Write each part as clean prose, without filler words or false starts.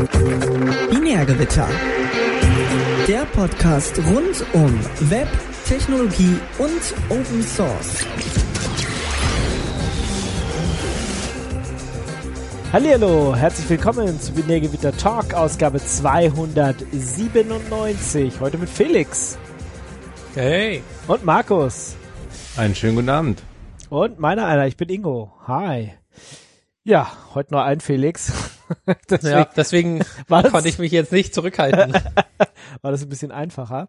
Binärgewitter. Der Podcast rund um Web, Technologie und Open Source. Hallihallo, herzlich willkommen zu Binärgewitter Talk, Ausgabe 297. Heute mit Felix. Hey. Und Markus. Einen schönen guten Abend. Und meiner einer, ich bin Ingo. Hi. Ja, heute nur ein Felix. deswegen konnte ich mich jetzt nicht zurückhalten. War das ein bisschen einfacher.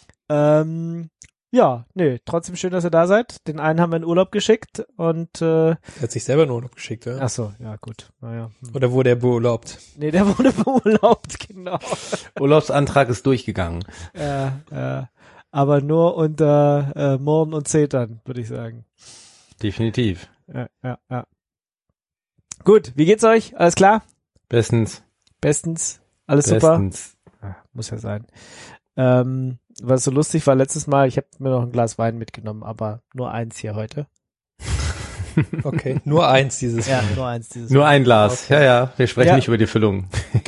Trotzdem schön, dass ihr da seid. Den einen haben wir in Urlaub geschickt und Er hat sich selber in Urlaub geschickt, ja? Ach so, ja gut. Naja. Oder wurde er beurlaubt? Nee, der wurde beurlaubt, genau. Urlaubsantrag ist durchgegangen. Aber nur unter Murren und Zetern, würde ich sagen. Definitiv. Ja. Gut, wie geht's euch? Alles klar? Bestens. Alles super? Bestens. Muss ja sein. Was so lustig war letztes Mal, ich habe mir noch ein Glas Wein mitgenommen, aber nur eins hier heute. Okay, nur eins dieses Mal. Ja, nur eins dieses Nur Mal. ein Glas. Okay. Ja, wir sprechen nicht über die Füllung.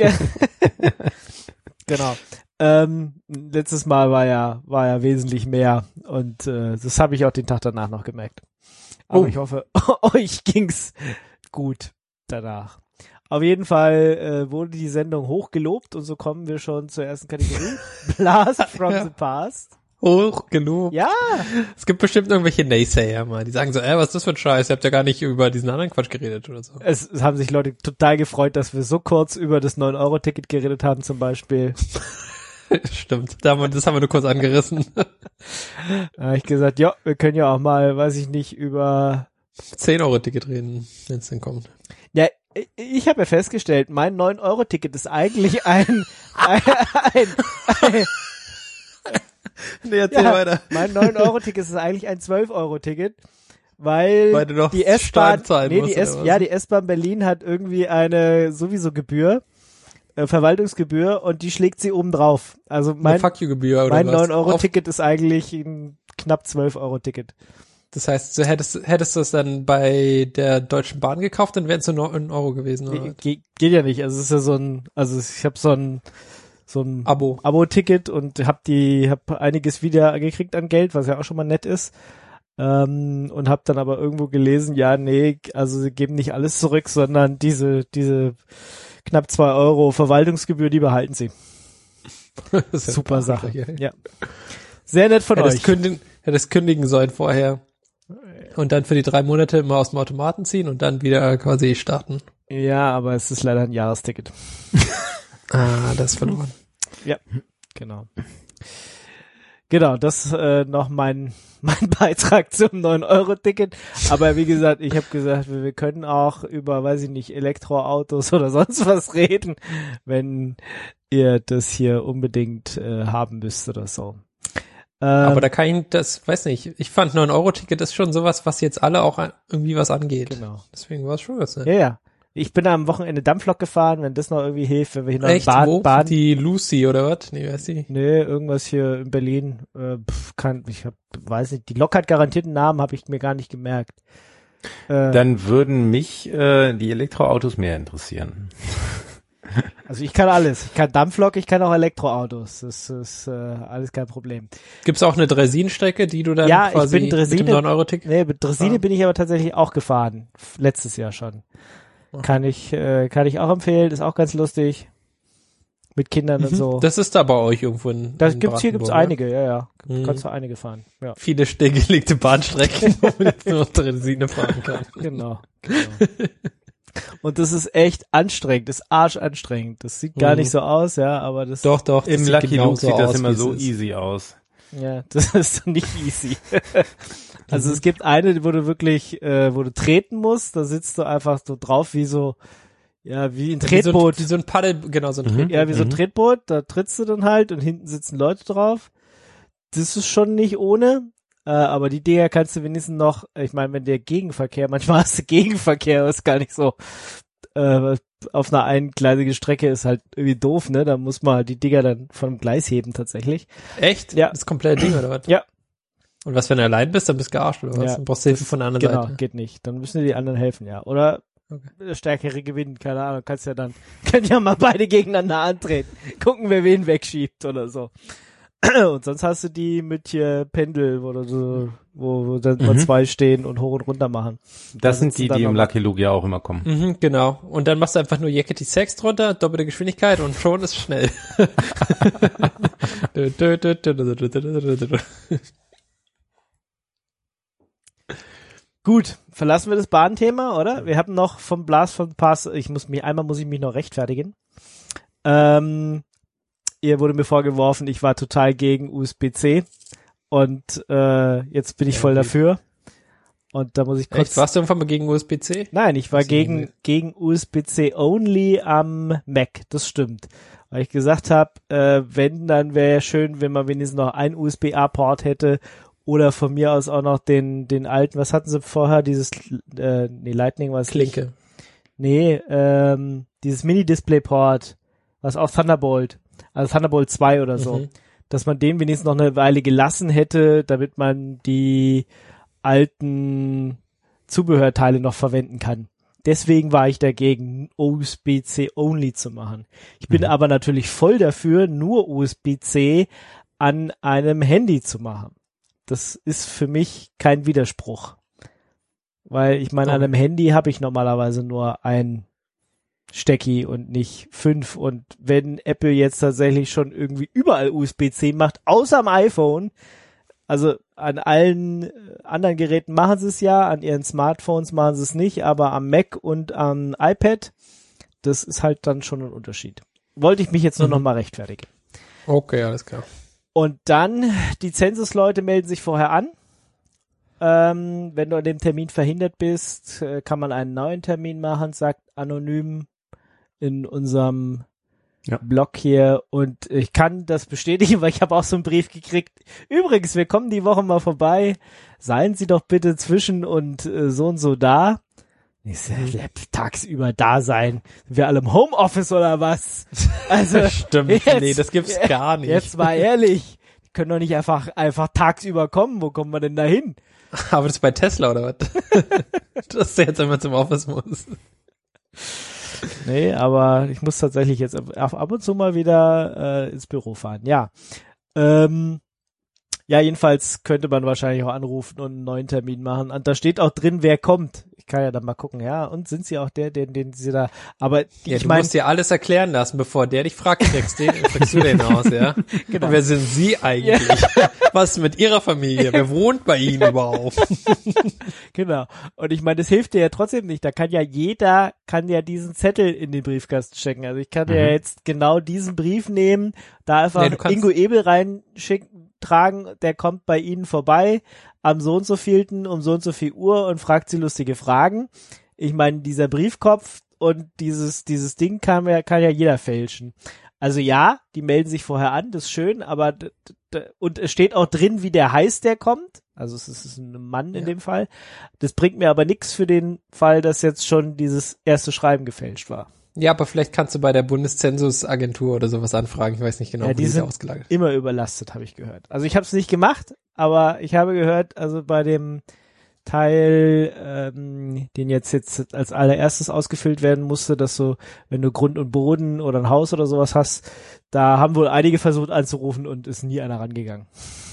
Genau. Letztes Mal war ja wesentlich mehr und das habe ich auch den Tag danach noch gemerkt. Aber ich hoffe, euch ging's gut danach. Auf jeden Fall wurde die Sendung hochgelobt und so kommen wir schon zur ersten Kategorie. Blast from the Past. Hoch genug. Ja. Es gibt bestimmt irgendwelche Naysayer mal, die sagen so, was ist das für ein Scheiß? Ihr habt ja gar nicht über diesen anderen Quatsch geredet oder so. Es haben sich Leute total gefreut, dass wir so kurz über das 9-Euro-Ticket geredet haben zum Beispiel. Stimmt, das haben wir nur kurz angerissen. Da habe ich gesagt, ja, wir können ja auch mal, weiß ich nicht, über 10-Euro-Ticket reden, wenn es denn kommt. Ja, ich habe ja festgestellt, mein 9-Euro-Ticket ist eigentlich Nee, erzähl weiter. Mein 9-Euro-Ticket ist eigentlich ein 12-Euro-Ticket, weil du noch die S-Bahn, die S-Bahn Berlin hat irgendwie eine sowieso Gebühr, Verwaltungsgebühr, und die schlägt sie oben drauf. Also mein Fuck-you-Gebühr oder mein was? 9-Euro-Ticket ist eigentlich ein knapp 12-Euro-Ticket. Das heißt, hättest du es dann bei der Deutschen Bahn gekauft, dann wären es nur 1 Euro gewesen, oder? Geht ja nicht. Also es ist ja ich habe so ein Abo-Ticket und hab einiges wieder gekriegt an Geld, was ja auch schon mal nett ist. Und hab dann aber irgendwo gelesen, ja, nee, also sie geben nicht alles zurück, sondern diese knapp 2 Euro Verwaltungsgebühr, die behalten sie. Super Sache. Ja. Sehr nett von euch. Hättest kündigen sollen vorher. Und dann für die 3 Monate immer aus dem Automaten ziehen und dann wieder quasi starten. Ja, aber es ist leider ein Jahresticket. Das ist verloren. Ja, genau. Genau, das noch mein Beitrag zum 9-Euro-Ticket. Aber wie gesagt, ich habe gesagt, wir können auch über, weiß ich nicht, Elektroautos oder sonst was reden, wenn ihr das hier unbedingt haben müsst oder so. Aber da kann ich weiß nicht, ich fand 9-Euro-Ticket ist schon sowas, was jetzt alle auch irgendwie was angeht. Genau. Deswegen war es schon was, ne? Ja. Ich bin am Wochenende Dampflok gefahren, wenn das noch irgendwie hilft, wenn wir hier noch Echt? Bahn. Die Lucy oder was? Nee, wer ist die? Nee, irgendwas hier in Berlin. Weiß nicht, die Lok hat garantiert einen Namen, habe ich mir gar nicht gemerkt. Dann würden mich die Elektroautos mehr interessieren. Also ich kann alles. Ich kann Dampflok, ich kann auch Elektroautos. Das ist alles kein Problem. Gibt's auch eine Dressin-Strecke, die du dann quasi mit dem 9-Euro-Ticket? Nee, mit Dresine bin ich aber tatsächlich auch gefahren. Letztes Jahr schon. Kann ich auch empfehlen, ist auch ganz lustig. Mit Kindern und so. Das ist da bei euch irgendwo in Hier gibt's einige, ja. Mhm. Kannst du einige fahren, ja. Viele stillgelegte Bahnstrecken, wo man jetzt nur Dresine fahren kann. Genau. Und das ist echt anstrengend, das ist arschanstrengend. Das sieht gar nicht so aus, ja, aber das... Doch. Im Lucky Luke sieht das immer so easy aus. Ja, das ist nicht easy. Also es gibt eine, wo du wirklich, wo du treten musst, da sitzt du einfach so drauf wie so, ja, wie ein Tretboot. Wie so ein Paddel, genau, so ein Tretboot. Ja, wie so ein Tretboot, da trittst du dann halt und hinten sitzen Leute drauf. Das ist schon nicht ohne, aber die Dinger kannst du wenigstens noch, ich meine, wenn der Gegenverkehr, manchmal hast du Gegenverkehr, ist gar nicht so, auf einer eingleisigen Strecke ist halt irgendwie doof, ne, da muss man halt die Dinger dann vom Gleis heben tatsächlich. Echt? Ja. Das komplette Ding, oder was? Ja. Und was, wenn du allein bist, dann bist du gearscht, oder was? Ja, dann brauchst du Hilfe von der anderen Seite. Genau, geht nicht. Dann müssen dir die anderen helfen, ja. Oder Okay. Stärkere gewinnen, keine Ahnung, können ja mal beide gegeneinander antreten. Gucken, wer wen wegschiebt oder so. Und sonst hast du die mit hier Pendel, wo dann mal zwei stehen und hoch und runter machen. Das sind die im Lucky Luke ja auch immer kommen. Mhm, genau. Und dann machst du einfach nur Yakety Sex drunter, doppelte Geschwindigkeit und schon ist schnell. Gut, verlassen wir das Bahnthema, oder? Wir haben noch vom Blast from the Past, einmal muss ich mich noch rechtfertigen. Ihr wurde mir vorgeworfen, ich war total gegen USB-C und jetzt bin ich voll dafür. Und da muss ich kurz... Echt? Warst du irgendwann mal gegen USB-C? Nein, ich war gegen USB-C only am Mac, das stimmt. Weil ich gesagt habe, wenn, dann wäre ja schön, wenn man wenigstens noch einen USB-A-Port hätte oder von mir aus auch noch den alten, was hatten sie vorher, dieses, Lightning war es. Klinke. Dieses Mini-Display-Port, was auch Thunderbolt, also Thunderbolt 2 oder so, dass man den wenigstens noch eine Weile gelassen hätte, damit man die alten Zubehörteile noch verwenden kann. Deswegen war ich dagegen, USB-C only zu machen. Ich bin aber natürlich voll dafür, nur USB-C an einem Handy zu machen. Das ist für mich kein Widerspruch. Weil ich meine, an einem Handy habe ich normalerweise nur ein Stecki und nicht 5. Und wenn Apple jetzt tatsächlich schon irgendwie überall USB-C macht, außer am iPhone, also an allen anderen Geräten machen sie es ja, an ihren Smartphones machen sie es nicht, aber am Mac und am iPad, das ist halt dann schon ein Unterschied. Wollte ich mich jetzt nur noch mal rechtfertigen. Okay, alles klar. Und dann, die Census-Leute melden sich vorher an. Wenn du an dem Termin verhindert bist, kann man einen neuen Termin machen, sagt anonym in unserem Blog hier. Und ich kann das bestätigen, weil ich habe auch so einen Brief gekriegt. Übrigens, wir kommen die Woche mal vorbei. Seien Sie doch bitte zwischen und so da. Ich tagsüber da sein. Sind wir alle im Homeoffice oder was? Also stimmt, jetzt, nee, das gibt's gar nicht. Jetzt mal ehrlich, die können doch nicht einfach tagsüber kommen. Wo kommen wir denn da hin? Aber das ist bei Tesla oder was? Dass der jetzt einmal zum Office muss. Nee, aber ich muss tatsächlich jetzt ab und zu mal wieder ins Büro fahren. Ja. Ja, jedenfalls könnte man wahrscheinlich auch anrufen und einen neuen Termin machen. Und da steht auch drin, wer kommt. Ich kann ja dann mal gucken, ja. Und sind Sie auch den Sie da, aber ja, du musst dir alles erklären lassen, bevor der dich fragt, kriegst du den aus, ja. Genau. Und wer sind Sie eigentlich? Ja. Was ist mit Ihrer Familie? Wer wohnt bei Ihnen überhaupt? Genau. Und ich meine, das hilft dir ja trotzdem nicht. Da kann ja jeder diesen Zettel in den Briefkasten stecken. Also ich kann ja jetzt genau diesen Brief nehmen, da einfach Ingo Ebel tragen, der kommt bei Ihnen vorbei am so und so vielten um so und so viel Uhr und fragt Sie lustige Fragen. Ich meine, dieser Briefkopf und dieses Ding kann ja jeder fälschen. Also ja, die melden sich vorher an, das ist schön, aber und es steht auch drin, wie der heißt, der kommt. Also es ist ein Mann in dem Fall. Das bringt mir aber nichts für den Fall, dass jetzt schon dieses erste Schreiben gefälscht war. Ja, aber vielleicht kannst du bei der Bundeszensusagentur oder sowas anfragen. Ich weiß nicht genau, ja, wie die sind ausgelagert. Immer überlastet, habe ich gehört. Also ich habe es nicht gemacht, aber ich habe gehört, also bei dem Teil, den jetzt als allererstes ausgefüllt werden musste, dass du, wenn du Grund und Boden oder ein Haus oder sowas hast, da haben wohl einige versucht anzurufen und ist nie einer rangegangen.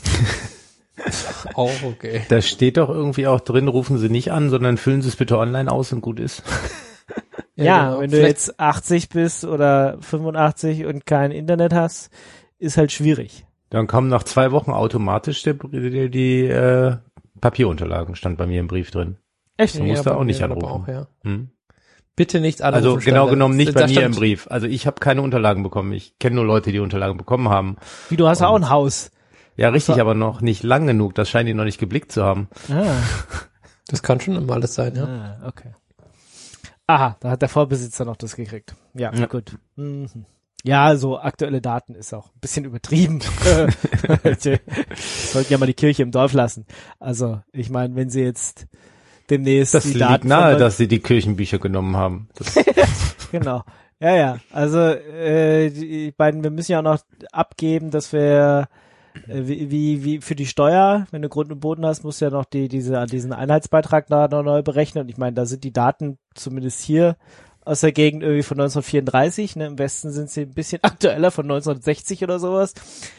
Auch okay. Da steht doch irgendwie auch drin, rufen Sie nicht an, sondern füllen Sie es bitte online aus und gut ist. Ja, genau. Wenn du jetzt 80 bist oder 85 und kein Internet hast, ist halt schwierig. Dann kommen nach 2 Wochen automatisch die Papierunterlagen, stand bei mir im Brief drin. Echt? Du musst da auch nicht anrufen. Auch, ja. Bitte nicht anrufen. Also genau genommen nicht bei mir im Brief. Also ich habe keine Unterlagen bekommen. Ich kenne nur Leute, die Unterlagen bekommen haben. Wie, du hast auch ein Haus? Ja, richtig, aber noch nicht lang genug. Das scheint die noch nicht geblickt zu haben. Ah. Das kann schon immer alles sein, ja. Ah, okay. Aha, da hat der Vorbesitzer noch das gekriegt. Ja. Gut. Mhm. Ja, so aktuelle Daten ist auch ein bisschen übertrieben. Sollten ja mal die Kirche im Dorf lassen. Also, ich meine, wenn sie jetzt demnächst das die liegt Daten nahe, dass sie die Kirchenbücher genommen haben. Genau. Ja. Also, die beiden, wir müssen ja auch noch abgeben, dass wir wie für die Steuer, wenn du Grund und Boden hast, musst du ja noch diesen Einheitsbeitrag noch neu berechnen. Und ich meine, da sind die Daten zumindest hier aus der Gegend irgendwie von 1934. Ne? Im Westen sind sie ein bisschen aktueller, von 1960 oder sowas.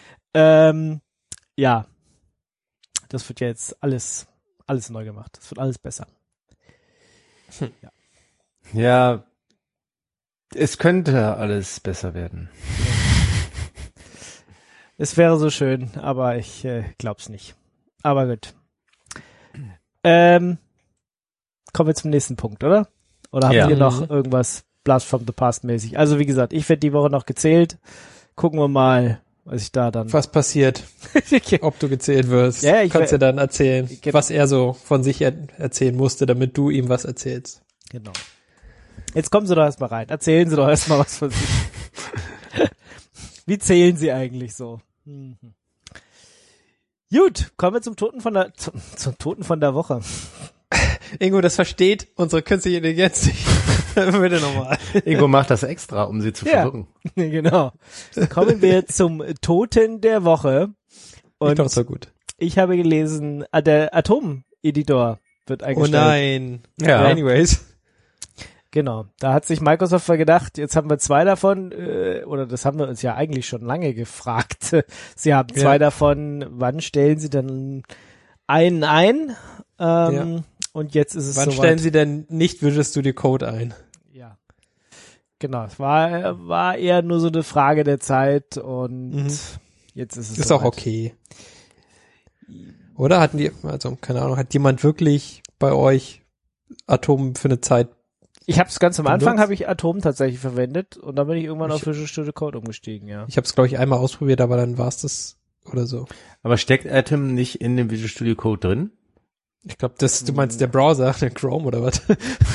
Ja, das wird ja jetzt alles neu gemacht. Das wird alles besser. Ja, es könnte alles besser werden. Es wäre so schön, aber ich glaub's nicht. Aber gut. Kommen wir zum nächsten Punkt, oder? Oder haben wir noch irgendwas Blast from the Past mäßig? Also wie gesagt, ich werde die Woche noch gezählt. Gucken wir mal, was ich da dann... Was passiert, ob du gezählt wirst. Ja, kannst du dann erzählen, was er so von sich erzählen musste, damit du ihm was erzählst. Genau. Jetzt kommen Sie doch erstmal rein. Erzählen Sie doch erstmal was von sich. Wie zählen Sie eigentlich so? Mhm. Gut, kommen wir zum Toten von der Woche. Ingo, das versteht unsere künstliche Intelligenz nicht. Bitte nochmal. Ingo macht das extra, um sie zu verwirren. Genau. Kommen wir zum Toten der Woche. Und ich glaube, es war gut. Ich habe gelesen, der Atom-Editor wird eingestellt. Oh nein. Ja. Anyways. Genau, da hat sich Microsoft gedacht, jetzt haben wir 2 davon, oder das haben wir uns ja eigentlich schon lange gefragt. Sie haben 2 davon, wann stellen Sie denn einen ein? Und jetzt ist es wann soweit. Stellen Sie denn nicht Visual Studio Code ein? Ja, genau, es war eher nur so eine Frage der Zeit und jetzt ist es ist soweit. auch okay. Oder hatten die, also keine Ahnung, hat jemand wirklich bei euch Atom für eine Zeit? Ich habe es ganz am Anfang, habe ich Atom tatsächlich verwendet und dann bin ich irgendwann auf Visual Studio Code umgestiegen, ja. Ich habe es, glaube ich, einmal ausprobiert, aber dann war es das oder so. Aber steckt Atom nicht in dem Visual Studio Code drin? Ich glaube, du meinst der Browser, der Chrome oder was?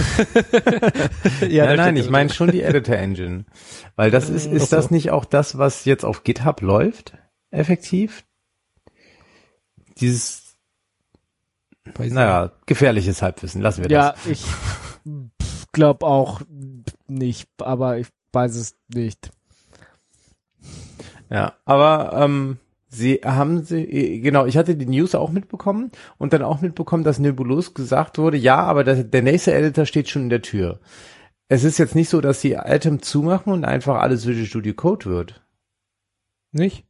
Ja, nein, ich meine schon die Editor Engine. Weil das ist das nicht auch das, was jetzt auf GitHub läuft? Effektiv? Dieses, gefährliches Halbwissen, lassen wir das. Ja, ich glaube auch nicht, aber ich weiß es nicht. Ja, aber ich hatte die News auch mitbekommen und dann auch mitbekommen, dass nebulos gesagt wurde, ja, aber der nächste Editor steht schon in der Tür. Es ist jetzt nicht so, dass sie Atom zumachen und einfach alles Visual Studio Code wird. Nicht?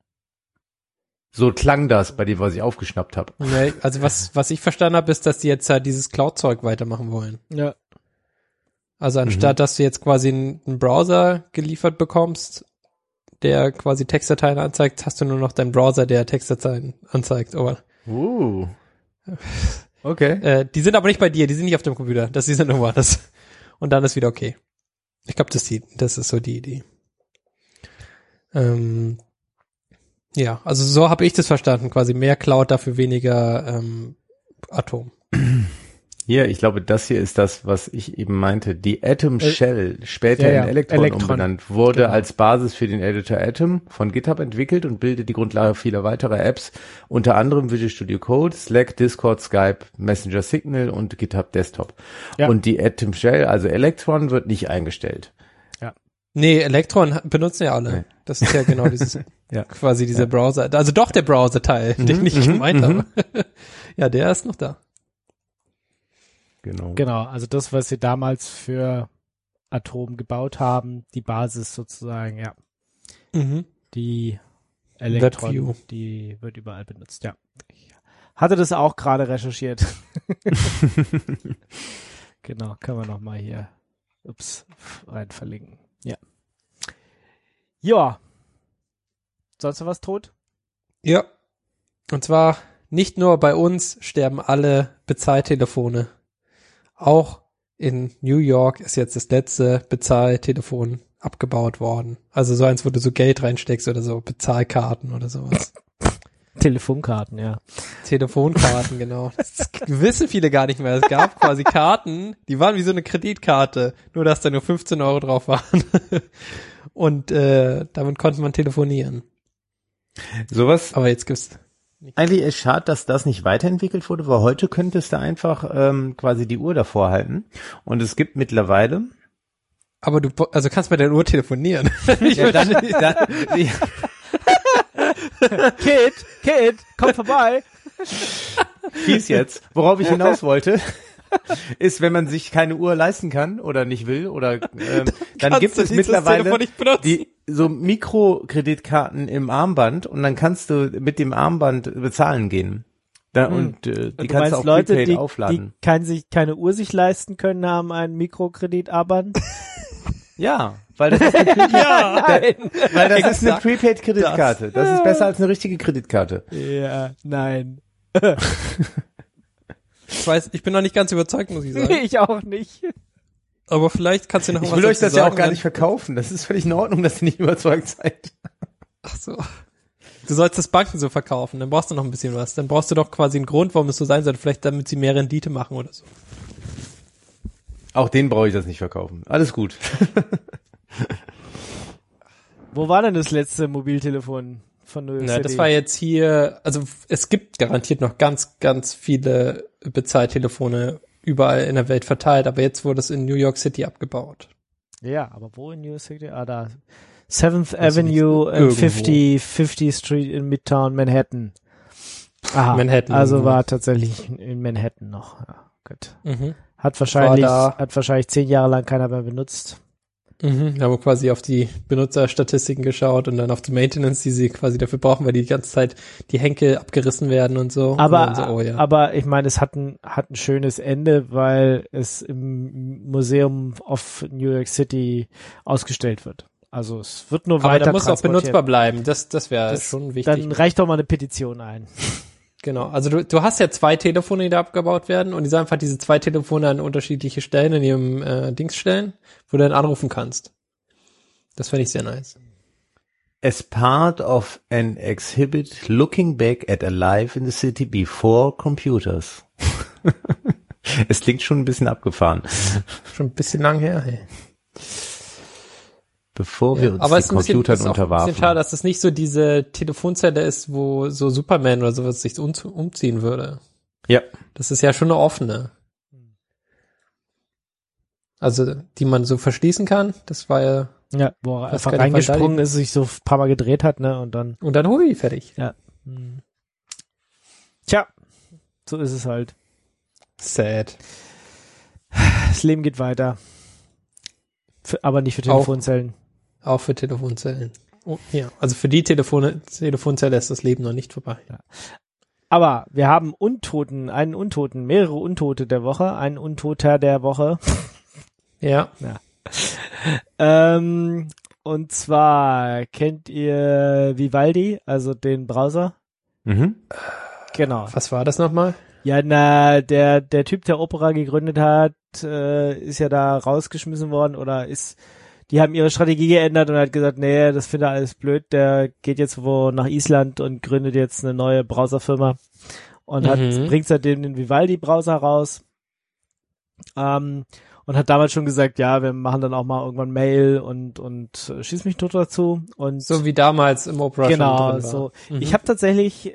So klang das bei dem, was ich aufgeschnappt habe. Nee, also was ich verstanden habe, ist, dass die jetzt halt dieses Cloud-Zeug weitermachen wollen. Ja. Also anstatt, dass du jetzt quasi einen Browser geliefert bekommst, der quasi Textdateien anzeigt, hast du nur noch deinen Browser, der Textdateien anzeigt. Okay. Die sind aber nicht bei dir, die sind nicht auf dem Computer. Die sind irgendwo anders. Und dann ist wieder okay. Ich glaube, das ist so die Idee. Ja, also so habe ich das verstanden, quasi mehr Cloud, dafür weniger Atom. Ja, ich glaube, das hier ist das, was ich eben meinte. Die Atom Shell, später in Electron umbenannt, wurde als Basis für den Editor Atom von GitHub entwickelt und bildet die Grundlage vieler weiterer Apps, unter anderem Visual Studio Code, Slack, Discord, Skype, Messenger Signal und GitHub Desktop. Ja. Und die Atom Shell, also Electron, wird nicht eingestellt. Ja. Nee, Electron benutzen ja alle. Nee. Das ist ja genau dieses, quasi dieser Browser. Also doch der Browser-Teil, den ich gemeint habe. Ja, der ist noch da. Genau, also das, was sie damals für Atom gebaut haben, die Basis sozusagen, ja. Die Electron, die wird überall benutzt, ja. Ich hatte das auch gerade recherchiert. Genau, können wir nochmal hier rein verlinken. Ja. Ja. Sonst noch was tot? Ja. Und zwar nicht nur bei uns sterben alle Bezahltelefone. Auch in New York ist jetzt das letzte Bezahltelefon abgebaut worden. Also so eins, wo du so Geld reinsteckst oder so Bezahlkarten oder sowas. Telefonkarten, ja. Telefonkarten, genau. Das wissen viele gar nicht mehr. Es gab quasi Karten, die waren wie so eine Kreditkarte, nur dass da nur 15 € drauf waren. Und damit konnte man telefonieren. Sowas. Aber jetzt gibt's eigentlich ist schade, dass das nicht weiterentwickelt wurde, weil heute könntest du einfach quasi die Uhr davor halten. Und es gibt mittlerweile. Aber du kannst mit der Uhr telefonieren. Kid, komm vorbei. Fies jetzt. Worauf ich hinaus wollte, ist, wenn man sich keine Uhr leisten kann oder nicht will, oder dann gibt es mittlerweile so Mikrokreditkarten im Armband und dann kannst du mit dem Armband bezahlen gehen. Und die kannst du auch Leute, Prepaid aufladen. Die keine Uhr sich leisten können, haben einen Mikrokreditarmband. Ja, weil das ist eine Prepaid-Kreditkarte. Das ist besser als eine richtige Kreditkarte. Ja, nein. Ich bin noch nicht ganz überzeugt, muss ich sagen. Ich auch nicht. Aber vielleicht kannst du noch was sagen. Ich will euch das ja auch gar nicht verkaufen. Das ist völlig in Ordnung, dass ihr nicht überzeugt seid. Ach so. Du sollst das Banken so verkaufen, dann brauchst du noch ein bisschen was. Dann brauchst du doch quasi einen Grund, warum es so sein soll. Vielleicht damit sie mehr Rendite machen oder so. Auch den brauche ich das nicht verkaufen. Alles gut. Wo war denn das letzte Mobiltelefon von New York City? Das war jetzt hier, also es gibt garantiert noch ganz, ganz viele Bezahltelefone überall in der Welt verteilt, aber jetzt wurde es in New York City abgebaut. Ja, aber wo in New York City? Da. 7th Avenue and 50th Street in Midtown Manhattan. Aha, Manhattan. Also war tatsächlich in Manhattan noch. Ja, gut. Mhm. Hat wahrscheinlich 10 Jahre lang keiner mehr benutzt. Mhm, haben quasi auf die Benutzerstatistiken geschaut und dann auf die Maintenance, die sie quasi dafür brauchen, weil die ganze Zeit die Henkel abgerissen werden und so. Aber ich meine, es hat ein schönes Ende, weil es im Museum of New York City ausgestellt wird. Also es wird nur weiter transportiert. Aber da muss auch benutzbar bleiben. Das wäre schon wichtig. Dann reicht doch mal eine Petition ein. Genau, also du hast ja 2 Telefone, die da abgebaut werden und die sollen einfach diese 2 Telefone an unterschiedliche Stellen in ihrem Dings stellen, wo du dann anrufen kannst. Das fände ich sehr nice. As part of an exhibit looking back at a life in the city before computers. Es klingt schon ein bisschen abgefahren. Schon ein bisschen lang her, hey. Bevor wir uns den Computern unterwarfen. Aber es ist ein bisschen schade, dass es nicht so diese Telefonzelle ist, wo so Superman oder sowas sich umziehen würde. Ja. Das ist ja schon eine offene. Also, die man so verschließen kann, das war ja... Ja, wo er einfach reingesprungen ist, sich so ein paar Mal gedreht hat, ne, und dann hui, fertig. Ja. Tja, so ist es halt. Sad. Das Leben geht weiter. Aber nicht für Telefonzellen. Auch für Telefonzellen. Oh, ja, also für die Telefonzelle ist das Leben noch nicht vorbei. Ja. Aber wir haben mehrere Untote der Woche, einen Untoter der Woche. Ja. Und zwar kennt ihr Vivaldi, also den Browser? Mhm. Genau. Was war das nochmal? Ja, der Typ, der Opera gegründet hat, ist ja da rausgeschmissen worden die haben ihre Strategie geändert und hat gesagt, nee, das findet er alles blöd, der geht jetzt nach Island und gründet jetzt eine neue Browserfirma und bringt seitdem den Vivaldi-Browser raus. Und hat damals schon gesagt, ja, wir machen dann auch mal irgendwann Mail und schieß mich tot dazu. Und so wie damals im Opera schon drin war. Genau, so. Ich habe tatsächlich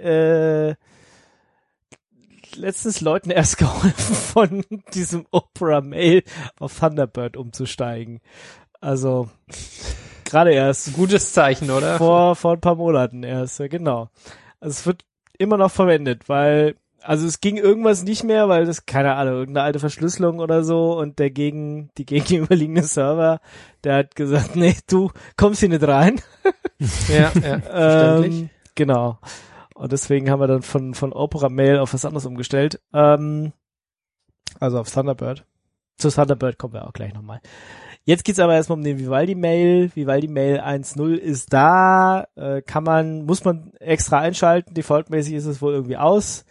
letztens Leuten erst geholfen, von diesem Opera Mail auf Thunderbird umzusteigen. Also gerade erst. Gutes Zeichen, oder? Vor ein paar Monaten erst, ja, genau. Also es wird immer noch verwendet, weil es ging irgendwas nicht mehr, weil das, keine Ahnung, irgendeine alte Verschlüsselung oder so und die gegenüberliegende Server, der hat gesagt, nee, du kommst hier nicht rein. Ja, verständlich. Genau. Und deswegen haben wir dann von Opera Mail auf was anderes umgestellt. Also auf Thunderbird. Zu Thunderbird kommen wir auch gleich nochmal. Jetzt geht's aber erstmal um den Vivaldi Mail. Vivaldi Mail 1.0 ist da. Muss man extra einschalten. Defaultmäßig ist es wohl irgendwie aus.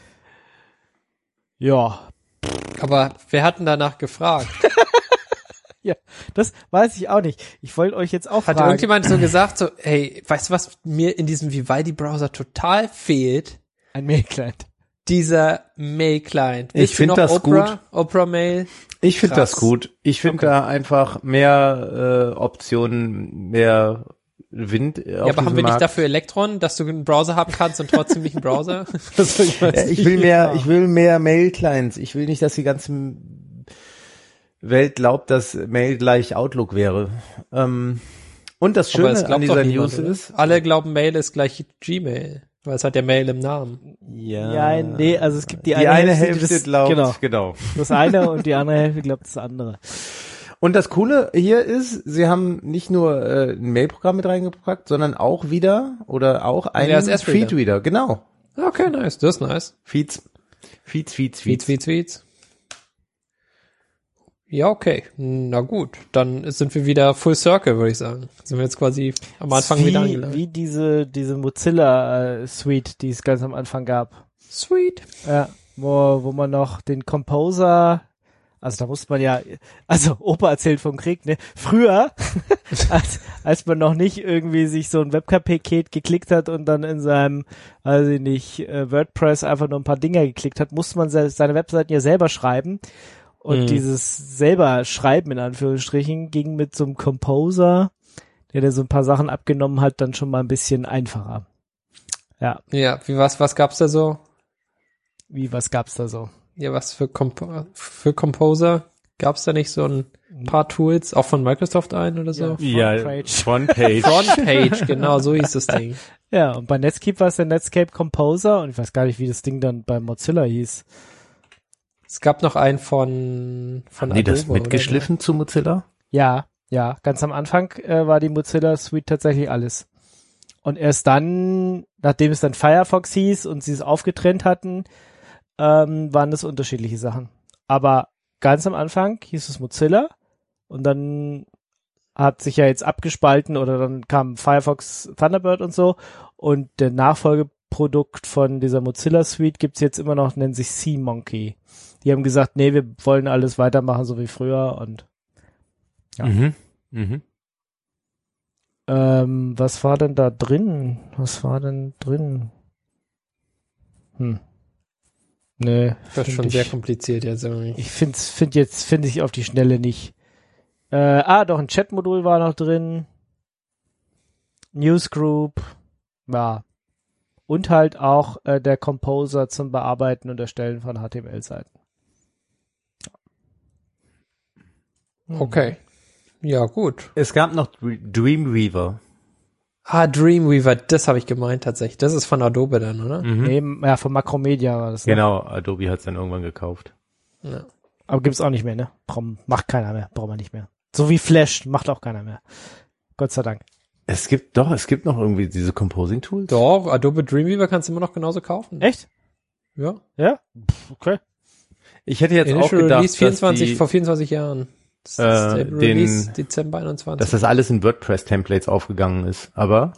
Ja. Aber wer hat denn danach gefragt? Ja, das weiß ich auch nicht. Ich wollte euch jetzt auch fragen. Hat irgendjemand so gesagt, so, hey, weißt du, was mir in diesem Vivaldi-Browser total fehlt? Ein Mail-Client. Dieser Mail-Client. Ich finde das gut. Opera Mail. Ich finde das gut. Ich finde da einfach mehr Optionen, mehr Wind. Ja, aber haben wir nicht dafür Elektron, dass du einen Browser haben kannst und trotzdem nicht einen Browser? Ich will mehr Mail-Clients. Ich will nicht, dass die ganze Welt glaubt, dass Mail gleich Outlook wäre. Und das Schöne an dieser News ist, alle glauben, Mail ist gleich Gmail, weil es hat ja Mail im Namen. Ja, nee, also es gibt die eine Hälfte glaubt, genau. Das eine und die andere Hälfte glaubt das andere. Und das Coole hier ist, sie haben nicht nur ein Mail-Programm mit reingepackt, sondern auch wieder einen Feed-Reader, genau. Okay, nice, das ist nice. Feeds. Ja, okay. Na gut, dann sind wir wieder Full Circle, würde ich sagen. Sind wir jetzt quasi am Anfang wieder angelangt. Wie diese Mozilla Suite, die es ganz am Anfang gab. Sweet. Ja, wo man noch den Composer, also da musste man ja, also Opa erzählt vom Krieg, ne? Früher, als man noch nicht irgendwie sich so ein Webpacket geklickt hat und dann in seinem, weiß ich nicht, WordPress einfach nur ein paar Dinger geklickt hat, musste man seine Webseiten ja selber schreiben. Und dieses selber Schreiben in Anführungsstrichen ging mit so einem Composer, der so ein paar Sachen abgenommen hat, dann schon mal ein bisschen einfacher. Ja. Ja, was gab's da so? Was gab's da so? Ja, was für Composer? Gab's da nicht so ein paar Tools, auch von Microsoft oder so? Ja, Frontpage. Frontpage, genau, so hieß das Ding. Ja, und bei Netscape war es der Netscape Composer und ich weiß gar nicht, wie das Ding dann bei Mozilla hieß. Es gab noch einen von Haben die das mitgeschliffen zu Mozilla? Ja, ganz am Anfang war die Mozilla Suite tatsächlich alles. Und erst dann, nachdem es dann Firefox hieß und sie es aufgetrennt hatten, waren das unterschiedliche Sachen. Aber ganz am Anfang hieß es Mozilla und dann hat sich ja jetzt abgespalten oder dann kam Firefox Thunderbird und so und der Nachfolgeprodukt von dieser Mozilla Suite gibt's jetzt immer noch, nennt sich SeaMonkey. Die haben gesagt, nee, wir wollen alles weitermachen, so wie früher und ja. Was war denn da drin? Nee. Das ist schon sehr kompliziert jetzt irgendwie. Ich finde ich auf die Schnelle nicht. Doch, ein Chat-Modul war noch drin. Newsgroup. Ja. Und halt auch der Composer zum Bearbeiten und Erstellen von HTML-Seiten. Okay. Ja, gut. Es gab noch Dreamweaver. Dreamweaver, das habe ich gemeint tatsächlich. Das ist von Adobe dann, oder? Nee, ja, von Macromedia war das. Ne? Genau, Adobe hat es dann irgendwann gekauft. Ja. Aber gibt's auch nicht mehr, ne? Macht keiner mehr, braucht man nicht mehr. So wie Flash, macht auch keiner mehr. Gott sei Dank. Es gibt noch irgendwie diese Composing-Tools. Doch, Adobe Dreamweaver kannst du immer noch genauso kaufen. Echt? Ja. Ja? Okay. Ich hätte jetzt Initial auch gedacht, Release vor 24 Jahren. Release Dezember 21. Dass das alles in WordPress-Templates aufgegangen ist, aber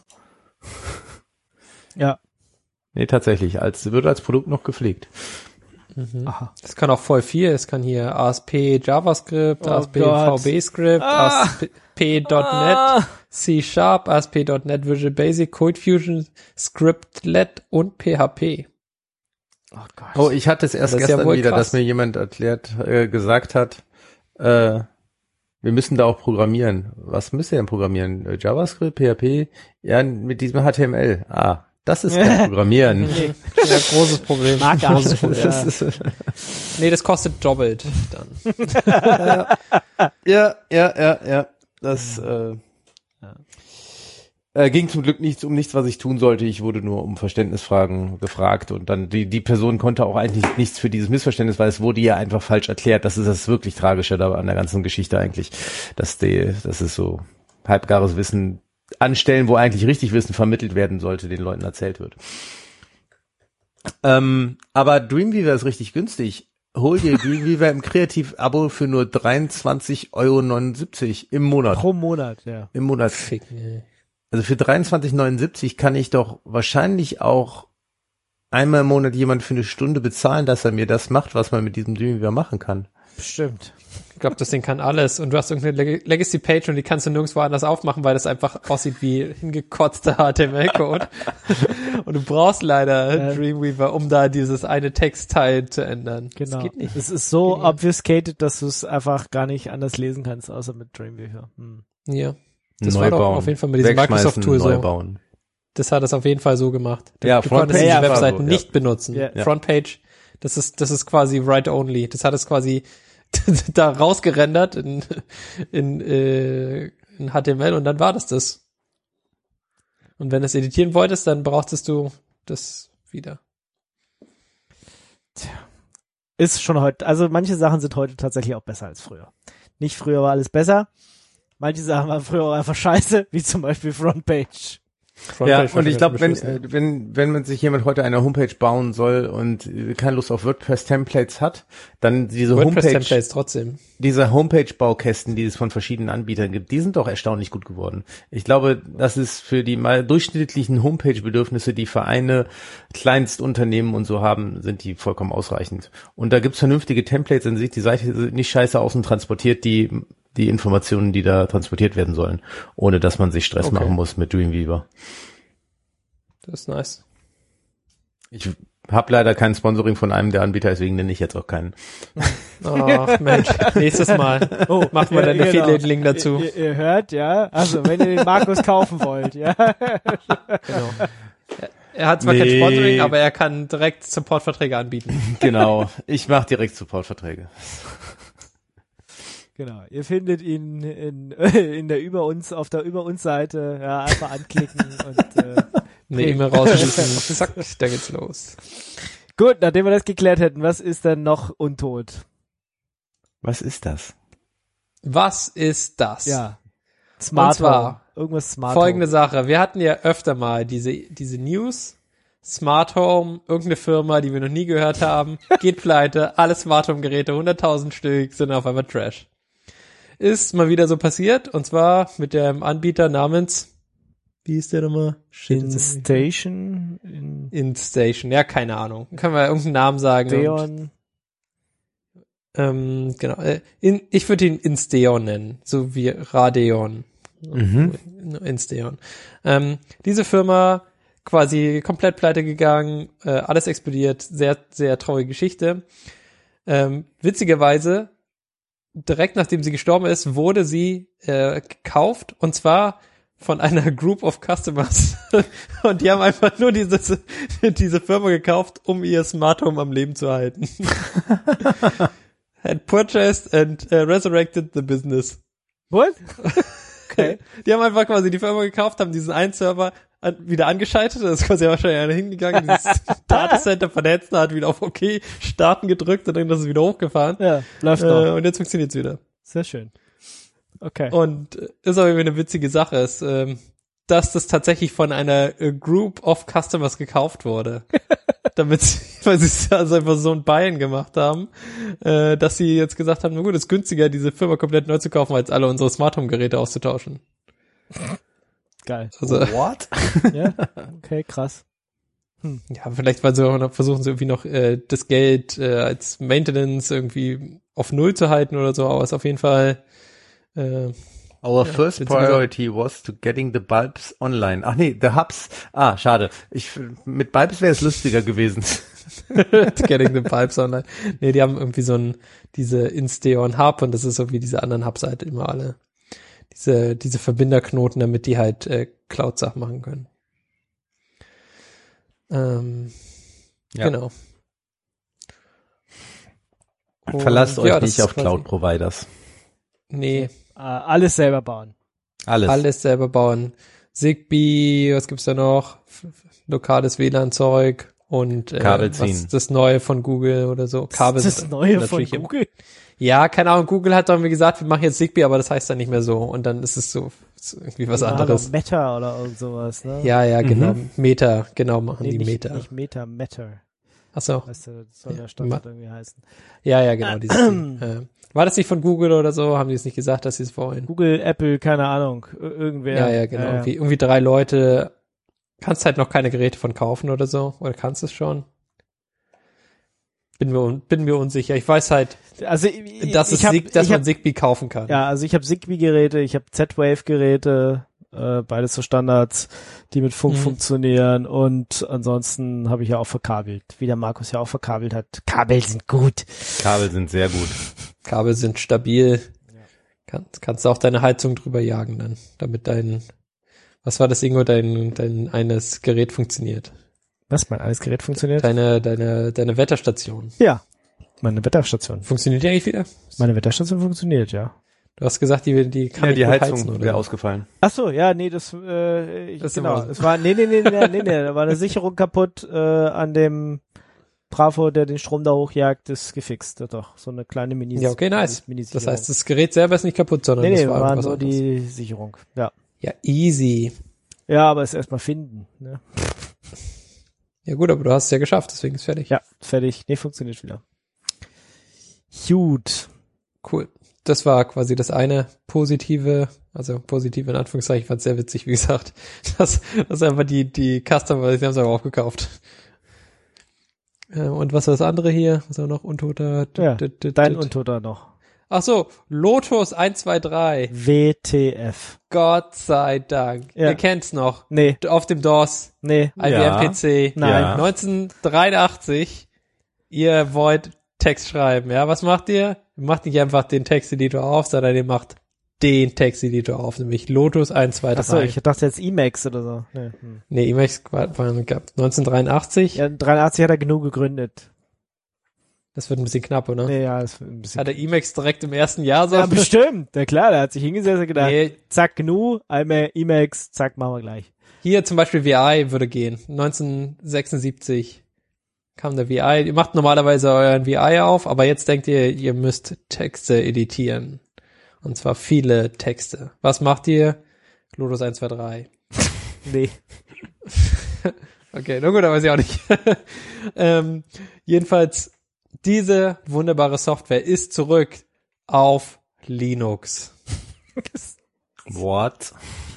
ja. Nee, tatsächlich, wird als Produkt noch gepflegt. Aha. Das kann auch voll viel, es kann hier ASP JavaScript, ASP VB Script, ASP.NET, C#, ASP.NET Visual Basic, CodeFusion, Scriptlet und PHP. Oh Gott. Oh, ich hatte es erst gestern wieder, dass mir jemand gesagt hat, wir müssen da auch programmieren. Was müsst ihr denn programmieren? JavaScript, PHP? Ja, mit diesem HTML. Das ist kein Programmieren. Nee. Ja, großes Problem. Großes Problem. Nee, das kostet doppelt dann. Ja. Das ging zum Glück um nichts, was ich tun sollte. Ich wurde nur um Verständnisfragen gefragt und dann die Person konnte auch eigentlich nichts für dieses Missverständnis, weil es wurde ja einfach falsch erklärt. Das ist das wirklich Tragische da an der ganzen Geschichte eigentlich, dass es so halbgares Wissen anstellen, wo eigentlich richtig Wissen vermittelt werden sollte, den Leuten erzählt wird. Aber Dreamweaver ist richtig günstig. Hol dir Dreamweaver im Kreativ-Abo für nur 23,79 € im Monat. Pro Monat, ja. Im Monat. Also für 23,79 kann ich doch wahrscheinlich auch einmal im Monat jemand für eine Stunde bezahlen, dass er mir das macht, was man mit diesem Dreamweaver machen kann. Bestimmt. Ich glaube, das Ding kann alles. Und du hast irgendeine Legacy-Page und die kannst du nirgendwo anders aufmachen, weil das einfach aussieht wie hingekotzter HTML-Code. Und du brauchst leider Dreamweaver, um da dieses eine Textteil zu ändern. Genau. Das geht nicht. Es ist so obfuscated, dass du es einfach gar nicht anders lesen kannst, außer mit Dreamweaver. Ja. Das war doch auf jeden Fall mit diesem Microsoft-Tool so. Das hat es auf jeden Fall so gemacht. Ja, du konntest die Webseiten nicht benutzen. Ja. Frontpage, das ist quasi write-only. Das hat es quasi da rausgerendert in in HTML und dann war das. Und wenn du es editieren wolltest, dann brauchtest du das wieder. Tja. Ist schon heute, also manche Sachen sind heute tatsächlich auch besser als früher. Nicht früher war alles besser. Manche Sachen waren früher auch einfach scheiße, wie zum Beispiel Frontpage. Ja, und ich glaube, wenn man sich jemand heute eine Homepage bauen soll und keine Lust auf WordPress-Templates hat, dann diese WordPress-Templates trotzdem. Diese Homepage-Baukästen, die es von verschiedenen Anbietern gibt, die sind doch erstaunlich gut geworden. Ich glaube, das ist für die mal durchschnittlichen Homepage-Bedürfnisse, die Vereine, Kleinstunternehmen und so haben, sind die vollkommen ausreichend. Und da gibt's vernünftige Templates, dann sieht die Seite nicht scheiße aus und transportiert die Informationen, die da transportiert werden sollen, ohne dass man sich Stress machen muss mit Dreamweaver. Das ist nice. Ich habe leider kein Sponsoring von einem der Anbieter, deswegen nenne ich jetzt auch keinen. Ach Mensch, nächstes Mal machen wir dann einen Affiliate-Link dazu. Ihr hört, ja, also wenn ihr den Markus kaufen wollt, ja. Genau. Er hat zwar kein Sponsoring, aber er kann direkt Supportverträge anbieten. Genau, ich mache direkt Supportverträge. Genau, ihr findet ihn in der auf der Über uns Seite, ja, einfach anklicken und eine E-Mail rausschießen. Zack, da geht's los. Gut, nachdem wir das geklärt hätten, was ist denn noch untot? Was ist das? Was ist das? Ja. Smart Und zwar Home. Irgendwas Smart folgende Home. Sache. Wir hatten ja öfter mal diese News. Smart Home, irgendeine Firma, die wir noch nie gehört haben, geht pleite, alle Smart Home Geräte, 100.000 Stück, sind auf einmal Trash. Ist mal wieder so passiert, und zwar mit dem Anbieter namens, wie ist der nochmal? InStation. InStation, ja, keine Ahnung. Können wir irgendeinen Namen sagen? Deon. Genau. Ich würde ihn Insteon nennen, so wie Radeon. Insteon. Diese Firma quasi komplett pleite gegangen, alles explodiert, sehr, sehr traurige Geschichte. Witzigerweise, direkt nachdem sie gestorben ist, wurde sie gekauft, und zwar von einer Group of Customers. Und die haben einfach nur diese Firma gekauft, um ihr Smart Home am Leben zu halten. Had purchased and resurrected the business. What? Okay. Die haben einfach quasi die Firma gekauft, haben diesen einen Server wieder angeschaltet, da ist quasi wahrscheinlich einer hingegangen, dieses Datacenter vernetzt, hat wieder auf OK starten gedrückt und dann ist es wieder hochgefahren. Ja, läuft noch. Und jetzt funktioniert es wieder. Sehr schön. Okay. Und ist aber eine witzige Sache, ist, dass das tatsächlich von einer Group of Customers gekauft wurde. Damit weil sie also einfach so ein Buy-in gemacht haben, dass sie jetzt gesagt haben, na gut, es ist günstiger, diese Firma komplett neu zu kaufen, als alle unsere Smart Home Geräte auszutauschen. Geil. Also, What? Ja, okay, krass. Ja, vielleicht weil sie auch noch versuchen, sie irgendwie noch das Geld als Maintenance irgendwie auf Null zu halten oder so, aber ist auf jeden Fall Our first priority was to getting the bulbs online. Ach nee, the hubs. Ah, schade. Mit Bulbs wäre es lustiger gewesen. Getting the bulbs online. Nee, die haben irgendwie diese Insteon Hub, und das ist so wie diese anderen Hubs halt immer alle. Diese Verbinderknoten, damit die halt Cloud-Sachen machen können. Ja. Genau. Verlasst euch nicht auf Cloud-Providers. Nee. Alles selber bauen. Alles selber bauen. Zigbee, was gibt's da noch? Lokales WLAN-Zeug und Kabel ziehen. was das Neue von Google oder so. Kabel das Neue von Google? Ja, keine Ahnung, Google hat doch irgendwie gesagt, wir machen jetzt Zigbee, aber das heißt dann nicht mehr so. Und dann ist es so irgendwie was anderes. Meta oder irgend sowas, ne? Ja, genau. Meta, genau, machen die Meta. Nicht Meta, Matter. Ach so. Weißt du, das soll der Standard irgendwie heißen. Ja, genau. War das nicht von Google oder so? Haben die es nicht gesagt, dass sie es wollen? Google, Apple, keine Ahnung. Irgendwer. Ja, genau. Irgendwie 3 Leute. Kannst halt noch keine Geräte von kaufen oder so. Oder kannst es schon? Bin mir unsicher. Ich weiß halt, also, dass man Zigbee kaufen kann. Ja, also ich habe Zigbee-Geräte, ich habe Z-Wave-Geräte, beides so Standards, die mit Funk funktionieren, und ansonsten habe ich ja auch verkabelt, wie der Markus ja auch verkabelt hat. Kabel sind gut. Kabel sind sehr gut. Kabel sind stabil. Ja. Kannst du auch deine Heizung drüber jagen dann, damit was war das, Ingo, dein eines Gerät funktioniert? Was, mein eines Gerät funktioniert? Deine Wetterstation. Ja, meine Wetterstation. Funktioniert die eigentlich wieder? Meine Wetterstation funktioniert, ja. Du hast gesagt, die kann die nicht gut Heizung heizen, wäre ausgefallen. Ach so, ja, nee, das genau. Es war nee, da war eine Sicherung kaputt an dem Bravo, der den Strom da hochjagt, ist gefixt. Doch, so eine kleine Mini. Ja, okay, nice. Mini-Sicherung. Das heißt, das Gerät selber ist nicht kaputt, sondern nee, das war nur anderes. die Sicherung. Ja. Ja, easy. Ja, aber es erstmal finden, ne? Ja gut, aber du hast es ja geschafft, deswegen ist fertig. Ja, fertig. Nee, funktioniert wieder. Gut. Cool. Das war quasi das eine positive, also positive in Anführungszeichen, ich fand es sehr witzig, wie gesagt, dass einfach die Customer, die haben es aber auch gekauft. Und was war das andere hier? Was war noch? Untoter? Ja, dein Untoter noch. Ach so, Lotus 123. WTF. Gott sei Dank. Ja. Ihr kennt's noch. Nee. Auf dem DOS. Nee. IBM-PC. Nein. Ja. 1983. Ihr wollt Text schreiben, ja? Was macht ihr? Ihr macht nicht einfach den Texteditor auf, sondern ihr macht den Texteditor auf, nämlich Lotus 123. Achso, ich dachte jetzt Emacs oder so. Nee, Emacs waren 1983. Ja, 83 hat er GNU gegründet. Das wird ein bisschen knapp, oder? Nee, ja, das wird ein bisschen. Hat er Emacs direkt im ersten Jahr so? Ja, bestimmt. Ja klar, der hat sich hingesetzt und gedacht, Nee. zack, GNU, einmal Emacs, zack, machen wir gleich. Hier zum Beispiel VI würde gehen. 1976 kam der VI. Ihr macht normalerweise euren VI auf, aber jetzt denkt ihr müsst Texte editieren. Und zwar viele Texte. Was macht ihr? Lotus 123. Nee. Okay, na gut, aber weiß ich auch nicht. Jedenfalls, diese wunderbare Software ist zurück auf Linux. What?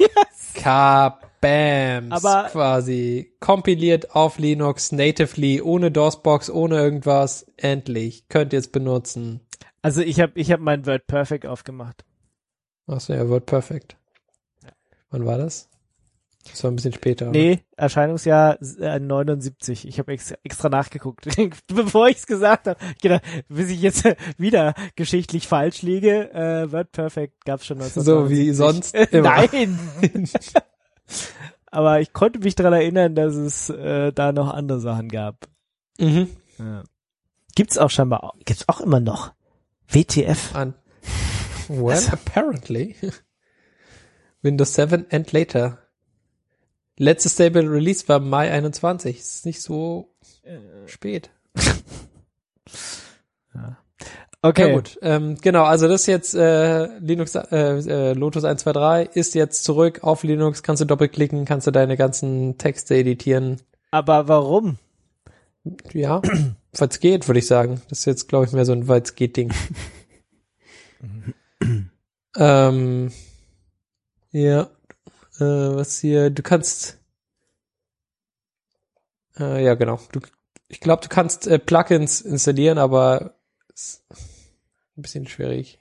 Kabams, Aber- quasi kompiliert auf Linux, natively, ohne DOSBox, ohne irgendwas. Endlich, könnt ihr es benutzen. Also ich hab mein WordPerfect aufgemacht. Achso, ja, WordPerfect. Wann war das? Das war ein bisschen später. oder? Nee, Erscheinungsjahr 79. Ich habe extra nachgeguckt, bevor ich es gesagt habe. Gedacht, bis ich jetzt wieder geschichtlich falsch liege. WordPerfect gab's schon 1979. So wie sonst immer. Nein! Aber ich konnte mich daran erinnern, dass es da noch andere Sachen gab. Mhm. Ja. Gibt's auch scheinbar, gibt's auch immer noch. WTF. Well, apparently. Windows 7 and later. Letzte Stable Release war Mai 21. Ist nicht so spät. Okay. Ja gut, genau, also das ist jetzt Linux, Lotus 123 ist jetzt zurück auf Linux, kannst du doppelklicken, kannst du deine ganzen Texte editieren. Aber warum? Ja, weil's geht, würde ich sagen. Das ist jetzt, glaube ich, mehr so ein weil's geht Ding. Ja, was hier, du kannst, ja genau, ich glaube, du kannst Plugins installieren, aber ist ein bisschen schwierig.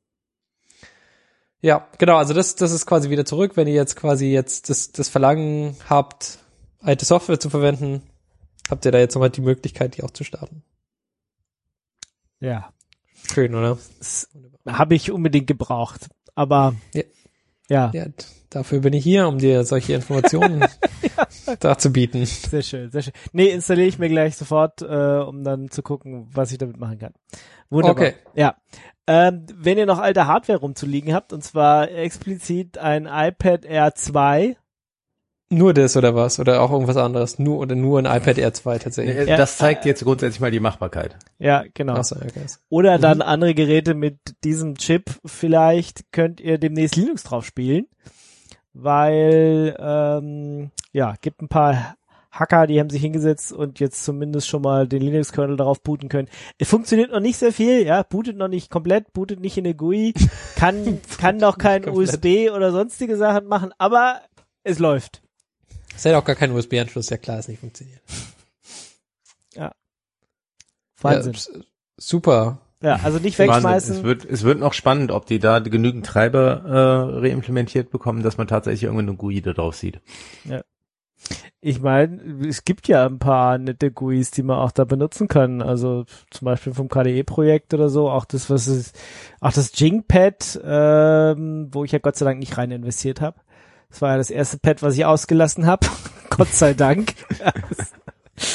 Ja, genau, also das ist quasi wieder zurück, wenn ihr jetzt quasi das Verlangen habt, alte Software zu verwenden, habt ihr da jetzt nochmal die Möglichkeit, die auch zu starten. Ja. Schön, oder? Habe ich unbedingt gebraucht. Aber ja. Ja, dafür bin ich hier, um dir solche Informationen darzubieten. Sehr schön, sehr schön. Nee, installiere ich mir gleich sofort, um dann zu gucken, was ich damit machen kann. Wunderbar. Okay. Ja. Wenn ihr noch alte Hardware rumzuliegen habt, und zwar explizit ein iPad Air 2. Nur das oder was? Oder auch irgendwas anderes? Nur ein iPad Air 2 tatsächlich. Ja. Das zeigt jetzt grundsätzlich mal die Machbarkeit. Ja, genau. Ach so, okay. Oder dann andere Geräte mit diesem Chip. Vielleicht könnt ihr demnächst Linux drauf spielen. Weil, gibt ein paar Hacker, die haben sich hingesetzt und jetzt zumindest schon mal den Linux-Kernel darauf booten können. Es funktioniert noch nicht sehr viel, ja, bootet noch nicht komplett, bootet nicht in eine GUI, kann noch kein USB oder sonstige Sachen machen, aber es läuft. Es hat auch gar keinen USB-Anschluss, ja klar, es nicht funktioniert. Ja. Wahnsinn. Ja, super. Ja, also nicht wegschmeißen. Wahnsinn. Es wird noch spannend, ob die da genügend Treiber reimplementiert bekommen, dass man tatsächlich irgendwann eine GUI da drauf sieht. Ja. Ich meine, es gibt ja ein paar nette GUIs, die man auch da benutzen kann. Also zum Beispiel vom KDE-Projekt oder so. Auch das, auch das Jingpad, wo ich ja Gott sei Dank nicht rein investiert habe. Das war ja das erste Pad, was ich ausgelassen habe. Gott sei Dank.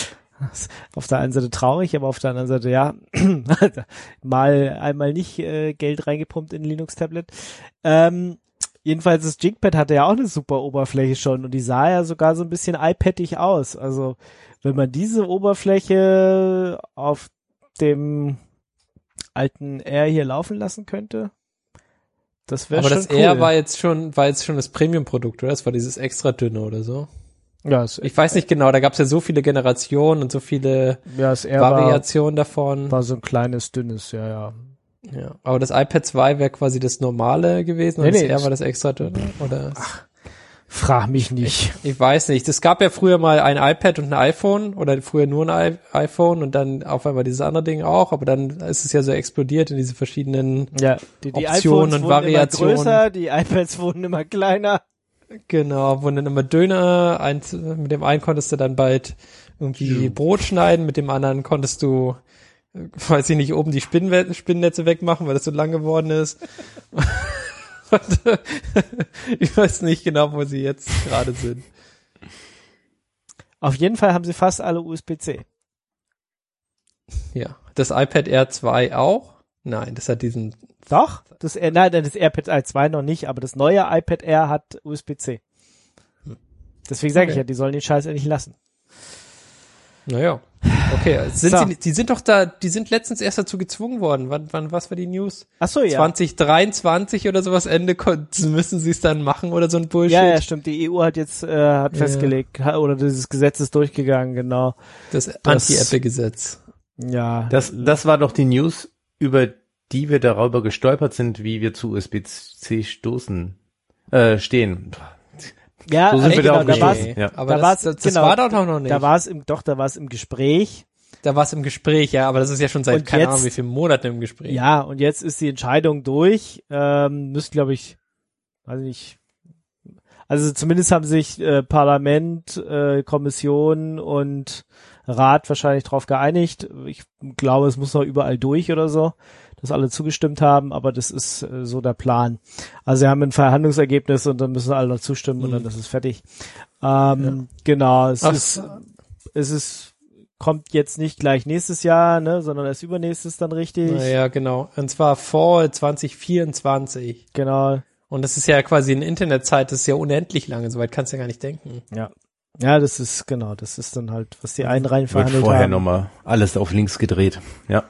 Auf der einen Seite traurig, aber auf der anderen Seite, ja, einmal nicht Geld reingepumpt in Linux-Tablet. Jedenfalls das Jigpad hatte ja auch eine super Oberfläche schon und die sah ja sogar so ein bisschen iPad-ig aus. Also wenn man diese Oberfläche auf dem alten Air hier laufen lassen könnte, das wäre schon cool. Aber das Air war jetzt schon das Premium-Produkt, oder? Das war dieses extra dünne oder so. Ja, ich weiß nicht genau, da gab es ja so viele Generationen und so viele Variationen davon. War so ein kleines, dünnes, ja. Ja, aber das iPad 2 wäre quasi das normale gewesen und das Air war das extra dünne, oder? Ach, frag mich nicht. Ich weiß nicht. Es gab ja früher mal ein iPad und ein iPhone oder früher nur ein iPhone und dann auf einmal dieses andere Ding auch, aber dann ist es ja so explodiert in diese verschiedenen die Optionen und Variationen. Immer größer, die iPads wurden immer kleiner. Genau, wurden dann immer dünner. Mit dem einen konntest du dann bald irgendwie Brot schneiden, mit dem anderen konntest du, weiß ich nicht, oben die Spinnennetze wegmachen, weil das so lang geworden ist. Und, ich weiß nicht genau, wo sie jetzt gerade sind. Auf jeden Fall haben sie fast alle USB-C. Ja, das iPad Air 2 auch? Nein, das hat diesen... Doch, das AirPad Air 2 noch nicht, aber das neue iPad Air hat USB-C. Deswegen sage ich ja, die sollen den Scheiß endlich lassen. Naja, okay. Die sind letztens erst dazu gezwungen worden. Was war die News? Ach so, ja. 2023 oder sowas müssen sie es dann machen oder so ein Bullshit. Ja, stimmt. Die EU hat jetzt festgelegt, oder dieses Gesetz ist durchgegangen, genau. Das Anti-Apple-Gesetz. Ja. Das war doch die News, über die wir darüber gestolpert sind, wie wir zu USB-C stehen. Ja, so sind wir da auch gestoßen. Ja. Aber das war doch noch nicht. Da war es im Gespräch. Da war es im Gespräch, ja, aber das ist ja schon seit keine Ahnung wie vielen Monaten im Gespräch. Ja, und jetzt ist die Entscheidung durch. Müsste, glaube ich, weiß nicht. Also zumindest haben sich Parlament, Kommission und Rat wahrscheinlich drauf geeinigt. Ich glaube, es muss noch überall durch oder so, dass alle zugestimmt haben, aber das ist so der Plan. Also sie haben ein Verhandlungsergebnis und dann müssen alle noch zustimmen und dann ist es fertig. Genau, es kommt jetzt nicht gleich nächstes Jahr, ne, sondern erst übernächstes dann richtig. Ja, genau. Und zwar Fall 2024. Genau. Und das ist ja quasi eine Internetzeit, das ist ja unendlich lange, soweit kannst du ja gar nicht denken. Ja, das ist dann halt, was die einen rein verhandelt haben. Wird vorher nochmal alles auf links gedreht, ja.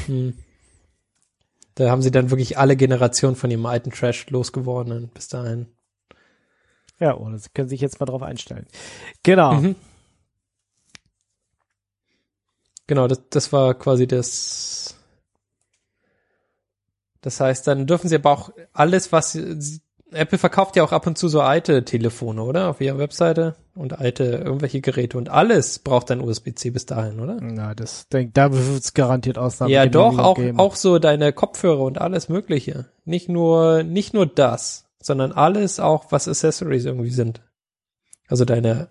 Da haben sie dann wirklich alle Generationen von ihrem alten Trash losgeworden bis dahin. Ja, oder sie können sich jetzt mal drauf einstellen. Genau. Genau, das war quasi das. Das heißt, dann dürfen sie aber auch alles, Apple verkauft ja auch ab und zu so alte Telefone, oder? Auf ihrer Webseite und irgendwelche Geräte und alles braucht dann USB-C bis dahin, oder? Na, da wird es garantiert Ausnahmen geben. Ja, doch, auch so deine Kopfhörer und alles Mögliche. Nicht nur das, sondern alles auch, was Accessories irgendwie sind. Also deine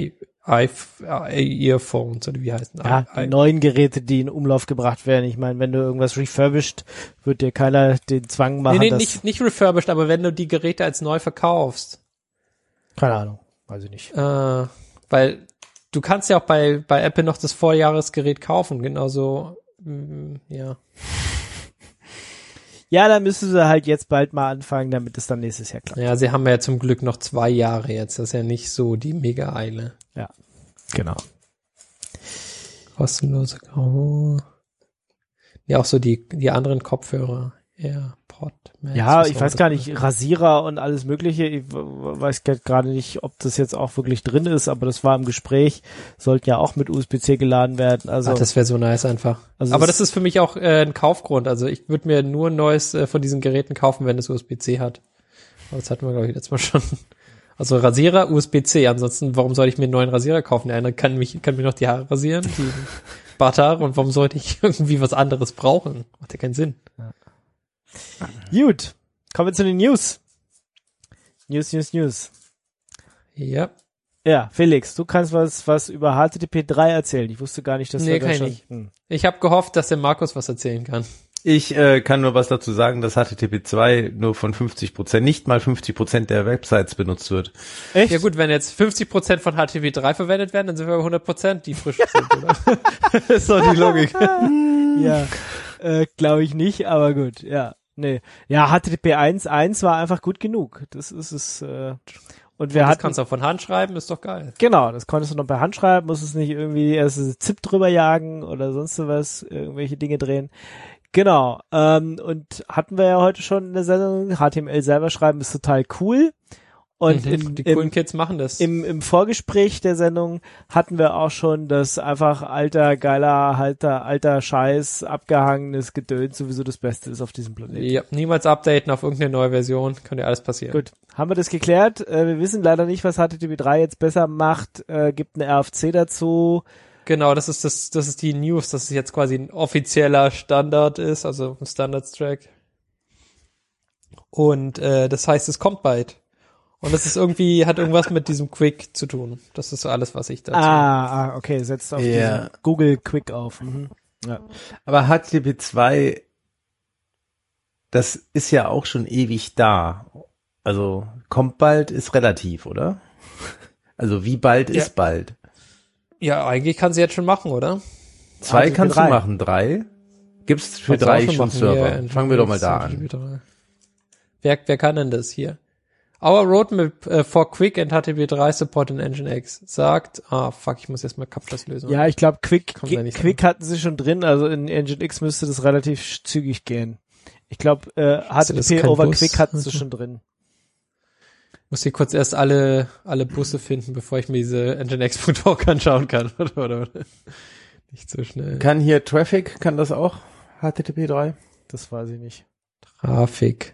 Earphones oder wie heißen die neuen Geräte, die in Umlauf gebracht werden. Ich meine, wenn du irgendwas refurbished, wird dir keiner den Zwang machen. Nee, nicht refurbished, aber wenn du die Geräte als neu verkaufst. Keine Ahnung, weiß ich nicht. Weil du kannst ja auch bei Apple noch das Vorjahresgerät kaufen, genauso, ja. Ja, da müssen sie halt jetzt bald mal anfangen, damit es dann nächstes Jahr klappt. Ja, sie haben ja zum Glück noch 2 Jahre jetzt. Das ist ja nicht so die Mega-Eile. Ja, genau. Kostenlose Ja, auch so die anderen Kopfhörer. AirPod Max. Ja, ich weiß gar nicht, Rasierer und alles Mögliche. Ich weiß gerade nicht, ob das jetzt auch wirklich drin ist, aber das war im Gespräch. Sollten ja auch mit USB-C geladen werden. Also das wäre so nice einfach. Also aber das ist für mich auch ein Kaufgrund. Also ich würde mir nur ein neues von diesen Geräten kaufen, wenn es USB-C hat. Aber das hatten wir, glaube ich, letztes Mal schon. Also Rasierer, USB-C. Ansonsten, warum soll ich mir einen neuen Rasierer kaufen? Der eine kann mir noch die Haare rasieren, die Barthaare, und warum sollte ich irgendwie was anderes brauchen? Macht ja keinen Sinn. Ja. Gut, kommen wir zu den News. News. Ja. Ja, Felix, du kannst was über HTTP 3 erzählen. Ich wusste gar nicht, dass kann ich nicht. Ich habe gehofft, dass der Markus was erzählen kann. Ich kann nur was dazu sagen, dass HTTP 2 nur von 50%, nicht mal 50% der Websites benutzt wird. Echt? Ja gut, wenn jetzt 50% von HTTP 3 verwendet werden, dann sind wir bei 100%, die frisch sind, oder? Das ist doch die Logik. Ja, glaube ich nicht, aber gut, ja. Nee. Ja, HTTP 1.1 war einfach gut genug. Das ist es. Und wir das hatten, kannst du auch von Hand schreiben, ist doch geil. Genau, das konntest du noch per Hand schreiben, musst es nicht irgendwie erst ZIP drüber jagen oder sonst was, irgendwelche Dinge drehen. Genau, und hatten wir ja heute schon in der Sendung, HTML selber schreiben ist total cool. Und die coolen Kids machen das. Im Vorgespräch der Sendung hatten wir auch schon, dass einfach alter Scheiß, abgehangenes Gedöns sowieso das Beste ist auf diesem Planeten. Ja, niemals updaten auf irgendeine neue Version, kann ja alles passieren. Gut, haben wir das geklärt. Wir wissen leider nicht, was HTTP 3 jetzt besser macht. Gibt eine RFC dazu. Genau, das ist die News, dass es jetzt quasi ein offizieller Standard ist, also ein Standards-Track. Und das heißt, es kommt bald. Und das ist irgendwie, hat irgendwas mit diesem Quick zu tun. Das ist so alles, was ich dazu. Okay, setzt auf diesen Google Quick auf. Mhm. Ja. Aber HTTP 2, das ist ja auch schon ewig da. Also kommt bald ist relativ, oder? Also wie bald ist bald? Ja, eigentlich kann sie jetzt schon machen, oder? 2 kannst du machen, 3? Gibt's für 3 schon Server? Fangen wir doch mal da an. Wer kann denn das hier? Our roadmap for Quick and HTTP 3 support in Nginx sagt, ich muss jetzt mal Kappas lösen. Ja, ich glaube Quick hatten sie schon drin, also in Nginx müsste das relativ zügig gehen. Ich glaube, HTTP over Quick hatten sie schon drin. Muss hier kurz erst alle Busse finden, bevor ich mir diese nginx.org anschauen kann, oder? Nicht so schnell. Kann hier Traffic, kann das auch? HTTP 3? Das weiß ich nicht. Traffic.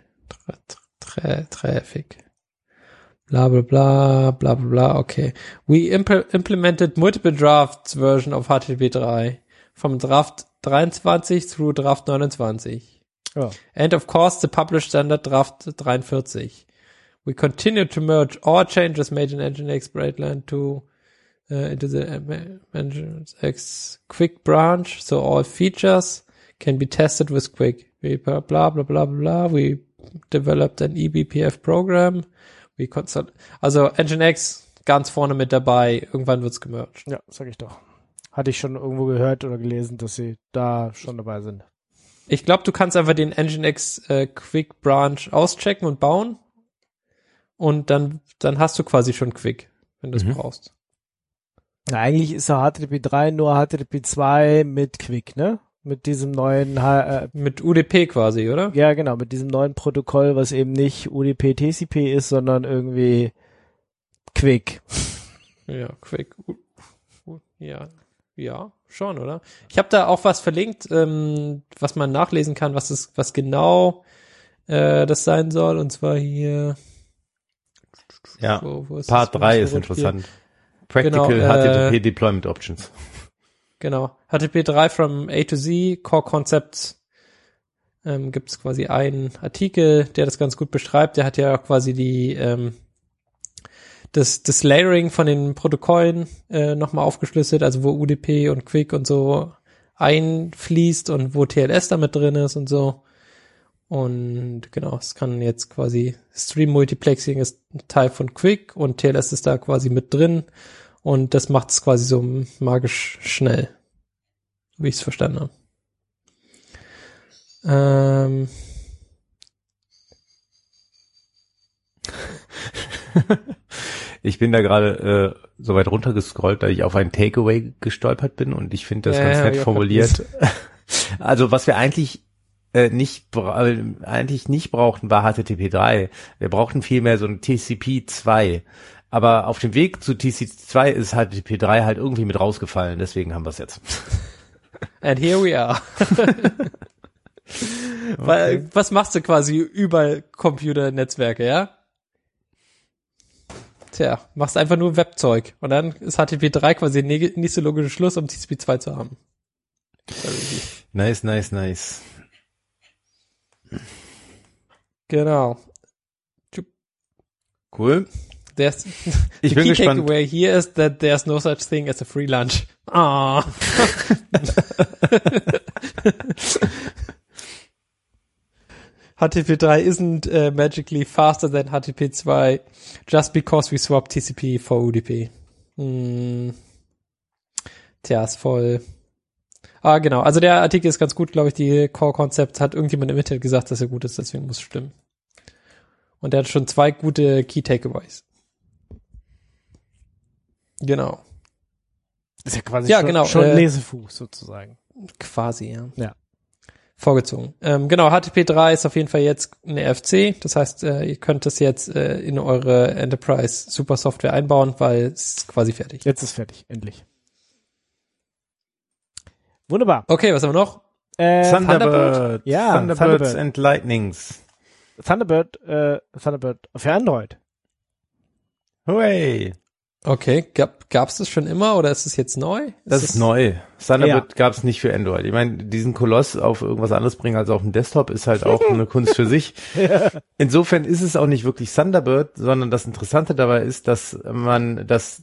Bla bla bla bla bla bla, okay. We implemented multiple drafts version of HTTP 3 from draft 23 through draft 29. Oh. And of course the published standard draft 43. We continue to merge all changes made in Nginx Breadline into the Nginx Quick branch, so all features can be tested with Quick. We blah blah blah blah blah. We developed an eBPF program. Also Nginx ganz vorne mit dabei. Irgendwann wird's gemerged. Ja, sag ich doch. Hatte ich schon irgendwo gehört oder gelesen, dass sie da schon dabei sind. Ich glaube, du kannst einfach den Nginx Quick Branch auschecken und bauen. Und dann hast du quasi schon Quick, wenn du es brauchst. Na, eigentlich ist ja HTTP 3 nur HTTP 2 mit Quick, ne? Mit diesem neuen mit UDP quasi, oder? Ja, genau, mit diesem neuen Protokoll, was eben nicht UDP TCP ist, sondern irgendwie Quick. Ja, Quick. Ja, schon, oder? Ich habe da auch was verlinkt, was man nachlesen kann, was genau das sein soll, und zwar hier. Ja, Part 3 ist interessant. Practical HTTP Deployment Options. Genau. HTTP 3 from A to Z, Core Concepts. Gibt es quasi einen Artikel, der das ganz gut beschreibt. Der hat ja quasi das Layering von den Protokollen nochmal aufgeschlüsselt, also wo UDP und Quick und so einfließt und wo TLS damit drin ist und so. Und genau, es kann jetzt quasi Stream Multiplexing ist ein Teil von Quick und TLS ist da quasi mit drin und das macht es quasi so magisch schnell, wie ich es verstanden habe. Ich bin da gerade so weit runtergescrollt, dass ich auf ein Takeaway gestolpert bin und ich finde das ganz nett formuliert. Also was wir eigentlich nicht brauchten, war HTTP 3. Wir brauchten vielmehr so ein TCP 2. Aber auf dem Weg zu TCP 2 ist HTTP 3 halt irgendwie mit rausgefallen. Deswegen haben wir es jetzt. And here we are. Okay. Was machst du quasi über Computernetzwerke, ja? Tja, machst einfach nur Webzeug. Und dann ist HTTP 3 quasi der nächste logische Schluss, um TCP 2 zu haben. Nice. Genau. Cool. Ich bin gespannt. The key takeaway here is that there's no such thing as a free lunch. HTTP3 isn't magically faster than HTTP2 just because we swapped TCP for UDP. Tja, ist voll. Genau. Also der Artikel ist ganz gut, glaube ich. Die Core Concepts hat irgendjemand im Internet gesagt, dass er gut ist, deswegen muss es stimmen. Und der hat schon 2 gute Key Takeaways. Genau. Ist ja quasi schon Lesefuß sozusagen. Quasi, ja. Ja. Vorgezogen. Genau, HTTP3 ist auf jeden Fall jetzt eine RFC. Das heißt, ihr könnt das jetzt in eure Enterprise Super Software einbauen, weil es ist quasi fertig. Jetzt ist fertig, endlich. Wunderbar. Okay, was haben wir noch? Thunderbird. Ja, Thunderbirds and Lightnings. Thunderbird für Android. Hooray. Okay, gab's das schon immer oder ist es jetzt neu? Das ist neu. Thunderbird gab's nicht für Android. Ich meine, diesen Koloss auf irgendwas anderes bringen als auf dem Desktop ist halt auch eine Kunst für sich. Insofern ist es auch nicht wirklich Thunderbird, sondern das Interessante dabei ist, dass man das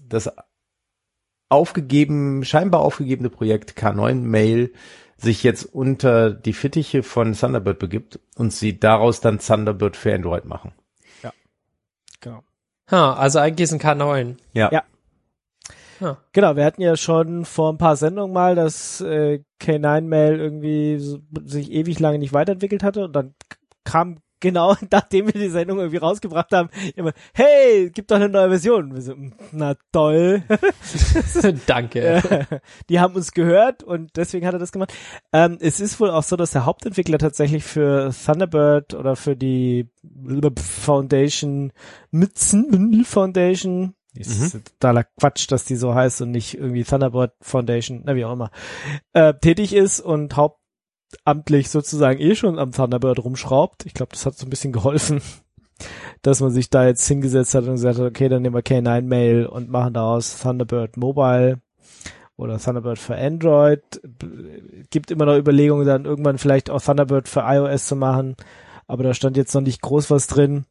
scheinbar aufgegebene Projekt K9 Mail sich jetzt unter die Fittiche von Thunderbird begibt und sie daraus dann Thunderbird für Android machen. Ja, genau. Also eigentlich ist ein K9. Ja. Genau, wir hatten ja schon vor ein paar Sendungen mal, dass K9-Mail irgendwie sich ewig lange nicht weiterentwickelt hatte und dann kam genau, nachdem wir die Sendung irgendwie rausgebracht haben, immer, hey, gibt doch eine neue Version. Und wir so, na toll. Danke. Die haben uns gehört und deswegen hat er das gemacht. Es ist wohl auch so, dass der Hauptentwickler tatsächlich für Thunderbird oder für die Foundation, Foundation, das ist totaler Quatsch, dass die so heißt und nicht irgendwie Thunderbird Foundation, na wie auch immer, tätig ist und hauptamtlich sozusagen schon am Thunderbird rumschraubt. Ich glaube, das hat so ein bisschen geholfen, dass man sich da jetzt hingesetzt hat und gesagt hat, okay, dann nehmen wir K9 Mail und machen daraus Thunderbird Mobile oder Thunderbird für Android. Gibt immer noch Überlegungen, dann irgendwann vielleicht auch Thunderbird für iOS zu machen, aber da stand jetzt noch nicht groß was drin.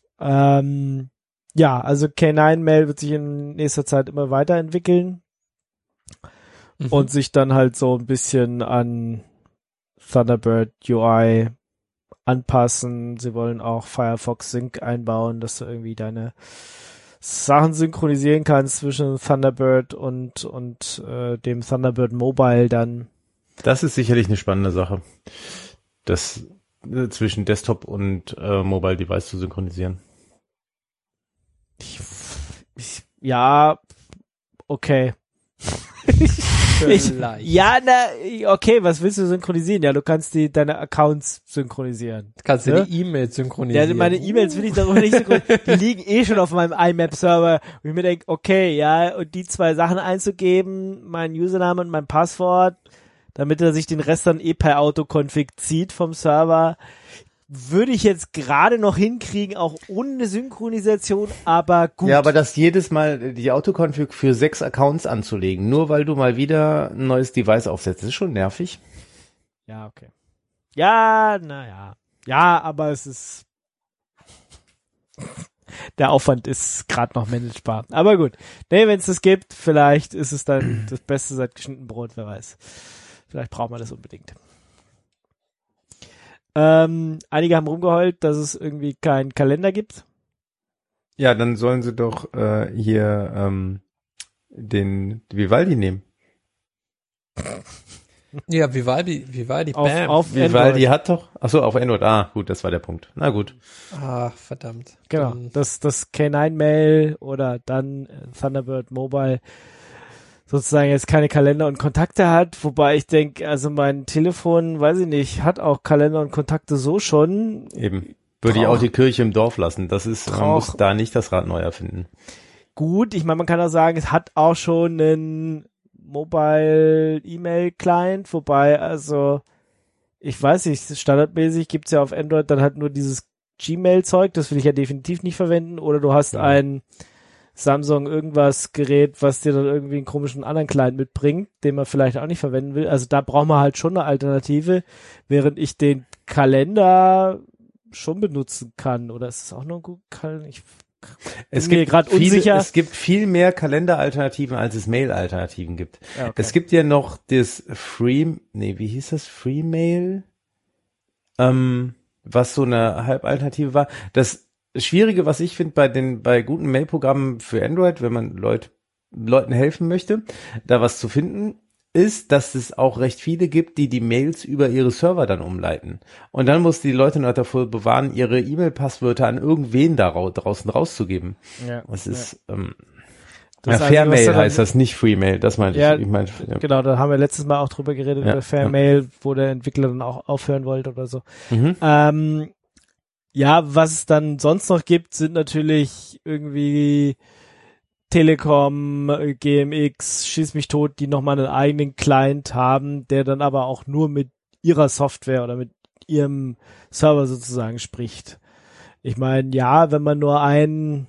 Ja, also K9 Mail wird sich in nächster Zeit immer weiterentwickeln und sich dann halt so ein bisschen an Thunderbird UI anpassen. Sie wollen auch Firefox Sync einbauen, dass du irgendwie deine Sachen synchronisieren kannst zwischen Thunderbird und dem Thunderbird Mobile dann. Das ist sicherlich eine spannende Sache, das zwischen Desktop und Mobile Device zu synchronisieren. Ja, okay. Okay, was willst du synchronisieren? Ja, du kannst deine Accounts synchronisieren. Du kannst ja die E-Mails synchronisieren. Ja, meine E-Mails will ich darüber nicht synchronisieren. Die liegen schon auf meinem IMAP-Server. Und ich mir denke, okay, ja, und die 2 Sachen einzugeben, mein Username und mein Passwort, damit er sich den Rest dann per Autoconfig zieht vom Server, würde ich jetzt gerade noch hinkriegen, auch ohne eine Synchronisation, aber gut. Ja, aber das jedes Mal die Autoconfig für 6 Accounts anzulegen, nur weil du mal wieder ein neues Device aufsetzt, ist schon nervig. Ja, okay. Ja, naja. Ja, aber es ist der Aufwand ist gerade noch managebar. Aber gut. Nee, wenn es das gibt, vielleicht ist es dann das Beste seit geschnittenem Brot, wer weiß. Vielleicht braucht man das unbedingt. Einige haben rumgeheult, dass es irgendwie keinen Kalender gibt. Ja, dann sollen sie doch hier den Vivaldi nehmen. Ja, Vivaldi, bam. Auf Vivaldi hat doch, achso, auf Android, gut, das war der Punkt. Na gut. Verdammt. Genau, das K9 Mail oder dann Thunderbird Mobile sozusagen jetzt keine Kalender und Kontakte hat, wobei ich denke, also mein Telefon, weiß ich nicht, hat auch Kalender und Kontakte so schon. Eben. Würde ich auch die Kirche im Dorf lassen. Das ist, man muss da nicht das Rad neu erfinden. Gut, ich meine, man kann auch sagen, es hat auch schon einen Mobile-E-Mail-Client, wobei, also, ich weiß nicht, standardmäßig gibt's ja auf Android dann halt nur dieses Gmail-Zeug, das will ich ja definitiv nicht verwenden, oder du hast ein Samsung irgendwas Gerät, was dir dann irgendwie einen komischen anderen Client mitbringt, den man vielleicht auch nicht verwenden will. Also da braucht man halt schon eine Alternative, während ich den Kalender schon benutzen kann. Oder ist es auch noch ein guter Kalender? Es gibt viel mehr Kalenderalternativen, als es Mail-Alternativen gibt. Ja, okay. Es gibt ja noch das Freemail? was so eine Halbalternative war. Das Schwierige, was ich finde bei guten Mail-Programmen für Android, wenn man Leuten helfen möchte, da was zu finden, ist, dass es auch recht viele gibt, die Mails über ihre Server dann umleiten. Und dann muss die Leute noch davor bewahren, ihre E-Mail-Passwörter an irgendwen draußen rauszugeben. Ja. Das ist, Fairmail heißt das, nicht Freemail, das meinte ja, ich. Genau, da haben wir letztes Mal auch drüber geredet, über Fairmail, wo der Entwickler dann auch aufhören wollte oder so. Mhm. Was es dann sonst noch gibt, sind natürlich irgendwie Telekom, GMX, Schieß mich tot, die nochmal einen eigenen Client haben, der dann aber auch nur mit ihrer Software oder mit ihrem Server sozusagen spricht. Ich meine, ja, wenn man nur einen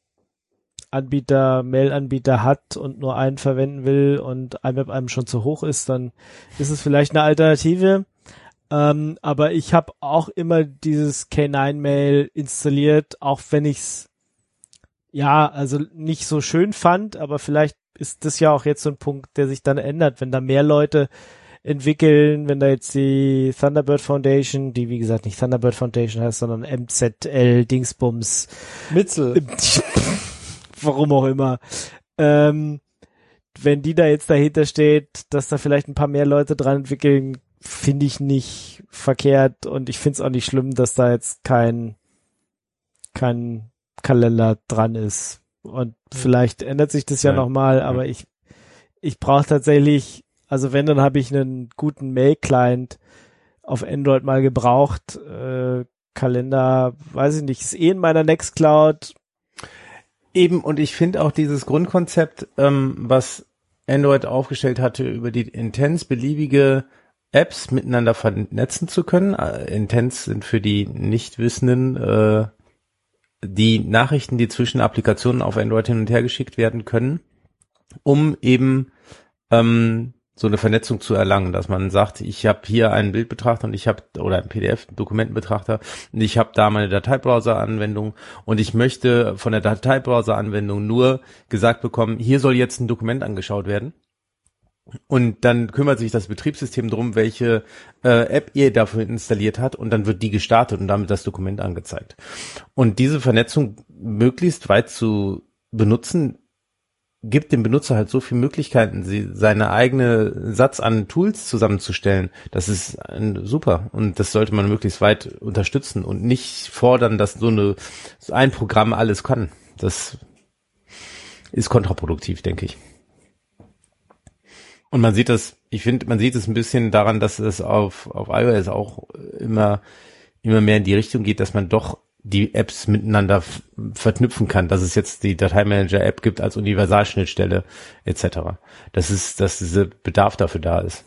Mail-Anbieter hat und nur einen verwenden will und IMAP einem schon zu hoch ist, dann ist es vielleicht eine Alternative. Aber ich habe auch immer dieses K9-Mail installiert, auch wenn ich's also nicht so schön fand, aber vielleicht ist das ja auch jetzt so ein Punkt, der sich dann ändert, wenn da mehr Leute entwickeln, wenn da jetzt die Thunderbird Foundation, die wie gesagt nicht Thunderbird Foundation heißt, sondern MZL Dingsbums Mitzel. Warum auch immer. Wenn die da jetzt dahinter steht, dass da vielleicht ein paar mehr Leute dran entwickeln, finde ich nicht verkehrt und ich finde es auch nicht schlimm, dass da jetzt kein Kalender dran ist. Und vielleicht ändert sich das ja nochmal, aber ich brauche tatsächlich, also wenn, dann habe ich einen guten Mail-Client auf Android mal gebraucht. Kalender, weiß ich nicht, ist in meiner Nextcloud. Eben, und ich finde auch dieses Grundkonzept, was Android aufgestellt hatte, über die Intents beliebige Apps miteinander vernetzen zu können. Intents sind für die Nichtwissenden die Nachrichten, die zwischen Applikationen auf Android hin und her geschickt werden können, um eben so eine Vernetzung zu erlangen, dass man sagt, ich habe hier einen Bildbetrachter und oder einen PDF-Dokumentenbetrachter und ich habe da meine Dateibrowser-Anwendung und ich möchte von der Dateibrowser-Anwendung nur gesagt bekommen, hier soll jetzt ein Dokument angeschaut werden. Und dann kümmert sich das Betriebssystem drum, welche App ihr dafür installiert hat und dann wird die gestartet und damit das Dokument angezeigt. Und diese Vernetzung möglichst weit zu benutzen, gibt dem Benutzer halt so viele Möglichkeiten, seine eigene Satz an Tools zusammenzustellen. Das ist super und das sollte man möglichst weit unterstützen und nicht fordern, dass so ein Programm alles kann. Das ist kontraproduktiv, denke ich. Und man sieht das, man sieht es ein bisschen daran, dass es auf iOS auch immer mehr in die Richtung geht, dass man doch die Apps miteinander verknüpfen kann, dass es jetzt die Dateimanager-App gibt als Universalschnittstelle etc. Dass dieser Bedarf dafür da ist.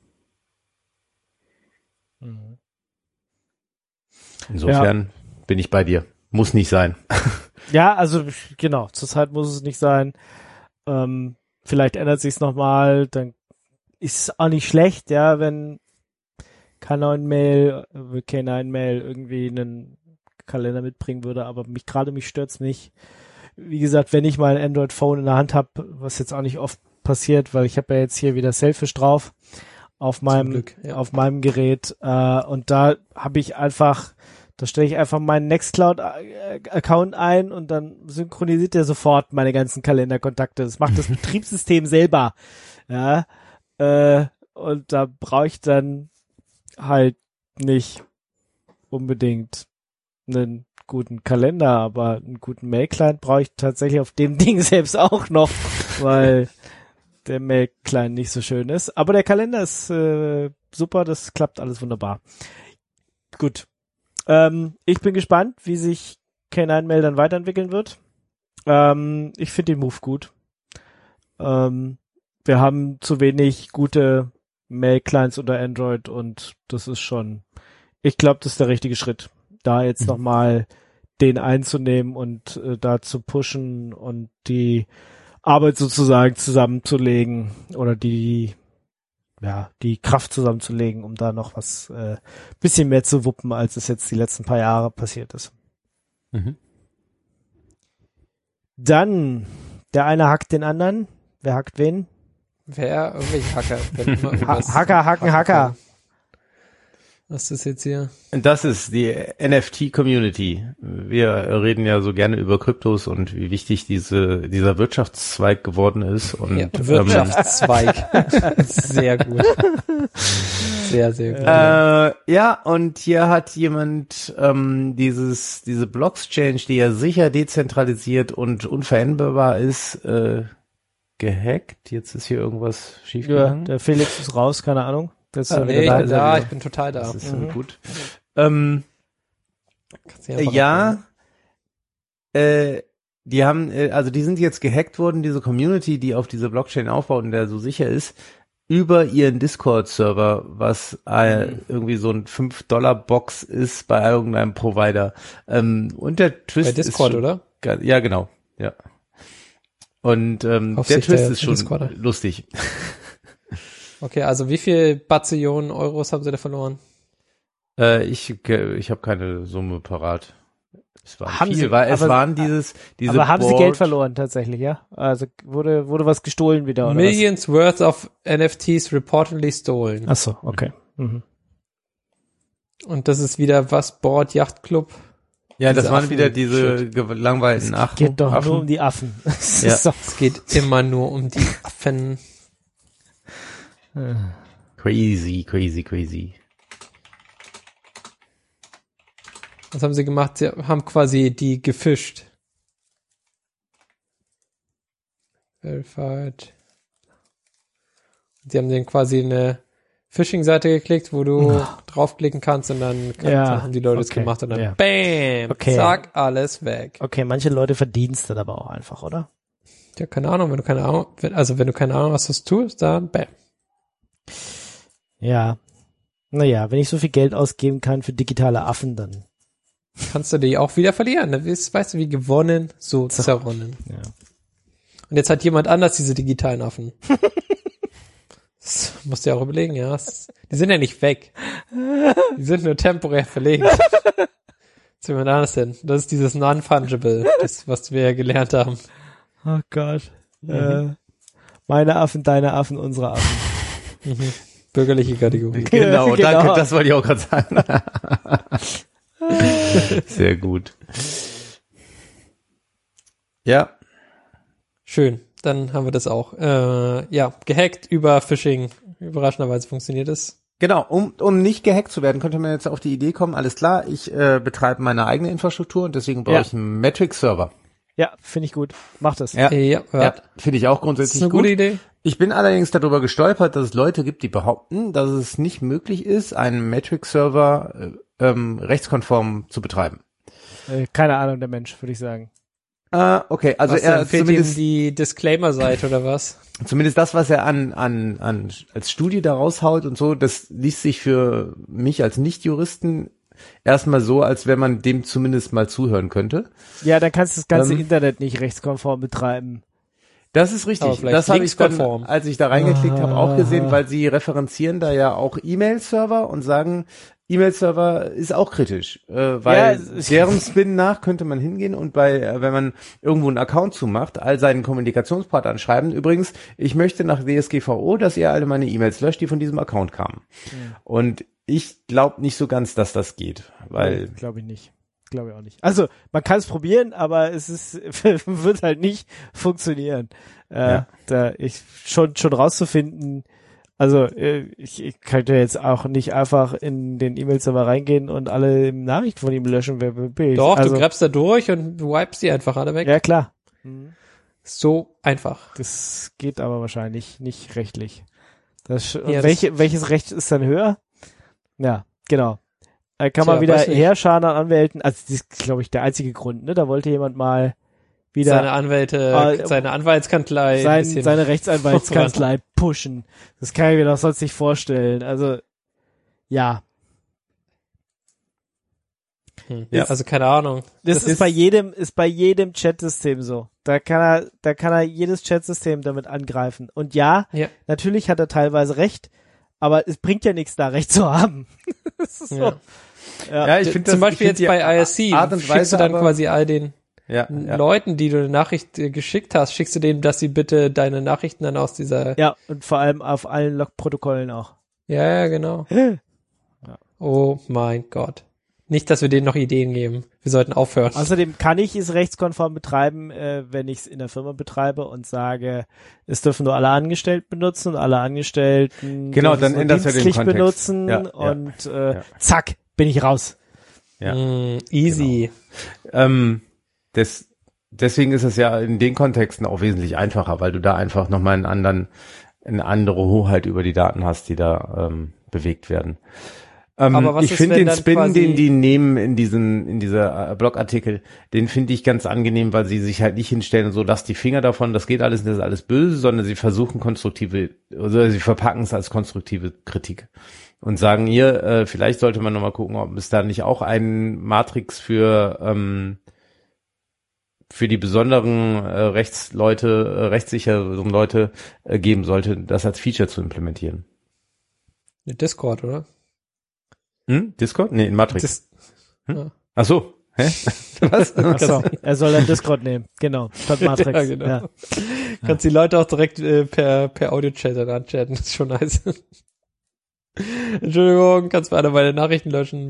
Insofern bin ich bei dir. Muss nicht sein. Ja, also genau, zurzeit muss es nicht sein. Vielleicht ändert sich's nochmal, dann ist es auch nicht schlecht, ja, wenn K9-Mail irgendwie einen Kalender mitbringen würde, aber mich stört's nicht. Wie gesagt, wenn ich mal ein Android-Phone in der Hand habe, was jetzt auch nicht oft passiert, weil ich habe ja jetzt hier wieder Selfish drauf auf meinem Gerät und da habe ich einfach, da stelle ich einfach meinen Nextcloud-Account ein und dann synchronisiert er sofort meine ganzen Kalenderkontakte. Das macht das Betriebssystem selber. Ja, und da brauche ich dann halt nicht unbedingt einen guten Kalender, aber einen guten Mail-Client brauche ich tatsächlich auf dem Ding selbst auch noch, weil der Mail-Client nicht so schön ist. Aber der Kalender ist super, das klappt alles wunderbar. Gut. Ich bin gespannt, wie sich K9-Mail dann weiterentwickeln wird. Ich finde den Move gut. Wir haben zu wenig gute Mail-Clients unter Android und das ist schon, ich glaube, das ist der richtige Schritt, da jetzt nochmal den einzunehmen und da zu pushen und die Arbeit sozusagen zusammenzulegen oder die Kraft zusammenzulegen, um da noch was bisschen mehr zu wuppen, als es jetzt die letzten paar Jahre passiert ist. Mhm. Dann, der eine hackt den anderen. Wer hackt wen? Irgendwelche Hacker. Hacker. Was ist jetzt hier? Das ist die NFT-Community. Wir reden ja so gerne über Kryptos und wie wichtig dieser Wirtschaftszweig geworden ist. Und, ja, Wirtschaftszweig. Sehr gut. Sehr, sehr gut. Ja, und hier hat jemand diese Blockchain, die ja sicher dezentralisiert und unveränderbar ist, gehackt. Jetzt ist hier irgendwas schiefgegangen. Ja, der Felix ist raus, keine Ahnung. Das ist ich bin da, ich bin total da. Das ist gut. Die haben, also die sind jetzt gehackt worden, diese Community, die auf diese Blockchain aufbaut und der so sicher ist, über ihren Discord-Server, was irgendwie so ein $5-Box ist bei irgendeinem Provider. Und der Twist bei Discord, ist oder? Ja, genau. Ja. Und der Twist ist schon Discorder. Lustig. Okay, also wie viel Bazillionen Euros haben sie da verloren? Ich habe keine Summe parat. Es waren diese aber haben sie Geld verloren tatsächlich, ja? Also wurde was gestohlen wieder, oder Millions worth of NFTs reportedly stolen. Ach so, okay. Mhm. Und das ist wieder was? Board Yacht Club? Ja, das waren wieder diese gelangweilten Affen. Es geht doch nur um die Affen. Es geht immer nur um die Affen. Crazy. Was haben sie gemacht? Sie haben quasi die gefischt. Verified. Sie haben denen quasi eine Phishing-Seite geklickt, wo du draufklicken kannst und dann haben die Leute es gemacht und dann bam, zack, alles weg. Okay, manche Leute verdienen es dann aber auch einfach, oder? Ja, keine Ahnung, wenn du keine Ahnung hast, was du tust, dann bam. Ja. Naja, wenn ich so viel Geld ausgeben kann für digitale Affen, dann kannst du die auch wieder verlieren. Weißt du, wie gewonnen, so zerronnen. Ja. Und jetzt hat jemand anders diese digitalen Affen. Das musst du ja auch überlegen, ja. Die sind ja nicht weg. Die sind nur temporär verlegt. Was will man anders denn? Das ist dieses Non-Fungible, das, was wir ja gelernt haben. Oh Gott. Meine Affen, deine Affen, unsere Affen. Bürgerliche Kategorie. Genau, danke, das wollte ich auch gerade sagen. Sehr gut. Ja. Schön, dann haben wir das auch. Gehackt über Phishing. Überraschenderweise funktioniert es. Genau, um nicht gehackt zu werden, könnte man jetzt auf die Idee kommen, alles klar, ich betreibe meine eigene Infrastruktur und deswegen brauche ich einen Metric-Server. Ja, finde ich gut. Mach das. Ja, finde ich auch grundsätzlich gut. Das ist eine gute Idee. Ich bin allerdings darüber gestolpert, dass es Leute gibt, die behaupten, dass es nicht möglich ist, einen Metric-Server rechtskonform zu betreiben. Keine Ahnung, der Mensch, würde ich sagen. Okay, also er zumindest die Disclaimer-Seite oder was? Zumindest das, was er als Studie da raushaut und so, das liest sich für mich als Nicht-Juristen erstmal so, als wenn man dem zumindest mal zuhören könnte. Ja, dann kannst du das ganze Internet nicht rechtskonform betreiben. Das ist richtig. Das habe ich dann, als ich da reingeklickt habe, auch gesehen, weil sie referenzieren da ja auch E-Mail-Server und sagen, E-Mail-Server ist auch kritisch, weil deren Spin nach könnte man hingehen und wenn man irgendwo einen Account zumacht, all seinen Kommunikationspartnern schreiben, übrigens, ich möchte nach DSGVO, dass ihr alle meine E-Mails löscht, die von diesem Account kamen. Und ich glaube nicht so ganz, dass das geht, weil... Glaube ich nicht. Glaube ich auch nicht. Also, man kann es probieren, aber wird halt nicht funktionieren. Schon rauszufinden, also ich könnte jetzt auch nicht einfach in den E-Mail-Server reingehen und alle Nachrichten von ihm löschen. Doch, du grabst da durch und wipest die einfach alle weg. Ja, klar. So einfach. Das geht aber wahrscheinlich nicht rechtlich. Welches Recht ist dann höher? Ja, genau. Da kann man wieder Heerscharen an Anwälten, also das ist, glaube ich, der einzige Grund, ne? Da wollte jemand mal wieder seine Anwaltskanzlei, seine Rechtsanwaltskanzlei pushen. Das kann ich mir doch sonst nicht vorstellen. Also, ja. Also keine Ahnung. Das ist bei jedem Chatsystem so. Da kann er jedes Chatsystem damit angreifen. Und natürlich hat er teilweise recht, aber es bringt ja nichts, da Recht zu haben. Das ist so. Ja, ich finde zum Beispiel jetzt bei ISC schickst du dann quasi all den Leuten, die du eine Nachricht geschickt hast, schickst du denen, dass sie bitte deine Nachrichten dann aus dieser... Ja, und vor allem auf allen Logprotokollen auch. Ja, genau. Oh mein Gott. Nicht, dass wir denen noch Ideen geben. Wir sollten aufhören. Außerdem kann ich es rechtskonform betreiben, wenn ich es in der Firma betreibe und sage, es dürfen nur alle Angestellten benutzen und alle Angestellten dann änderst du den Kontext benutzen zack, bin ich raus. Ja. Easy. Genau. Deswegen ist es ja in den Kontexten auch wesentlich einfacher, weil du da einfach nochmal eine andere Hoheit über die Daten hast, die da bewegt werden. Aber ich finde den Spin, den die nehmen in dieser Blogartikel, den finde ich ganz angenehm, weil sie sich halt nicht hinstellen und so, lass die Finger davon, das geht alles, das ist alles böse, sondern sie versuchen sie verpacken es als konstruktive Kritik und sagen hier, vielleicht sollte man nochmal gucken, ob es da nicht auch einen Matrix für die besonderen rechtssicheren Leute geben sollte, das als Feature zu implementieren. Discord, oder? Discord? Nee, in Matrix. Ja. Ach so. Hä? Was? Ach so, er soll dann Discord nehmen. Genau, statt Matrix. Ja, genau. Ja. Kannst die Leute auch direkt per Audio-Chat dann anchatten. Das ist schon nice. Entschuldigung, kannst du einer meine Nachrichten löschen?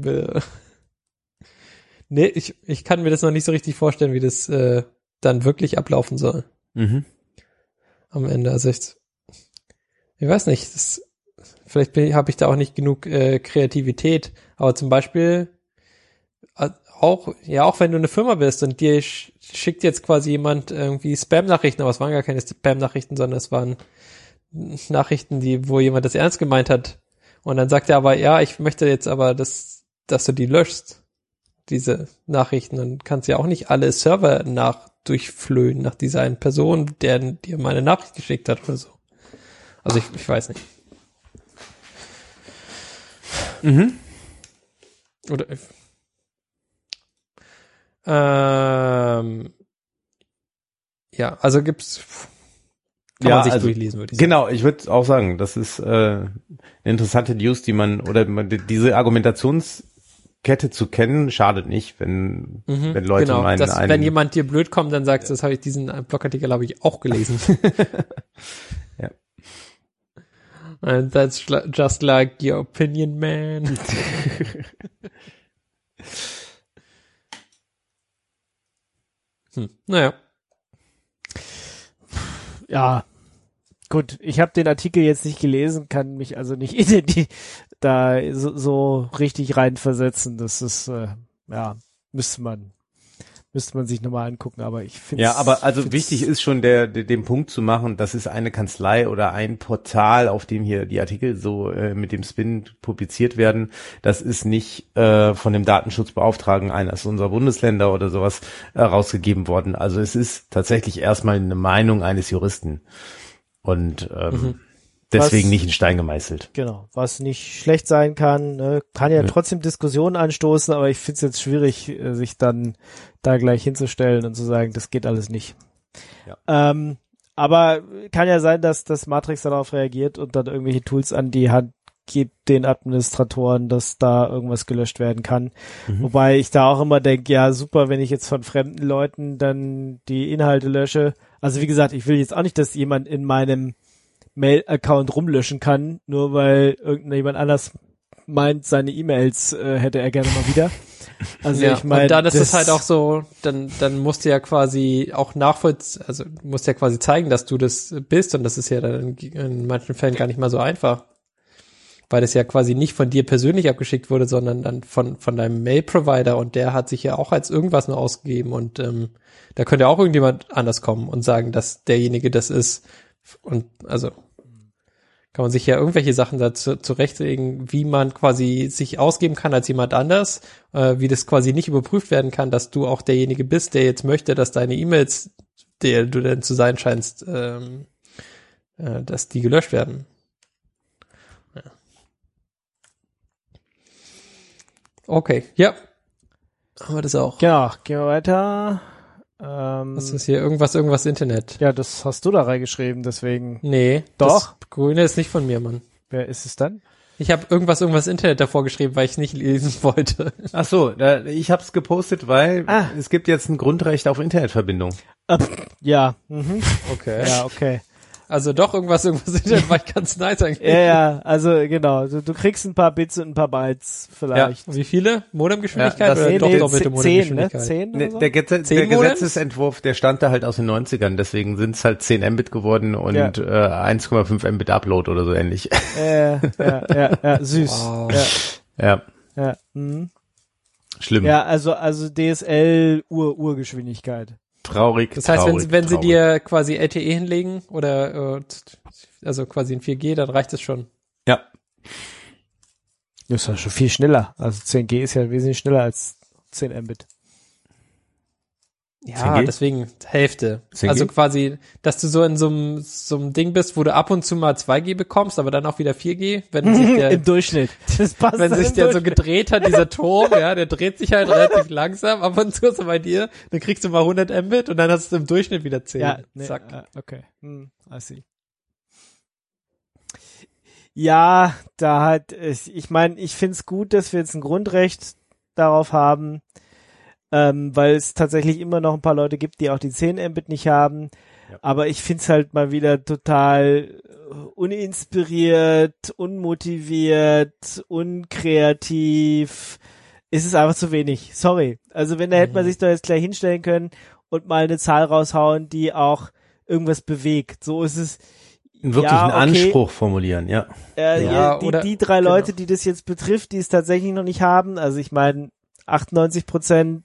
Nee, ich kann mir das noch nicht so richtig vorstellen, wie das dann wirklich ablaufen soll. Mhm. Am Ende. Also ich weiß nicht, vielleicht habe ich da auch nicht genug Kreativität, aber zum Beispiel auch wenn du eine Firma bist und dir schickt jetzt quasi jemand irgendwie Spam-Nachrichten, aber es waren gar keine Spam-Nachrichten, sondern es waren Nachrichten, wo jemand das ernst gemeint hat. Und dann sagt er aber, ja, ich möchte jetzt aber, dass du die löschst, diese Nachrichten. Dann kannst du ja auch nicht alle Server durchflöhen nach dieser einen Person, der dir meine Nachricht geschickt hat oder so. Also ich weiß nicht. Mhm. Oder ja, also kann man sich durchlesen, würde ich sagen. Genau, ich würde auch sagen, das ist eine interessante News, diese Argumentationskette zu kennen, schadet nicht, wenn Leute meinen, wenn jemand dir blöd kommt, dann sagst du, das habe ich diesen Blogartikel habe ich auch gelesen. Ja. And that's just like your opinion, man. Naja. Ja, gut. Ich habe den Artikel jetzt nicht gelesen, kann mich also nicht da so richtig reinversetzen. Das ist, müsste man sich nochmal angucken, aber ich finde ja, aber also wichtig ist schon den Punkt zu machen, das ist eine Kanzlei oder ein Portal, auf dem hier die Artikel so mit dem Spin publiziert werden. Das ist nicht von dem Datenschutzbeauftragten eines unserer Bundesländer oder sowas rausgegeben worden. Also es ist tatsächlich erstmal eine Meinung eines Juristen und deswegen nicht in Stein gemeißelt. Genau, was nicht schlecht sein kann, ne? Kann ja trotzdem Diskussionen anstoßen, aber ich finde es jetzt schwierig, sich dann da gleich hinzustellen und zu sagen, das geht alles nicht. Ja. Aber kann ja sein, dass das Matrix darauf reagiert und dann irgendwelche Tools an die Hand gibt den Administratoren, dass da irgendwas gelöscht werden kann. Wobei ich da auch immer denke, ja super, wenn ich jetzt von fremden Leuten dann die Inhalte lösche. Also wie gesagt, ich will jetzt auch nicht, dass jemand in meinem Mail-Account rumlöschen kann, nur weil irgendjemand anders meint, seine E-Mails hätte er gerne mal wieder. Also ja, ich meine, und dann ist es halt auch so, dann musst du ja quasi auch also du musst ja quasi zeigen, dass du das bist, und das ist ja dann in manchen Fällen gar nicht mal so einfach, weil das ja quasi nicht von dir persönlich abgeschickt wurde, sondern dann von deinem Mail-Provider, und der hat sich ja auch als irgendwas nur ausgegeben, und da könnte auch irgendjemand anders kommen und sagen, dass derjenige das ist, und also kann man sich ja irgendwelche Sachen dazu zurechtlegen, wie man quasi sich ausgeben kann als jemand anders, wie das quasi nicht überprüft werden kann, dass du auch derjenige bist, der jetzt möchte, dass deine E-Mails, der du denn zu sein scheinst, dass die gelöscht werden. Ja. Okay, ja. Haben wir das auch. Ja, gehen wir weiter. Was ist hier? Irgendwas Internet. Ja, das hast du da reingeschrieben, deswegen. Nee. Doch. Das Grüne ist nicht von mir, Mann. Wer ist es dann? Ich habe irgendwas Internet davor geschrieben, weil ich es nicht lesen wollte. Ach so, ich habe es gepostet, weil es gibt jetzt ein Grundrecht auf Internetverbindung. Ja. Mhm. Okay. Ja, okay. also doch irgendwas Internet war ganz nice eigentlich. Ja, also genau, du kriegst ein paar Bits und ein paar Bytes vielleicht. Ja. Wie viele? Modemgeschwindigkeit oder doch doppelte Modemgeschwindigkeit? 10 Nee, oder so? der Gesetzesentwurf, der stammt da halt aus den 90ern, deswegen sind es halt 10 Mbit geworden und 1,5 Mbit Upload oder so ähnlich. Ja, süß. Wow. Ja. Schlimm. Ja, also DSL Urgeschwindigkeit. Traurig. Das heißt, wenn sie dir quasi LTE hinlegen oder also quasi in 4G, dann reicht es schon. Ja. Das ist ja schon viel schneller. Also 10G ist ja wesentlich schneller als 10 Mbit. Ja, 10G? deswegen Hälfte. 10G? Also quasi, dass du so in so einem Ding bist, wo du ab und zu mal 2G bekommst, aber dann auch wieder 4G, wenn sich der im Durchschnitt. Das passt wenn sich der so gedreht hat, dieser Turm, ja, der dreht sich halt relativ langsam, ab und zu so bei dir, dann kriegst du mal 100 Mbit und dann hast du im Durchschnitt wieder 10. Ja, Zack. Okay. I see. Ja, da hat ich meine, ich find's gut, dass wir jetzt ein Grundrecht darauf haben, weil es tatsächlich immer noch ein paar Leute gibt, die auch die 10 Mbit nicht haben. Ja. Aber ich find's halt mal wieder total uninspiriert, unmotiviert, unkreativ. Es ist einfach zu wenig. Sorry. Also da hätte man sich doch jetzt gleich hinstellen können und mal eine Zahl raushauen, die auch irgendwas bewegt. So ist es. Einen wirklichen Anspruch formulieren, ja. Die 3 Leute, die das jetzt betrifft, die es tatsächlich noch nicht haben, also ich meine, 98%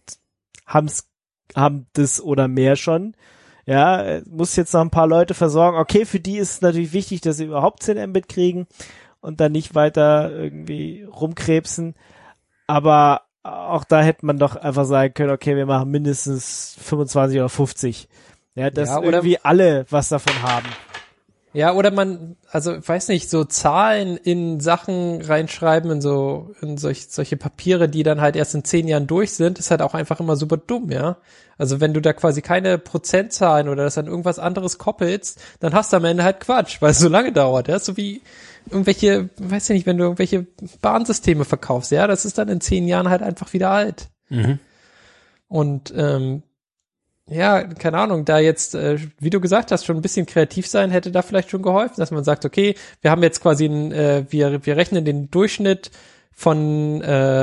haben das oder mehr schon. Ja, muss jetzt noch ein paar Leute versorgen. Okay, für die ist es natürlich wichtig, dass sie überhaupt 10 Mbit kriegen und dann nicht weiter irgendwie rumkrebsen. Aber auch da hätte man doch einfach sagen können, okay, wir machen mindestens 25 oder 50. Ja, dass irgendwie alle was davon haben. Ja, oder weiß nicht, so Zahlen in Sachen reinschreiben, in solche Papiere, die dann halt erst in 10 Jahren durch sind, ist halt auch einfach immer super dumm, ja. Also wenn du da quasi keine Prozentzahlen oder das an irgendwas anderes koppelst, dann hast du am Ende halt Quatsch, weil es so lange dauert, ja. So wie irgendwelche, weiß ich nicht, wenn du irgendwelche Bahnsysteme verkaufst, ja, das ist dann in 10 Jahren halt einfach wieder alt. Mhm. Und, ja, keine Ahnung, da jetzt, wie du gesagt hast, schon ein bisschen kreativ sein hätte da vielleicht schon geholfen, dass man sagt, okay, wir haben jetzt quasi wir rechnen den Durchschnitt von,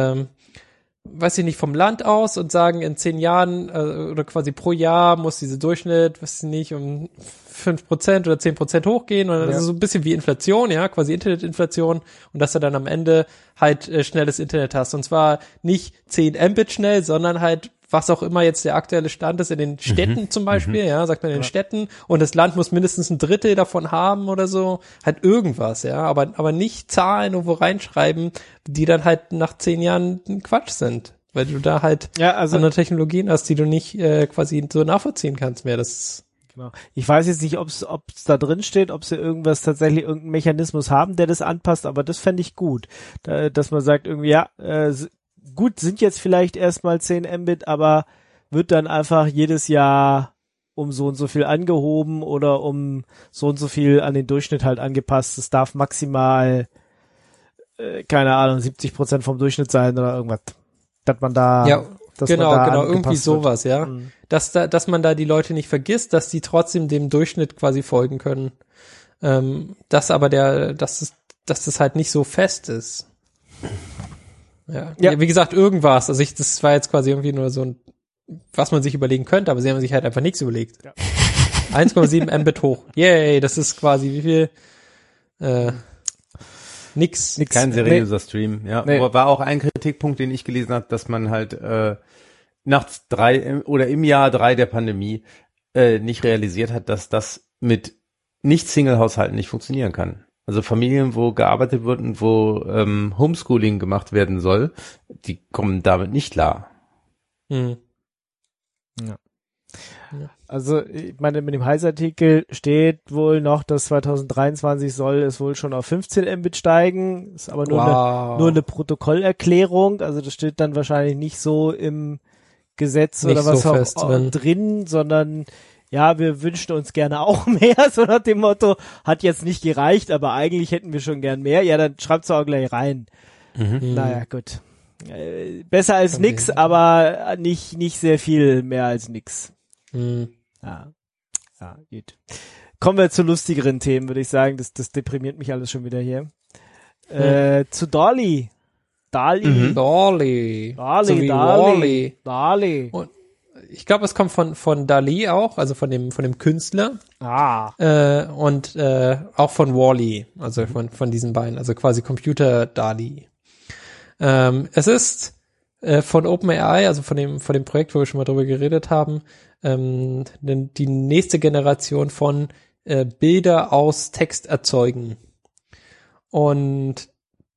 weiß ich nicht, vom Land aus und sagen, in 10 Jahren oder quasi pro Jahr muss dieser Durchschnitt, weiß ich nicht, um 5% oder 10% hochgehen oder das ist so ein bisschen wie Inflation, ja, quasi Internetinflation und dass du dann am Ende halt schnelles Internet hast und zwar nicht 10 Mbit schnell, sondern halt was auch immer jetzt der aktuelle Stand ist in den Städten zum Beispiel, ja, sagt man in den Städten und das Land muss mindestens 1/3 davon haben oder so, halt irgendwas, ja, aber nicht Zahlen irgendwo reinschreiben, die dann halt nach 10 Jahren Quatsch sind, weil du da halt andere Technologien hast, die du nicht quasi so nachvollziehen kannst mehr, das genau. Ich weiß jetzt nicht, ob es da drin steht, ob sie tatsächlich irgendeinen Mechanismus haben, der das anpasst, aber das fände ich gut, dass man sagt irgendwie, gut, sind jetzt vielleicht erstmal 10 Mbit, aber wird dann einfach jedes Jahr um so und so viel angehoben oder um so und so viel an den Durchschnitt halt angepasst. Es darf maximal, keine Ahnung, 70% vom Durchschnitt sein oder irgendwas. Dass man da, genau, irgendwie sowas, ja. Mhm. Dass man da die Leute nicht vergisst, dass die trotzdem dem Durchschnitt quasi folgen können. Dass das halt nicht so fest ist. Ja, wie gesagt, irgendwas. Also das war jetzt quasi irgendwie nur so ein, was man sich überlegen könnte, aber sie haben sich halt einfach nichts überlegt. Ja. 1,7 Mbit hoch. Yay, das ist quasi wie viel? Nix. Kein seriöser Stream. Ja, war auch ein Kritikpunkt, den ich gelesen habe, dass man halt nachts 3 oder im Jahr 3 der Pandemie nicht realisiert hat, dass das mit Nicht-Single-Haushalten nicht funktionieren kann. Also Familien, wo gearbeitet wird und wo Homeschooling gemacht werden soll, die kommen damit nicht klar. Ja. Also ich meine, mit dem Heise-Artikel steht wohl noch, dass 2023 soll es wohl schon auf 15 Mbit steigen. Ist aber nur eine Protokollerklärung. Also das steht dann wahrscheinlich nicht so im Gesetz nicht oder was so auch drin, sondern ja, wir wünschen uns gerne auch mehr, so nach dem Motto, hat jetzt nicht gereicht, aber eigentlich hätten wir schon gern mehr. Ja, dann schreibt's auch gleich rein. Naja, gut. Besser als nix, aber nicht sehr viel mehr als nix. Ja, gut. Kommen wir zu lustigeren Themen, würde ich sagen. Das deprimiert mich alles schon wieder hier. Zu DALL-E. DALL-E. DALL-E. DALL-E. Und ich glaube, es kommt von DALL-E auch, also von dem Künstler. Und auch von WALL-E, also von diesen beiden, also quasi Computer DALL-E. Es ist von OpenAI, also von dem Projekt, wo wir schon mal drüber geredet haben, die nächste Generation von Bilder aus Text erzeugen. Und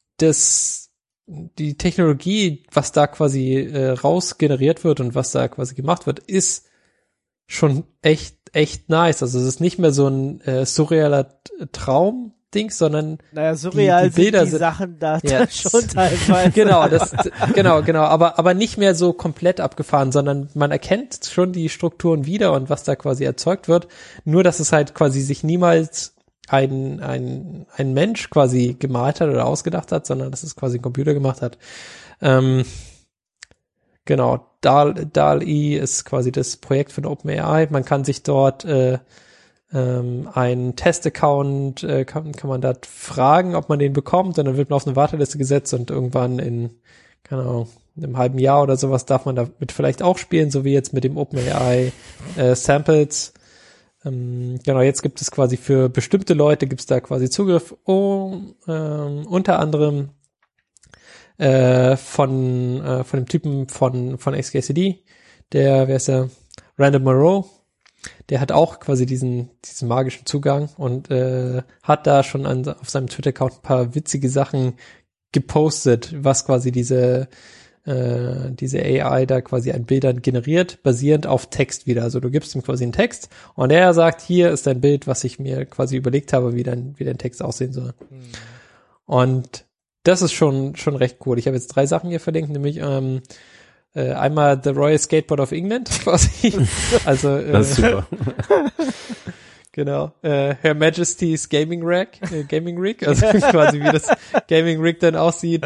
die Technologie, was da quasi raus generiert wird und was da quasi gemacht wird, ist schon echt nice. Also es ist nicht mehr so ein surrealer Traum-Ding, sondern surreal die Bilder sind die Sachen da schon teilweise. Genau, aber nicht mehr so komplett abgefahren, sondern man erkennt schon die Strukturen wieder und was da quasi erzeugt wird. Nur, dass es halt quasi sich niemals ein Mensch quasi gemalt hat oder ausgedacht hat, sondern dass es quasi ein Computer gemacht hat. Genau, DALL-E ist quasi das Projekt von OpenAI. Man kann sich dort einen Test-Account, kann man da fragen, ob man den bekommt, und dann wird man auf eine Warteliste gesetzt und irgendwann in, keine Ahnung, einem halben Jahr oder sowas darf man damit vielleicht auch spielen, so wie jetzt mit dem OpenAI Samples. Genau, jetzt gibt es quasi für bestimmte Leute gibt's da quasi Zugriff, unter anderem von dem Typen von XKCD, wer ist der? Randall Moreau, der hat auch quasi diesen magischen Zugang und hat da schon auf seinem Twitter-Account ein paar witzige Sachen gepostet, was quasi diese AI da quasi an Bildern generiert, basierend auf Text wieder. Also du gibst ihm quasi einen Text und er sagt, hier ist ein Bild, was ich mir quasi überlegt habe, wie dein Text aussehen soll. Und das ist schon recht cool. Ich habe jetzt 3 Sachen hier verlinkt, nämlich einmal The Royal Skateboard of England quasi. Also das ist super. Genau. Her Majesty's Gaming Rig, also quasi wie das Gaming Rig dann aussieht,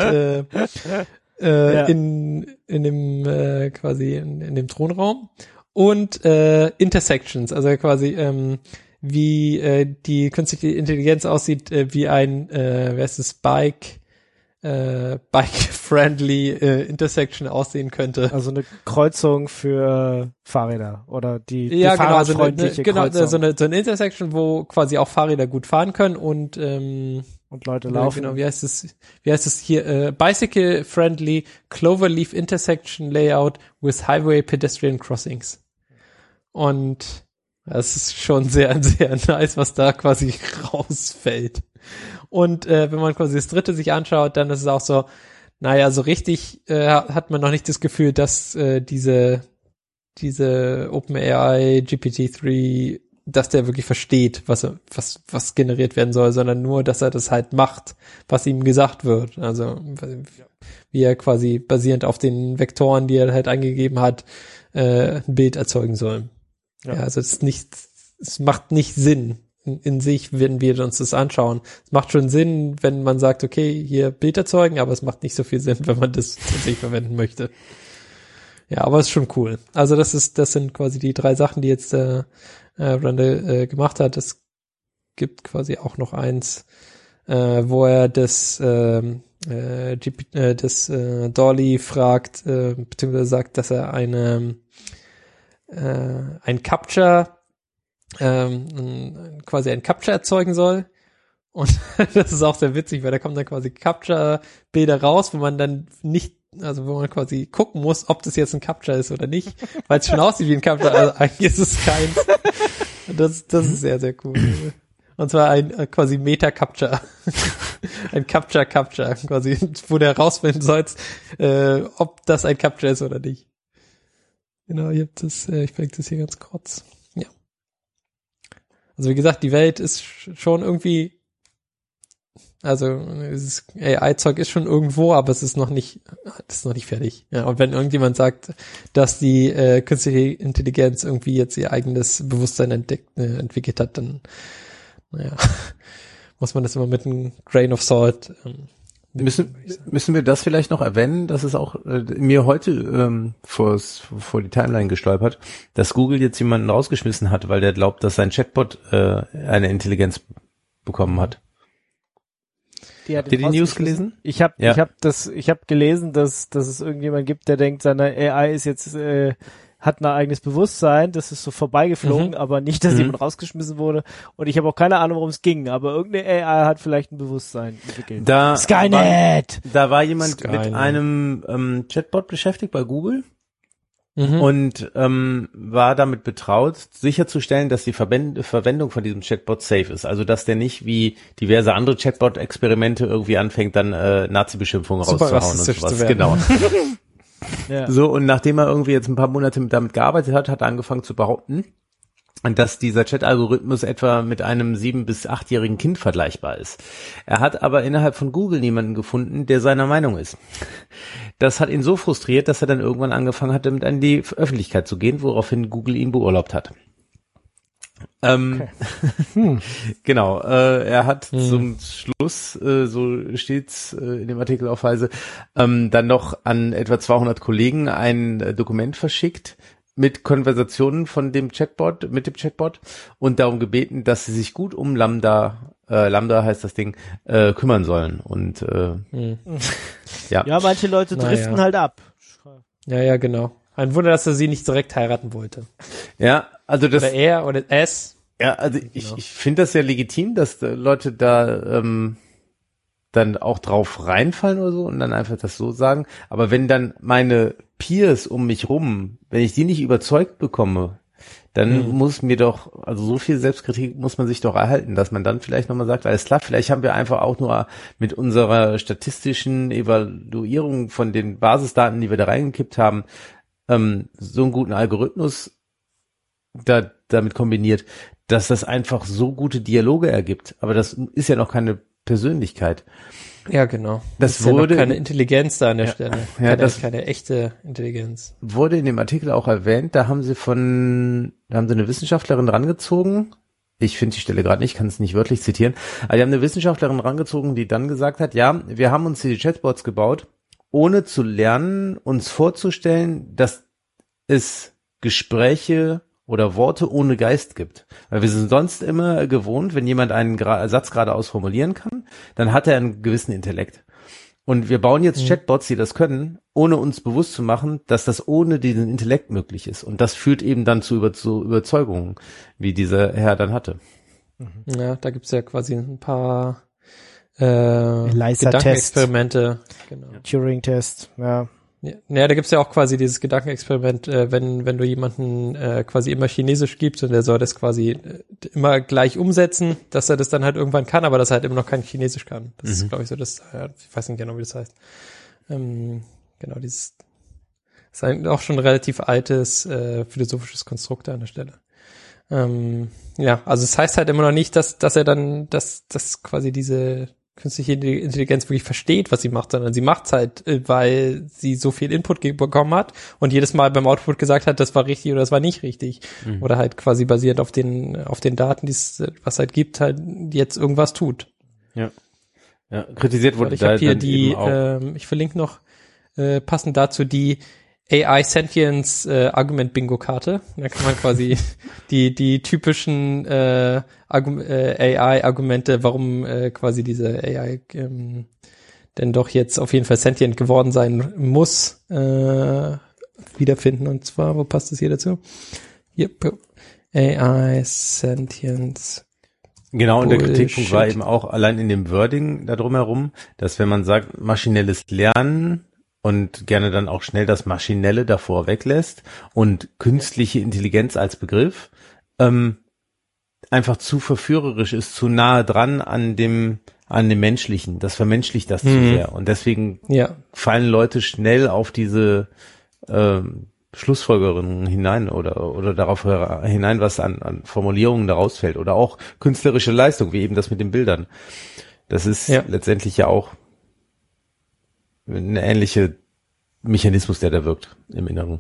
in dem quasi in dem Thronraum, und Intersections, also quasi wie die künstliche Intelligenz aussieht, wie ein Bike-friendly Intersection aussehen könnte. Also eine Kreuzung für Fahrräder oder die fahrradfreundliche Kreuzung. So eine Intersection, wo quasi auch Fahrräder gut fahren können und Leute laufen. Genau, wie heißt es hier? Bicycle friendly Cloverleaf Intersection Layout with Highway Pedestrian Crossings. Und das ist schon sehr, sehr nice, was da quasi rausfällt. Und wenn man quasi das dritte sich anschaut, dann ist es auch so, naja, so richtig hat man noch nicht das Gefühl, dass diese OpenAI GPT-3, dass der wirklich versteht, was generiert werden soll, sondern nur, dass er das halt macht, was ihm gesagt wird. Also wie er quasi basierend auf den Vektoren, die er halt eingegeben hat, ein Bild erzeugen soll. Ja, also es macht nicht Sinn in sich, wenn wir uns das anschauen. Es macht schon Sinn, wenn man sagt, okay, hier Bild erzeugen, aber es macht nicht so viel Sinn, wenn man das tatsächlich verwenden möchte. Ja, aber es ist schon cool. Also das sind quasi die 3 Sachen, die jetzt Randall gemacht hat. Es gibt quasi auch noch eins, wo er das DALL-E fragt, beziehungsweise sagt, dass er ein Capture, quasi ein Capture erzeugen soll. Und das ist auch sehr witzig, weil da kommen dann quasi Capture-Bilder raus, wo man dann nicht, also wo man quasi gucken muss, ob das jetzt ein Capture ist oder nicht, weil es schon aussieht wie ein Capture, also eigentlich ist es keins. Das ist sehr, sehr cool. Und zwar ein quasi Meta-Capture. Ein Capture, quasi, wo du herausfinden sollst, ob das ein Capture ist oder nicht. Genau, ich verlinke das hier ganz kurz. Ja. Also wie gesagt, die Welt ist schon irgendwie, also dieses AI-Zeug ist schon irgendwo, aber es ist noch nicht fertig. Ja, und wenn irgendjemand sagt, dass die künstliche Intelligenz irgendwie jetzt ihr eigenes Bewusstsein entwickelt hat, dann naja, muss man das immer mit einem Grain of Salt Müssen wir das vielleicht noch erwähnen, dass es auch mir heute vor die Timeline gestolpert, dass Google jetzt jemanden rausgeschmissen hat, weil der glaubt, dass sein Chatbot eine Intelligenz bekommen hat. Habt ihr die News gelesen? Ich habe gelesen, dass es irgendjemand gibt, der denkt, seine AI ist jetzt hat ein eigenes Bewusstsein, das ist so vorbeigeflogen, aber nicht, dass jemand rausgeschmissen wurde. Und ich habe auch keine Ahnung, worum es ging, aber irgendeine AI hat vielleicht ein Bewusstsein entwickelt. Skynet! Da war jemand mit einem Chatbot beschäftigt bei Google und war damit betraut, sicherzustellen, dass die Verwendung von diesem Chatbot safe ist. Also, dass der nicht wie diverse andere Chatbot-Experimente irgendwie anfängt, dann Nazi-Beschimpfungen rauszuhauen und sowas. Genau. Ja. So, und nachdem er irgendwie jetzt ein paar Monate damit gearbeitet hat, hat er angefangen zu behaupten, dass dieser Chat-Algorithmus etwa mit einem 7- bis 8-jährigen Kind vergleichbar ist. Er hat aber innerhalb von Google niemanden gefunden, der seiner Meinung ist. Das hat ihn so frustriert, dass er dann irgendwann angefangen hat, damit an die Öffentlichkeit zu gehen, woraufhin Google ihn beurlaubt hat. Okay. Genau, er hat zum Schluss, so steht's in dem Artikel auf Weise, dann noch an etwa 200 Kollegen ein Dokument verschickt mit Konversationen von dem Chatbot, mit dem Chatbot und darum gebeten, dass sie sich gut um Lambda heißt das Ding, kümmern sollen. Und ja, manche Leute driften halt ab. Ja, genau. Ein Wunder, dass er sie nicht direkt heiraten wollte. Ja, also das. Oder er oder es. Ja, also ich finde das ja legitim, dass Leute da dann auch drauf reinfallen oder so und dann einfach das so sagen. Aber wenn dann meine Peers um mich rum, wenn ich die nicht überzeugt bekomme, dann muss mir doch, also so viel Selbstkritik muss man sich doch erhalten, dass man dann vielleicht nochmal sagt, alles klar, vielleicht haben wir einfach auch nur mit unserer statistischen Evaluierung von den Basisdaten, die wir da reingekippt haben, so einen guten Algorithmus damit kombiniert, dass das einfach so gute Dialoge ergibt. Aber das ist ja noch keine Persönlichkeit. Ja, genau. Das wurde ja noch keine Intelligenz da an der Stelle. Keine echte Intelligenz. Wurde in dem Artikel auch erwähnt, da haben sie eine Wissenschaftlerin rangezogen. Ich finde die Stelle gerade nicht, kann es nicht wörtlich zitieren. Aber die haben eine Wissenschaftlerin rangezogen, die dann gesagt hat, ja, wir haben uns die Chatbots gebaut, ohne zu lernen, uns vorzustellen, dass es Gespräche oder Worte ohne Geist gibt. Weil wir sind sonst immer gewohnt, wenn jemand einen Satz geradeaus formulieren kann, dann hat er einen gewissen Intellekt. Und wir bauen jetzt Chatbots, die das können, ohne uns bewusst zu machen, dass das ohne diesen Intellekt möglich ist. Und das führt eben dann zu Überzeugungen, wie dieser Herr dann hatte. Ja, da gibt's ja quasi ein paar Gedankenexperimente. Genau. Turing-Test, ja. Ja, da gibt's ja auch quasi dieses Gedankenexperiment, wenn du jemanden quasi immer Chinesisch gibst und der soll das quasi immer gleich umsetzen, dass er das dann halt irgendwann kann, aber dass er halt immer noch kein Chinesisch kann. Das ist, glaube ich, so das, ich weiß nicht genau, wie das heißt. Genau, das ist eigentlich auch schon ein relativ altes philosophisches Konstrukt an der Stelle. Ja, also es heißt halt immer noch nicht, dass er dann, dass quasi diese künstliche Intelligenz wirklich versteht, was sie macht, sondern sie macht's halt, weil sie so viel Input bekommen hat und jedes Mal beim Output gesagt hat, das war richtig oder das war nicht richtig. Oder halt quasi basierend auf den Daten, was halt gibt, halt jetzt irgendwas tut. Ja. Ja, kritisiert wurde ich habe hier ich verlinke noch passend dazu die AI Sentience Argument Bingo Karte. Da kann man quasi die typischen AI Argumente, warum quasi diese AI denn doch jetzt auf jeden Fall sentient geworden sein muss, wiederfinden. Und zwar, wo passt das hier dazu? Yep. AI Sentience. Genau, und der Kritikpunkt war eben auch allein in dem Wording da drumherum, dass wenn man sagt, maschinelles Lernen und gerne dann auch schnell das Maschinelle davor weglässt und künstliche Intelligenz als Begriff einfach zu verführerisch ist, zu nahe dran an dem Menschlichen. Das vermenschlicht das zu sehr. Und deswegen fallen Leute schnell auf diese Schlussfolgerungen hinein oder darauf hinein, was an Formulierungen da rausfällt. Oder auch künstlerische Leistung, wie eben das mit den Bildern. Das ist letztendlich ja auch eine ähnliche Mechanismus, der da wirkt im Inneren.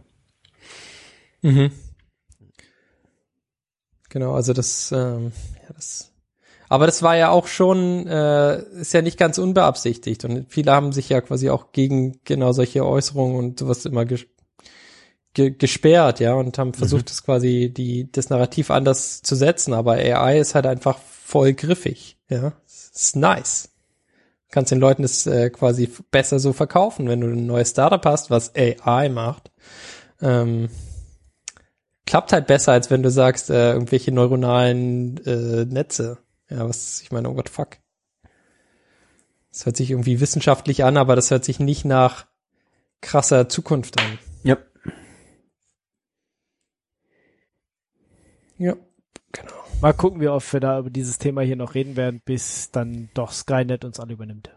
Genau, also das Aber das war ja auch schon, ist ja nicht ganz unbeabsichtigt. Und viele haben sich ja quasi auch gegen genau solche Äußerungen und sowas immer gesperrt, ja, und haben versucht, das quasi das Narrativ anders zu setzen. Aber AI ist halt einfach voll griffig, ja. Das ist nice. Du kannst den Leuten das quasi besser so verkaufen, wenn du ein neues Startup hast, was AI macht. Klappt halt besser, als wenn du sagst, irgendwelche neuronalen Netze. Ja, ich meine, what the fuck. Das hört sich irgendwie wissenschaftlich an, aber das hört sich nicht nach krasser Zukunft an. Ja. Ja, genau. Mal gucken, wie oft wir da über dieses Thema hier noch reden werden, bis dann doch Skynet uns alle übernimmt.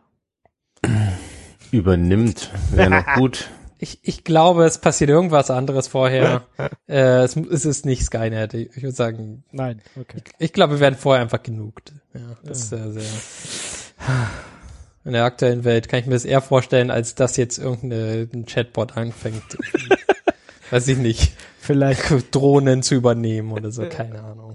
Übernimmt, wäre noch gut. Ich glaube, es passiert irgendwas anderes vorher. Es ist nicht Skynet. Ich würde sagen, nein, okay. Ich glaube, wir werden vorher einfach genugt. Ja, das ist sehr, sehr. In der aktuellen Welt kann ich mir das eher vorstellen, als dass jetzt irgendein Chatbot anfängt. Weiß ich nicht. Vielleicht Drohnen zu übernehmen oder so, keine Ahnung.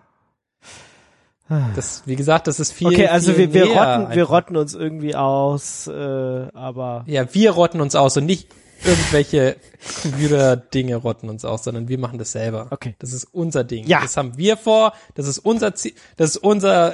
Das, wie gesagt, das ist viel. Okay, also viel wir rotten uns irgendwie aus, aber. Ja, wir rotten uns aus und nicht irgendwelche Computer-Dinge rotten uns aus, sondern wir machen das selber. Okay. Das ist unser Ding. Ja. Das haben wir vor, das ist unser Ziel, das ist unser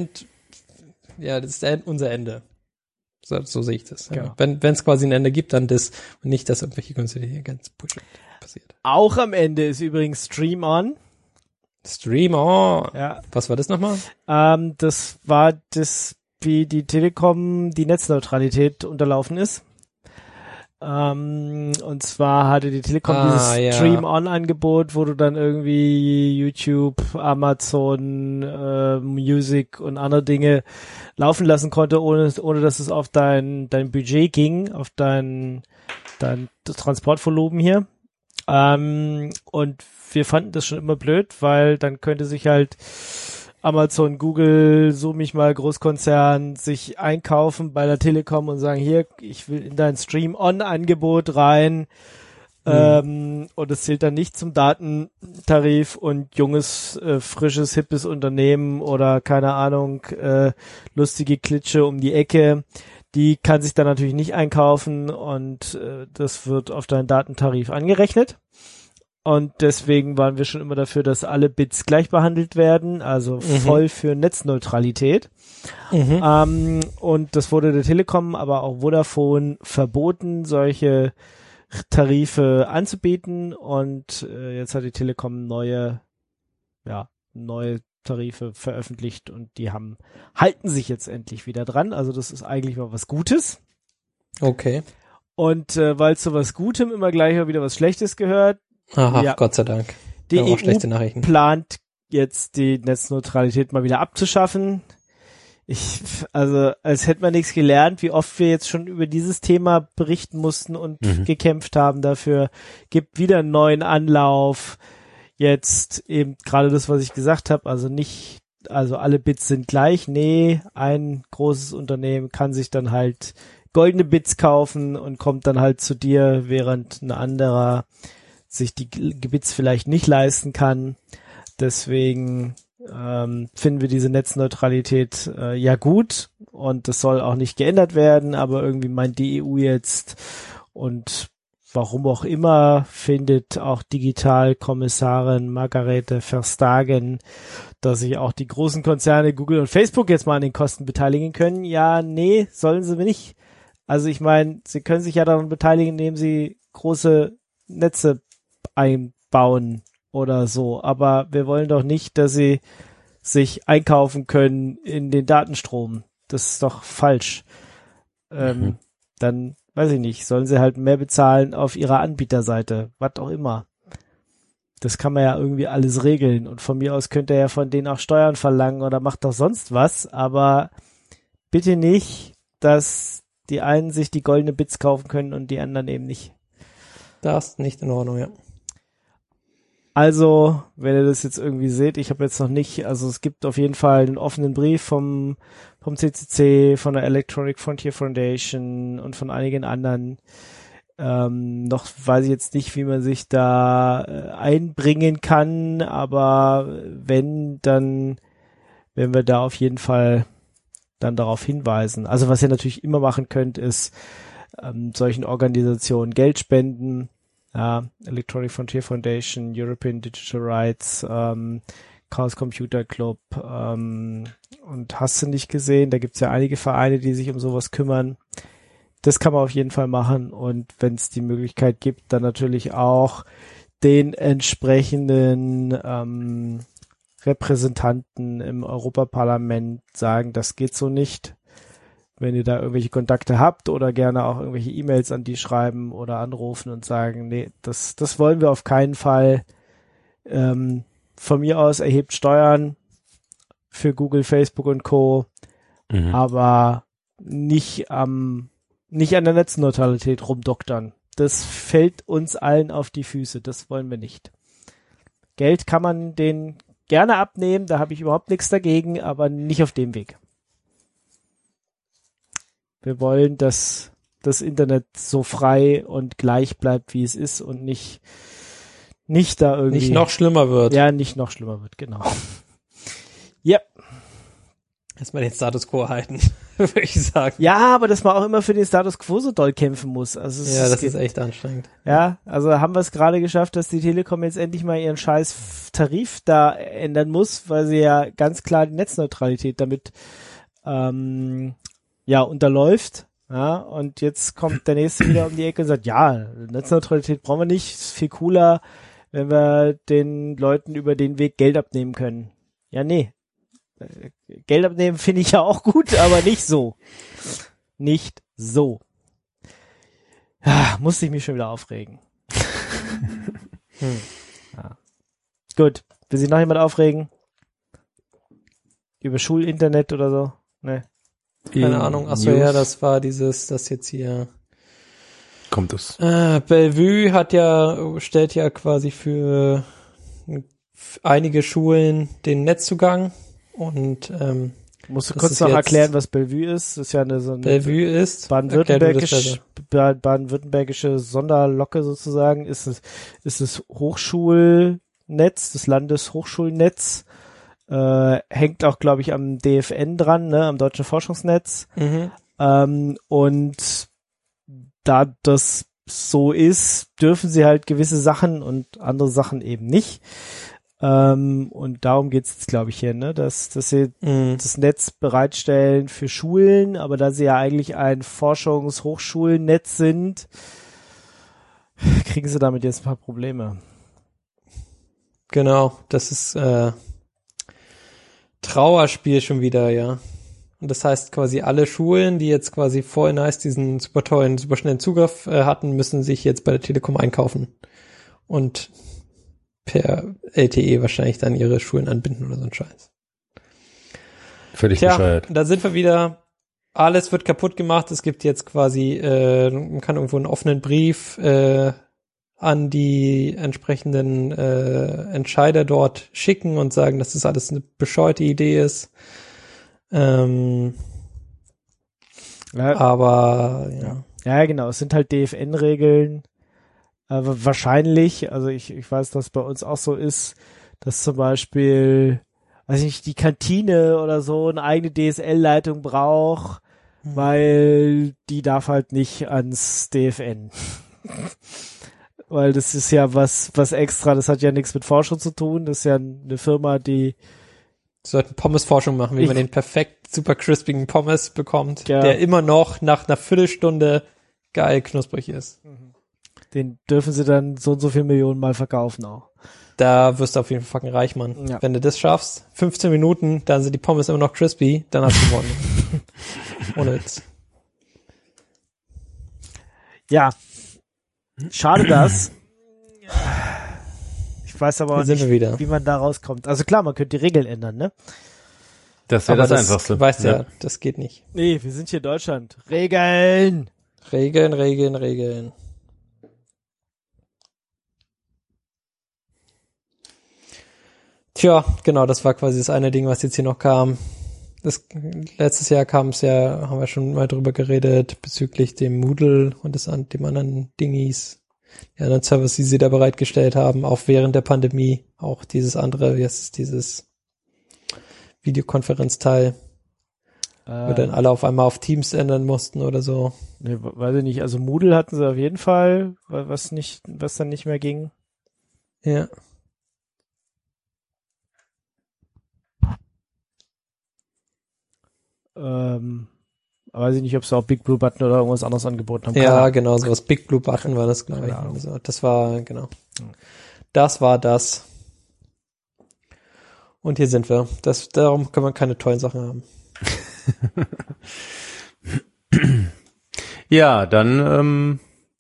unser Ende. So sehe ich das. Genau. Ja. Wenn es quasi ein Ende gibt, dann das und nicht, dass irgendwelche künstliche ganz Bullshit passiert. Auch am Ende ist übrigens Stream On. Stream On. Ja. Was war das nochmal? Das war das, wie die Telekom die Netzneutralität unterlaufen ist. Und zwar hatte die Telekom dieses Stream-On-Angebot, wo du dann irgendwie YouTube, Amazon, Music und andere Dinge laufen lassen konnte, ohne dass es auf dein Budget ging, auf dein Transportvolumen hier. Und wir fanden das schon immer blöd, weil dann könnte sich halt Amazon, Google, so mich mal Großkonzern sich einkaufen bei der Telekom und sagen, hier, ich will in dein Stream-On-Angebot rein und es zählt dann nicht zum Datentarif und junges, frisches, hippes Unternehmen oder keine Ahnung, lustige Klitsche um die Ecke, die kann sich dann natürlich nicht einkaufen und das wird auf deinen Datentarif angerechnet. Und deswegen waren wir schon immer dafür, dass alle Bits gleich behandelt werden, also voll für Netzneutralität. Und das wurde der Telekom, aber auch Vodafone verboten, solche Tarife anzubieten. Und jetzt hat die Telekom neue Tarife veröffentlicht und die halten sich jetzt endlich wieder dran. Also das ist eigentlich mal was Gutes. Okay. Und weil zu was Gutem immer gleich wieder was Schlechtes gehört, aha, ja. Gott sei Dank. Die EU plant jetzt die Netzneutralität mal wieder abzuschaffen. Also als hätte man nichts gelernt, wie oft wir jetzt schon über dieses Thema berichten mussten und gekämpft haben dafür. Gibt wieder einen neuen Anlauf. Jetzt eben gerade das, was ich gesagt habe, also alle Bits sind gleich. Nee, ein großes Unternehmen kann sich dann halt goldene Bits kaufen und kommt dann halt zu dir, während ein anderer sich die Bits vielleicht nicht leisten kann. Deswegen finden wir diese Netzneutralität ja gut und das soll auch nicht geändert werden, aber irgendwie meint die EU jetzt und warum auch immer findet auch Digitalkommissarin Margrethe Vestager, dass sich auch die großen Konzerne Google und Facebook jetzt mal an den Kosten beteiligen können. Ja, nee, sollen sie nicht. Also ich meine, sie können sich ja daran beteiligen, indem sie große Netze einbauen oder so, aber wir wollen doch nicht, dass sie sich einkaufen können in den Datenstrom. Das ist doch falsch. Dann, weiß ich nicht, sollen sie halt mehr bezahlen auf ihrer Anbieterseite, was auch immer. Das kann man ja irgendwie alles regeln und von mir aus könnt ihr ja von denen auch Steuern verlangen oder macht doch sonst was, aber bitte nicht, dass die einen sich die goldene Bits kaufen können und die anderen eben nicht. Das ist nicht in Ordnung, ja. Also, wenn ihr das jetzt irgendwie seht, ich habe jetzt noch nicht, also es gibt auf jeden Fall einen offenen Brief vom CCC, von der Electronic Frontier Foundation und von einigen anderen. Noch weiß ich jetzt nicht, wie man sich da einbringen kann, aber wenn werden wir da auf jeden Fall dann darauf hinweisen. Also was ihr natürlich immer machen könnt, ist solchen Organisationen Geld spenden. Ja, Electronic Frontier Foundation, European Digital Rights, Chaos Computer Club und hast du nicht gesehen, da gibt's ja einige Vereine, die sich um sowas kümmern. Das kann man auf jeden Fall machen und wenn es die Möglichkeit gibt, dann natürlich auch den entsprechenden Repräsentanten im Europaparlament sagen, das geht so nicht. Wenn ihr da irgendwelche Kontakte habt oder gerne auch irgendwelche E-Mails an die schreiben oder anrufen und sagen, nee, das wollen wir auf keinen Fall. Von mir aus erhebt Steuern für Google, Facebook und Co., aber nicht an der Netzneutralität rumdoktern. Das fällt uns allen auf die Füße, das wollen wir nicht. Geld kann man denen gerne abnehmen, da habe ich überhaupt nichts dagegen, aber nicht auf dem Weg. Wir wollen, dass das Internet so frei und gleich bleibt, wie es ist und nicht da irgendwie... Nicht noch schlimmer wird. Ja, nicht noch schlimmer wird, genau. Ja. Erstmal den Status Quo halten, würde ich sagen. Ja, aber dass man auch immer für den Status Quo so doll kämpfen muss. Also das ist echt anstrengend. Ja, also haben wir es gerade geschafft, dass die Telekom jetzt endlich mal ihren scheiß Tarif da ändern muss, weil sie ja ganz klar die Netzneutralität damit unterläuft, ja, und jetzt kommt der nächste wieder um die Ecke und sagt, ja, Netzneutralität brauchen wir nicht, ist viel cooler, wenn wir den Leuten über den Weg Geld abnehmen können. Ja, nee. Geld abnehmen finde ich ja auch gut, aber nicht so. Nicht so. Ja, musste ich mich schon wieder aufregen. Ja. Gut, will sich noch jemand aufregen? Über Schulinternet oder so? Ne. Keine Ahnung. Achso, ja, das war das jetzt hier. Kommt es. Bellevue stellt ja quasi für einige Schulen den Netzzugang und musst du kurz noch erklären, was Bellevue ist? Das ist ja so eine Bellevue ist baden-württembergische Sonderlocke sozusagen. Ist es Hochschulnetz, das Landeshochschulnetz. Hängt auch, glaube ich, am DFN dran, ne, am Deutschen Forschungsnetz. Und da das so ist, dürfen sie halt gewisse Sachen und andere Sachen eben nicht. Und darum geht's jetzt, glaube ich, hier, ne, dass sie das Netz bereitstellen für Schulen, aber da sie ja eigentlich ein Forschungshochschulnetz sind, kriegen sie damit jetzt ein paar Probleme. Genau, das ist Trauerspiel schon wieder, ja. Und das heißt quasi alle Schulen, die jetzt quasi vorhin diesen super tollen, super schnellen Zugriff hatten, müssen sich jetzt bei der Telekom einkaufen und per LTE wahrscheinlich dann ihre Schulen anbinden oder so ein Scheiß. Völlig bescheuert. Da sind wir wieder. Alles wird kaputt gemacht. Es gibt jetzt quasi, man kann irgendwo einen offenen Brief an die entsprechenden Entscheider dort schicken und sagen, dass das alles eine bescheuerte Idee ist. Aber ja, genau, es sind halt DFN-Regeln. Wahrscheinlich, also ich weiß, dass bei uns auch so ist, dass zum Beispiel, weiß ich nicht, die Kantine oder so eine eigene DSL-Leitung braucht, weil die darf halt nicht ans DFN. Weil das ist ja was extra, das hat ja nichts mit Forschung zu tun, das ist ja eine Firma, die sollten Pommes-Forschung machen, wie man den perfekt super crispigen Pommes bekommt, der immer noch nach einer Viertelstunde geil knusprig ist. Den dürfen sie dann so und so viel Millionen Mal verkaufen auch. Da wirst du auf jeden Fall fucking reich, Mann. Ja. Wenn du das schaffst, 15 Minuten, dann sind die Pommes immer noch crispy, dann hast du gewonnen. Ohne Witz. Ja. Schade das. Ich weiß aber auch nicht, wie man da rauskommt. Also klar, man könnte die Regeln ändern, ne? Das wäre das Einfachste. Du weißt ja, das geht nicht. Nee, wir sind hier in Deutschland. Regeln! Regeln. Tja, genau, das war quasi das eine Ding, was jetzt hier noch kam. Letztes Jahr kam es ja, haben wir schon mal drüber geredet, bezüglich dem Moodle und dem anderen Dingies, die anderen Services, die sie da bereitgestellt haben, auch während der Pandemie. Auch dieses andere, Videokonferenzteil. Wo dann alle auf einmal auf Teams ändern mussten oder so. Ne, weiß ich nicht. Also Moodle hatten sie auf jeden Fall, was dann nicht mehr ging. Ja. Weiß ich nicht, ob sie auch Big Blue Button oder irgendwas anderes angeboten haben. Ja, genau, so was Big Blue Button war das, glaube ich. Also, das war, genau. Das war das. Und hier sind wir. Darum kann man keine tollen Sachen haben. Ja, dann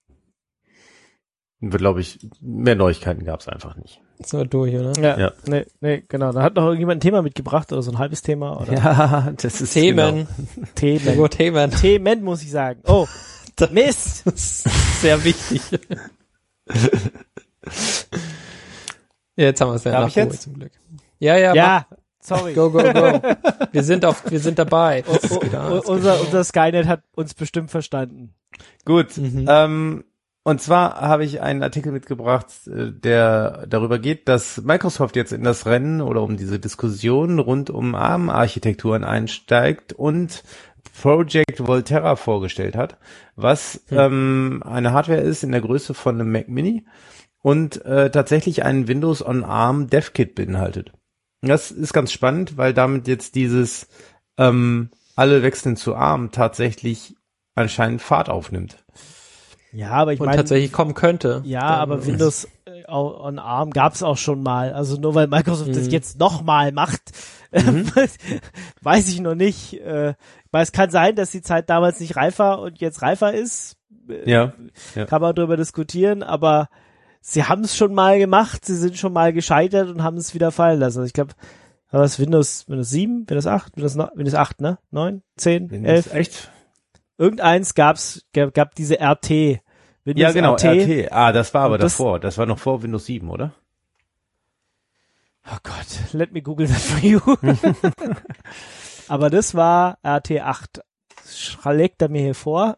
glaube ich, mehr Neuigkeiten gab es einfach nicht. Jetzt sind wir durch, oder? Ja. Nee, genau. Da hat noch irgendjemand ein Thema mitgebracht oder so ein halbes Thema. Oder? Ja, das ist Themen. Genau. Themen, muss ich sagen. Oh, Mist. Das ist sehr wichtig. Ja, jetzt haben wir es ja nach Ruhe zum Glück. Ja. Ja, sorry. Go. Wir sind dabei. Unser Skynet hat uns bestimmt verstanden. Gut. Und zwar habe ich einen Artikel mitgebracht, der darüber geht, dass Microsoft jetzt in das Rennen oder um diese Diskussion rund um ARM-Architekturen einsteigt und Project Volterra vorgestellt hat, was eine Hardware ist in der Größe von einem Mac Mini und tatsächlich einen Windows on ARM Dev-Kit beinhaltet. Das ist ganz spannend, weil damit jetzt dieses alle wechseln zu ARM tatsächlich anscheinend Fahrt aufnimmt. Ja, aber ich meine, tatsächlich kommen könnte. Ja, aber Windows on ARM gab es auch schon mal. Also nur weil Microsoft das jetzt nochmal macht, weiß ich noch nicht. Weil es kann sein, dass die Zeit damals nicht reif war und jetzt reifer ist. Ja. Kann man darüber diskutieren, aber sie haben es schon mal gemacht, sie sind schon mal gescheitert und haben es wieder fallen lassen. Also ich glaube, war das Windows 7, Windows 8, Windows 8, ne? 9, 10, Windows 11? Echt? Irgendeins gab diese RT. Windows ja, genau, RT. Das war aber davor. Das war noch vor Windows 7, oder? Oh Gott, let me Google that for you. Aber das war RT8. Schlägt er mir hier vor.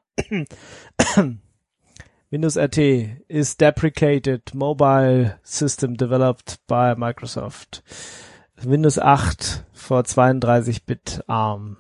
Windows RT is deprecated mobile system developed by Microsoft. Windows 8 for 32-Bit ARM.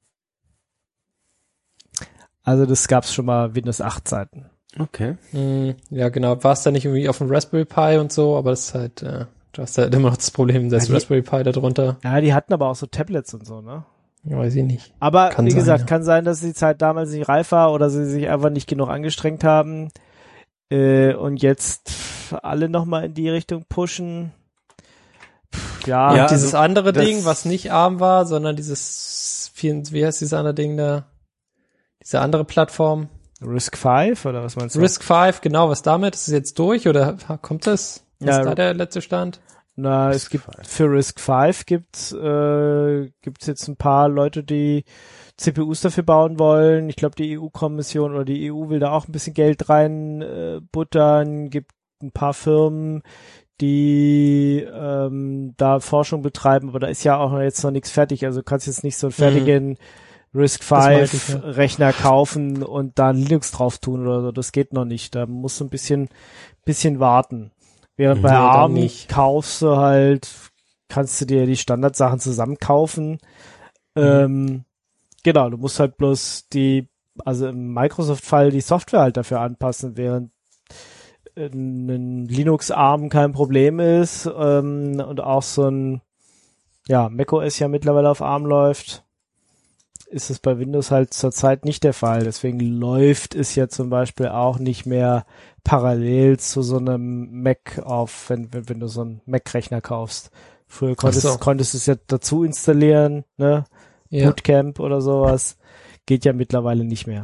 Also das gab's schon mal Windows 8 Zeiten. Okay. Ja, genau. War es da nicht irgendwie auf dem Raspberry Pi und so, aber das ist halt, du hast halt immer noch das Problem, das Raspberry Pi da drunter. Ja, die hatten aber auch so Tablets und so, ne? Ja, weiß ich nicht. Aber wie gesagt, kann sein, dass die Zeit damals nicht reif war oder sie sich einfach nicht genug angestrengt haben und jetzt alle nochmal in die Richtung pushen. Ja, und dieses andere Ding, was nicht ARM war, sondern dieses, wie heißt dieses andere Ding da? Diese andere Plattform. RISC-V oder was meinst du? RISC-V, genau, was damit? Ist es jetzt durch oder kommt das? Was ist da der letzte Stand? Na, es gibt für RISC-V gibt's jetzt ein paar Leute, die CPUs dafür bauen wollen. Ich glaube, die EU-Kommission oder die EU will da auch ein bisschen Geld rein buttern. Gibt ein paar Firmen, die da Forschung betreiben, aber da ist ja auch jetzt noch nichts fertig. Also du kannst jetzt nicht so einen fertigen RISC-V-Rechner kaufen und da Linux drauf tun oder so. Das geht noch nicht. Da musst du ein bisschen warten. Während bei ARM kaufst du halt, kannst du dir die Standardsachen zusammenkaufen. Genau, du musst halt bloß also im Microsoft-Fall die Software halt dafür anpassen, während ein Linux-ARM kein Problem ist und auch so ein macOS ja mittlerweile auf ARM läuft, ist es bei Windows halt zurzeit nicht der Fall. Deswegen läuft es ja zum Beispiel auch nicht mehr parallel zu so einem Mac auf, wenn du so einen Mac-Rechner kaufst. Früher konntest du es ja dazu installieren, ne? Ja. Bootcamp oder sowas. Geht ja mittlerweile nicht mehr.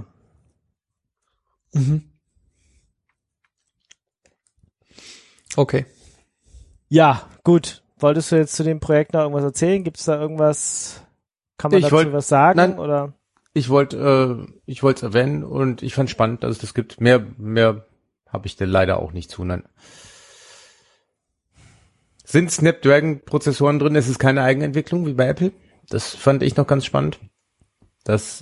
Okay. Ja, gut. Wolltest du jetzt zu dem Projekt noch irgendwas erzählen? Gibt es da irgendwas? Kann man dazu was sagen? Nein, oder? Ich wollte es erwähnen und ich fand spannend, dass es das gibt. Mehr habe ich da leider auch nicht zu. Nein. Sind Snapdragon-Prozessoren drin? Es ist keine Eigenentwicklung wie bei Apple. Das fand ich noch ganz spannend. Dass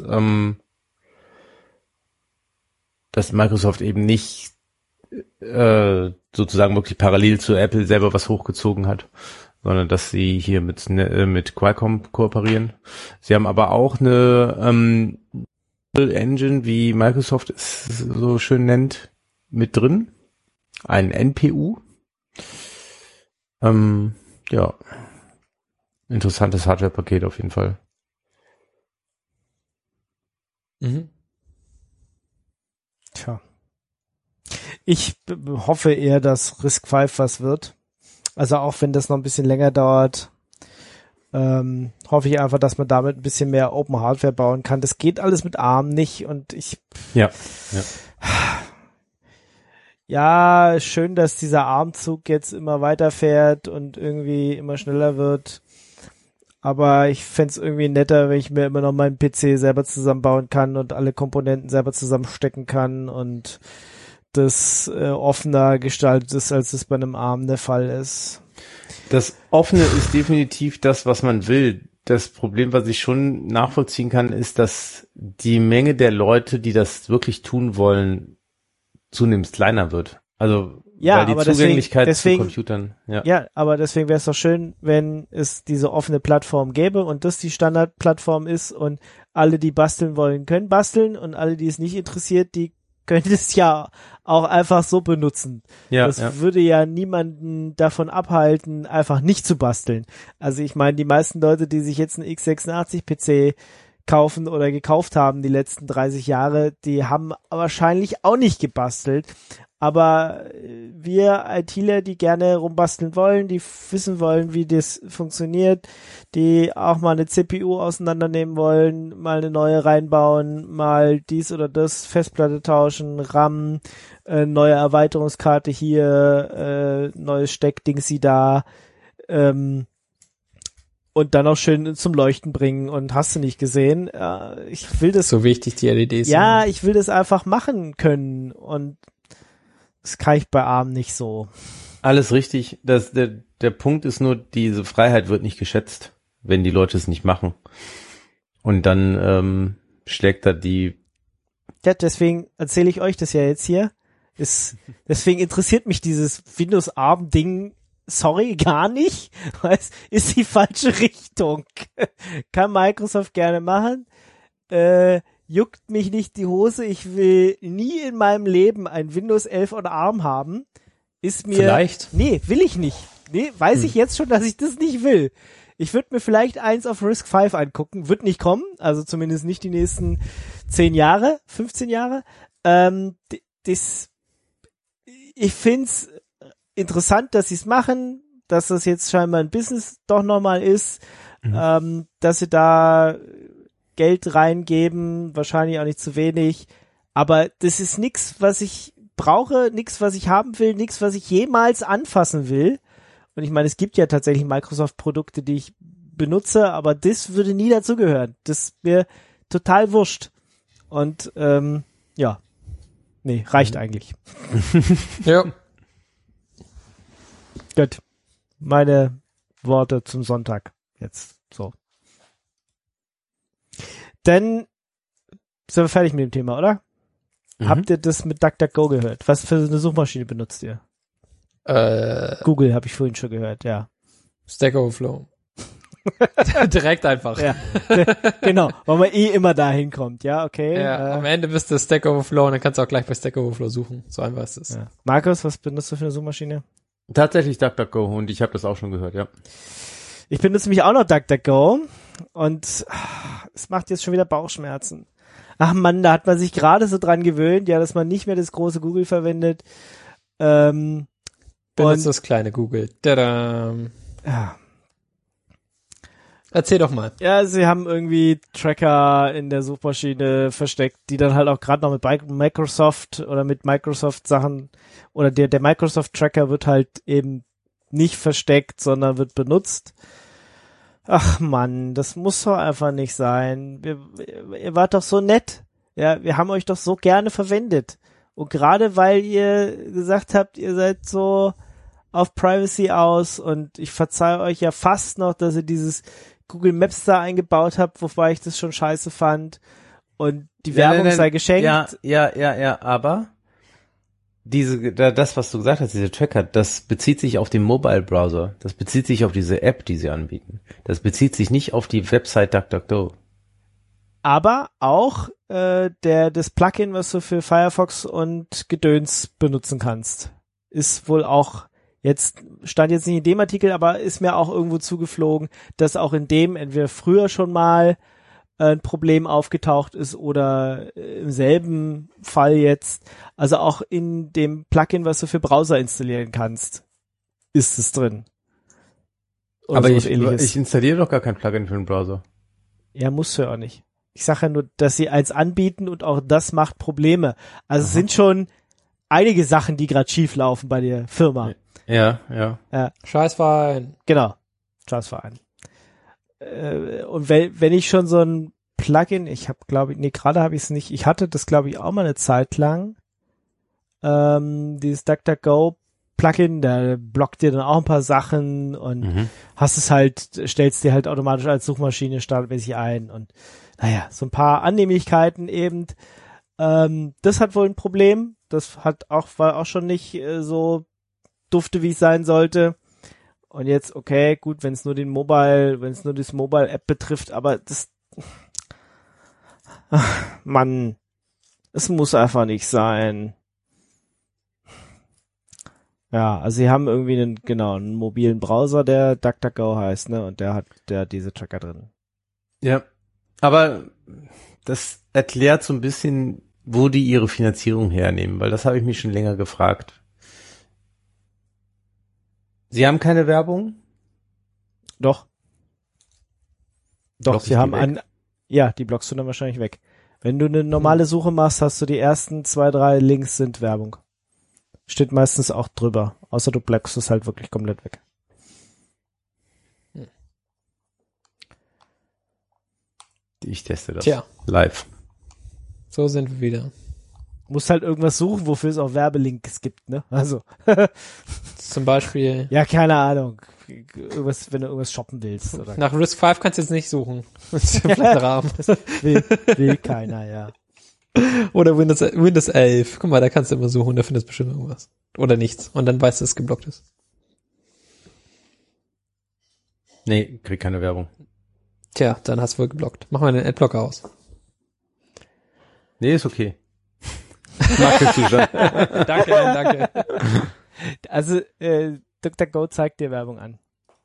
Microsoft eben nicht sozusagen wirklich parallel zu Apple selber was hochgezogen hat, sondern dass sie hier mit Qualcomm kooperieren. Sie haben aber auch eine Engine, wie Microsoft es so schön nennt, mit drin. Ein NPU. Ja. Interessantes Hardware-Paket auf jeden Fall. Mhm. Tja. Ich hoffe eher, dass RISC-V was wird. Also auch wenn das noch ein bisschen länger dauert, hoffe ich einfach, dass man damit ein bisschen mehr Open Hardware bauen kann. Das geht alles mit ARM nicht und ja, schön, dass dieser ARM-Zug jetzt immer weiterfährt und irgendwie immer schneller wird. Aber ich fänd's irgendwie netter, wenn ich mir immer noch meinen PC selber zusammenbauen kann und alle Komponenten selber zusammenstecken kann und das offener gestaltet ist, als es bei einem ARM der Fall ist. Das Offene ist definitiv das, was man will. Das Problem, was ich schon nachvollziehen kann, ist, dass die Menge der Leute, die das wirklich tun wollen, zunehmend kleiner wird. Also ja, weil die aber Zugänglichkeit deswegen, zu Computern. Ja, aber deswegen wäre es doch schön, wenn es diese offene Plattform gäbe und das die Standardplattform ist und alle, die basteln wollen, können basteln und alle, die es nicht interessiert, die können es ja auch einfach so benutzen. Ja, das würde ja niemanden davon abhalten, einfach nicht zu basteln. Also ich meine, die meisten Leute, die sich jetzt einen x86-PC kaufen oder gekauft haben die letzten 30 Jahre, die haben wahrscheinlich auch nicht gebastelt. Aber wir ITler, die gerne rumbasteln wollen, die wissen wollen, wie das funktioniert, die auch mal eine CPU auseinandernehmen wollen, mal eine neue reinbauen, mal dies oder das, Festplatte tauschen, RAM, neue Erweiterungskarte hier, neues Steckdingsi da, und dann auch schön zum Leuchten bringen und hast du nicht gesehen. Ich will das. So wichtig die LEDs. Ja, sind. ich will das einfach machen können und das kann ich bei ARM nicht so. Alles richtig. Der Punkt ist nur, diese Freiheit wird nicht geschätzt, wenn die Leute es nicht machen. Und dann schlägt da die... Ja, deswegen erzähle ich euch das ja jetzt hier. Deswegen interessiert mich dieses Windows-ARM-Ding, sorry, gar nicht, weil es ist die falsche Richtung. Kann Microsoft gerne machen. Juckt mich nicht die Hose, ich will nie in meinem Leben ein Windows 11 oder ARM haben. Ist mir... Vielleicht. Nee, will ich nicht. Nee, weiß ich jetzt schon, dass ich das nicht will. Ich würde mir vielleicht eins auf RISC-V angucken, wird nicht kommen, also zumindest nicht die nächsten 10 Jahre, 15 Jahre. Ich find's interessant, dass sie es machen, dass das jetzt scheinbar ein Business doch nochmal ist, dass sie da Geld reingeben, wahrscheinlich auch nicht zu wenig, aber das ist nix, was ich brauche, nix, was ich haben will, nix, was ich jemals anfassen will. Und ich meine, es gibt ja tatsächlich Microsoft-Produkte, die ich benutze, aber das würde nie dazugehören. Das ist mir total wurscht. Und ja, nee, reicht eigentlich. Ja. Gut. Meine Worte zum Sonntag jetzt so. Dann sind wir fertig mit dem Thema, oder? Habt ihr das mit DuckDuckGo gehört? Was für eine Suchmaschine benutzt ihr? Google habe ich vorhin schon gehört, ja. Stack Overflow. Direkt einfach. Ja, genau, weil man immer dahin kommt, ja, okay. Ja, am Ende bist du Stack Overflow und dann kannst du auch gleich bei Stack Overflow suchen. So einfach ist es. Ja. Markus, was benutzt du für eine Suchmaschine? Tatsächlich DuckDuckGo und ich habe das auch schon gehört, ja. Ich benutze nämlich auch noch DuckDuckGo und es macht jetzt schon wieder Bauchschmerzen. Ach Mann, da hat man sich gerade so dran gewöhnt, ja, dass man nicht mehr das große Google verwendet. Benutzt das kleine Google. Tada. Ja. Erzähl doch mal. Ja, sie haben irgendwie Tracker in der Suchmaschine versteckt, die dann halt auch gerade noch mit Microsoft oder mit Microsoft Sachen oder der Microsoft Tracker wird halt eben nicht versteckt, sondern wird benutzt. Ach Mann, das muss doch einfach nicht sein. Ihr wart doch so nett. Ja, wir haben euch doch so gerne verwendet. Und gerade weil ihr gesagt habt, ihr seid so auf Privacy aus und ich verzeihe euch ja fast noch, dass ihr dieses Google Maps da eingebaut habt, wobei ich das schon scheiße fand und die Werbung sei geschenkt. Ja, aber das, was du gesagt hast, diese Tracker, das bezieht sich auf den Mobile-Browser. Das bezieht sich auf diese App, die sie anbieten. Das bezieht sich nicht auf die Website DuckDuckGo. Aber auch das Plugin, was du für Firefox und Gedöns benutzen kannst, ist wohl auch stand jetzt nicht in dem Artikel, aber ist mir auch irgendwo zugeflogen, dass auch in dem entweder früher schon mal ein Problem aufgetaucht ist oder im selben Fall jetzt, also auch in dem Plugin, was du für Browser installieren kannst, ist es drin. Oder aber ich installiere doch gar kein Plugin für den Browser. Ja, musst du ja auch nicht. Ich sage ja nur, dass sie eins anbieten und auch das macht Probleme. Also es sind schon einige Sachen, die gerade schief laufen bei der Firma. Ja. Scheißverein. Genau, Scheißverein. Und wenn ich schon so ein Plugin, gerade habe ich es nicht, ich hatte das glaube ich auch mal eine Zeit lang, dieses DuckDuckGo Plugin, da blockt dir dann auch ein paar Sachen und stellst dir halt automatisch als Suchmaschine standardmäßig ein und naja, so ein paar Annehmlichkeiten eben. Das hat wohl ein Problem, war auch schon nicht so dufte, wie es sein sollte. Und jetzt, okay, gut, wenn es nur das Mobile-App betrifft, aber es muss einfach nicht sein. Ja, also sie haben irgendwie einen mobilen Browser, der DuckDuckGo heißt, ne, und der hat diese Tracker drin. Ja, aber das erklärt so ein bisschen, wo die ihre Finanzierung hernehmen, weil das habe ich mich schon länger gefragt. Sie haben keine Werbung? Doch, sie haben die blockst du dann wahrscheinlich weg. Wenn du eine normale Suche machst, hast du die ersten 2, 3 Links sind Werbung. Steht meistens auch drüber, außer du blockst es halt wirklich komplett weg. Ich teste das. Tja. Live. So sind wir wieder. Musst halt irgendwas suchen, wofür es auch Werbelinks gibt, ne? Also. Zum Beispiel. Ja, keine Ahnung. Wenn du irgendwas shoppen willst. Oder nach Risk 5 kannst du jetzt nicht suchen. Das ist ein flacher Rahmen. Will keiner, ja. Oder Windows 11. Guck mal, da kannst du immer suchen, da findest du bestimmt irgendwas. Oder nichts. Und dann weißt du, dass es geblockt ist. Nee, krieg keine Werbung. Tja, dann hast du wohl geblockt. Mach mal den Adblocker aus. Nee, ist okay. Magst du schon. Danke. Also, DuckDuckGo zeigt dir Werbung an.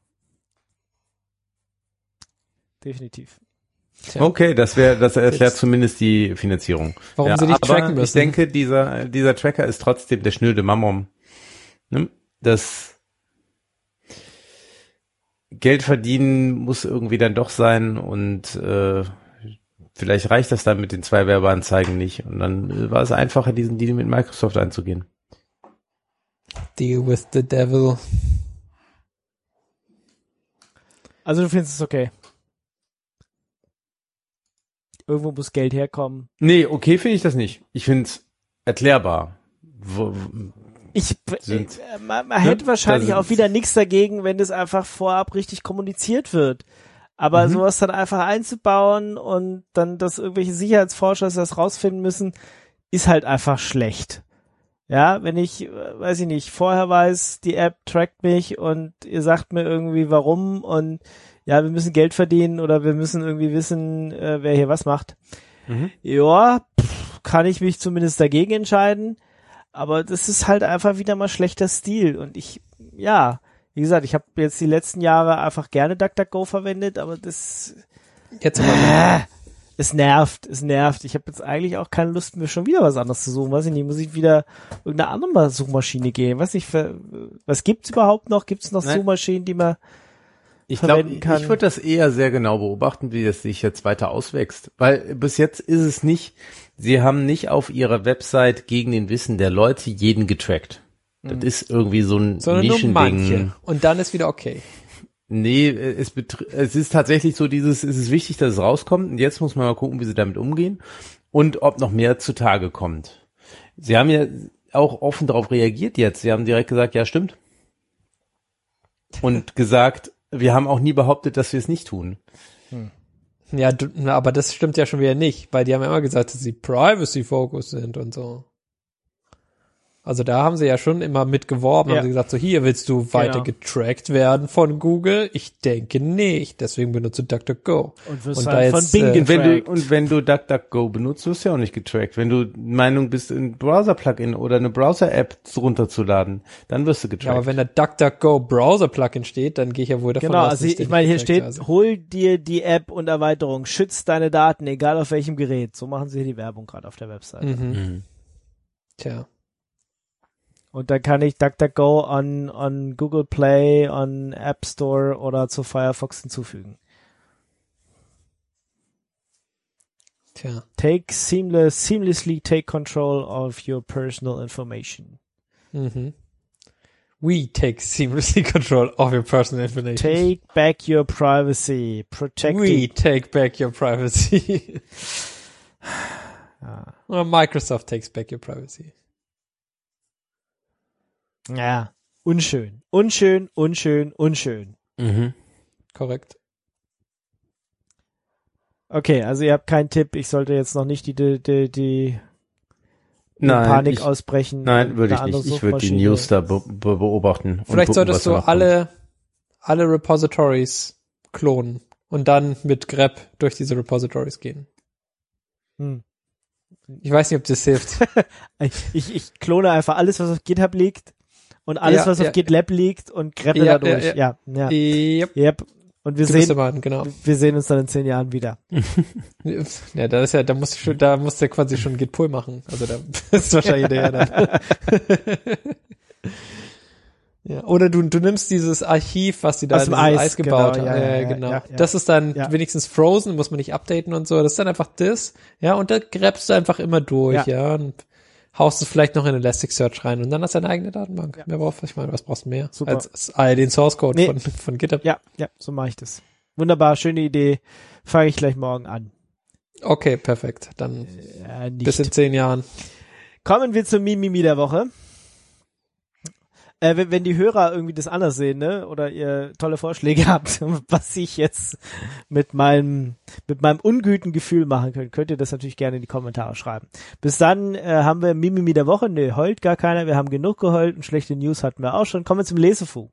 Definitiv. Tja. Okay, das erklärt zumindest die Finanzierung. Warum sie nicht tracken müssen. Ich denke, dieser Tracker ist trotzdem der schnöde Mammon. Ne? Das Geld verdienen muss irgendwie dann doch sein und vielleicht reicht das dann mit den 2 Werbeanzeigen nicht. Und dann war es einfacher, diesen Deal mit Microsoft einzugehen. Deal with the devil. Also du findest es okay? Irgendwo muss Geld herkommen. Nee, okay finde ich das nicht. Ich finde es erklärbar. Man hätte wahrscheinlich auch wieder nichts dagegen, wenn das einfach vorab richtig kommuniziert wird. Aber sowas dann einfach einzubauen und dann, dass irgendwelche Sicherheitsforscher das rausfinden müssen, ist halt einfach schlecht. Ja, wenn ich, weiß ich nicht, vorher weiß, die App trackt mich und ihr sagt mir irgendwie warum und ja, wir müssen Geld verdienen oder wir müssen irgendwie wissen, wer hier was macht. Ja, kann ich mich zumindest dagegen entscheiden. Aber das ist halt einfach wieder mal schlechter Stil. Und wie gesagt, ich habe jetzt die letzten Jahre einfach gerne DuckDuckGo verwendet, aber das jetzt aber es nervt. Ich habe jetzt eigentlich auch keine Lust, mir schon wieder was anderes zu suchen. Weiß ich nicht, muss ich wieder irgendeine andere Suchmaschine gehen? Weiß nicht, was gibt's überhaupt noch? Gibt's noch Suchmaschinen, die man verwenden kann? Ich würde das eher sehr genau beobachten, wie das sich jetzt weiter auswächst. Weil bis jetzt ist es nicht, sie haben nicht auf ihrer Website gegen den Wissen der Leute jeden getrackt. Das ist irgendwie so ein Nischending. Und dann ist wieder okay. Nee, es ist tatsächlich so es ist wichtig, dass es rauskommt und jetzt muss man mal gucken, wie sie damit umgehen und ob noch mehr zutage kommt. Sie haben ja auch offen darauf reagiert jetzt. Sie haben direkt gesagt, ja, stimmt. Und gesagt, wir haben auch nie behauptet, dass wir es nicht tun. Ja, aber das stimmt ja schon wieder nicht, weil die haben ja immer gesagt, dass sie privacy-focused sind und so. Also da haben sie ja schon immer mit geworben, haben sie gesagt, so hier willst du weiter getrackt werden von Google? Ich denke nicht, deswegen benutze DuckDuckGo. Und wirst halt von Bing getrackt. Und wenn du DuckDuckGo benutzt, wirst du ja auch nicht getrackt. Wenn du Meinung bist, ein Browser-Plugin oder eine Browser-App runterzuladen, dann wirst du getrackt. Ja, aber wenn da DuckDuckGo Browser-Plugin steht, dann gehe ich ja wohl davon aus, also ich meine, hier steht, hol dir die App und Erweiterung, schützt deine Daten, egal auf welchem Gerät. So machen sie hier die Werbung gerade auf der Webseite. Tja. Und dann kann ich DuckDuckGo on Google Play, on App Store oder zu Firefox hinzufügen. Tja. Seamlessly take control of your personal information. We take seamlessly control of your personal information. Take back your privacy. We take back your privacy. Well, Microsoft takes back your privacy. Ja, unschön. Korrekt. Okay, also ihr habt keinen Tipp, ich sollte jetzt noch nicht die Panik ausbrechen. Nein, würde ich nicht. Ich würde die News da beobachten. Vielleicht solltest du alle Repositories klonen und dann mit grep durch diese Repositories gehen. Ich weiß nicht, ob das hilft. Ich klone einfach alles, was auf GitHub liegt und alles, was auf GitLab liegt und greppe da durch. Yep. Und wir sehen uns dann in 10 Jahren wieder. Ja, da musst du quasi schon Git Pull machen. Also da ist wahrscheinlich der dann. Ja, oder du nimmst dieses Archiv, was die da in Eis gebaut haben. Genau. Das ist dann wenigstens frozen, muss man nicht updaten und so. Das ist dann einfach das. Ja, und da greppst du einfach immer durch, und haust es vielleicht noch in Elasticsearch rein und dann hast du deine eigene Datenbank. Ja. Mehr brauchst du, ich meine, was brauchst du mehr? Super. Als den Source Code von GitHub. Ja, so mache ich das. Wunderbar, schöne Idee. Fange ich gleich morgen an. Okay, perfekt. Dann bis in 10 Jahren. Kommen wir zum Mimimi der Woche. Wenn die Hörer irgendwie das anders sehen, ne, oder ihr tolle Vorschläge habt, was ich jetzt mit meinem unguten Gefühl machen könnt ihr das natürlich gerne in die Kommentare schreiben. Bis dann haben wir Mimimi der Woche. Ne, heult gar keiner. Wir haben genug geheult und schlechte News hatten wir auch schon. Kommen wir zum Lesefu.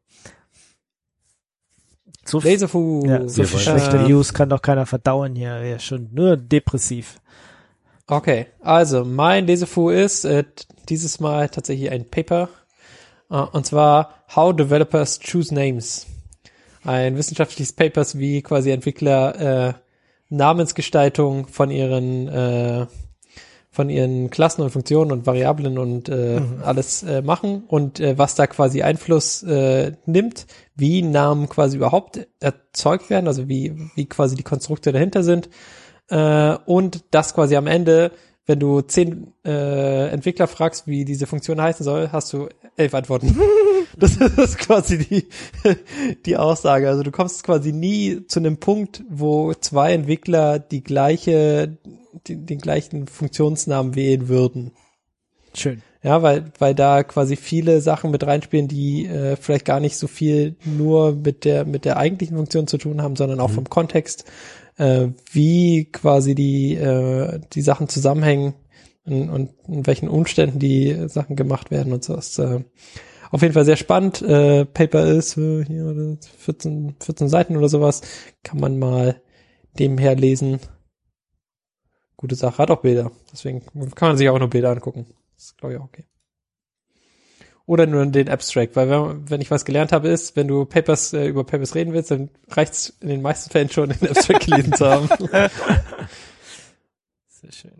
Lesefu. Ja, so viel schlechte News kann doch keiner verdauen hier. Ja, schon nur depressiv. Okay, also mein Lesefu ist dieses Mal tatsächlich ein Paper. Und zwar How Developers Choose Names. Ein wissenschaftliches Papers, wie quasi Entwickler Namensgestaltung von ihren Klassen und Funktionen und Variablen und alles machen und was da quasi Einfluss nimmt, wie Namen quasi überhaupt erzeugt werden, also wie quasi die Konstrukte dahinter sind und das quasi am Ende, wenn du 10 Entwickler fragst, wie diese Funktion heißen soll, hast du 11 Antworten. Das ist quasi die Aussage. Also du kommst quasi nie zu einem Punkt, wo 2 Entwickler den gleichen Funktionsnamen wählen würden. Schön. Ja, weil da quasi viele Sachen mit reinspielen, die vielleicht gar nicht so viel nur mit der eigentlichen Funktion zu tun haben, sondern auch vom Kontext, wie quasi die Sachen zusammenhängen und in welchen Umständen die Sachen gemacht werden und so. Das ist auf jeden Fall sehr spannend. Paper ist hier 14 Seiten oder sowas. Kann man mal nebenher lesen. Gute Sache. Hat auch Bilder. Deswegen kann man sich auch nur Bilder angucken. Das ist, glaube ich, auch okay. Oder nur den Abstract, weil wenn ich was gelernt habe, ist, wenn du über Papers reden willst, dann reicht's in den meisten Fällen schon, den Abstract gelesen zu haben. Sehr schön.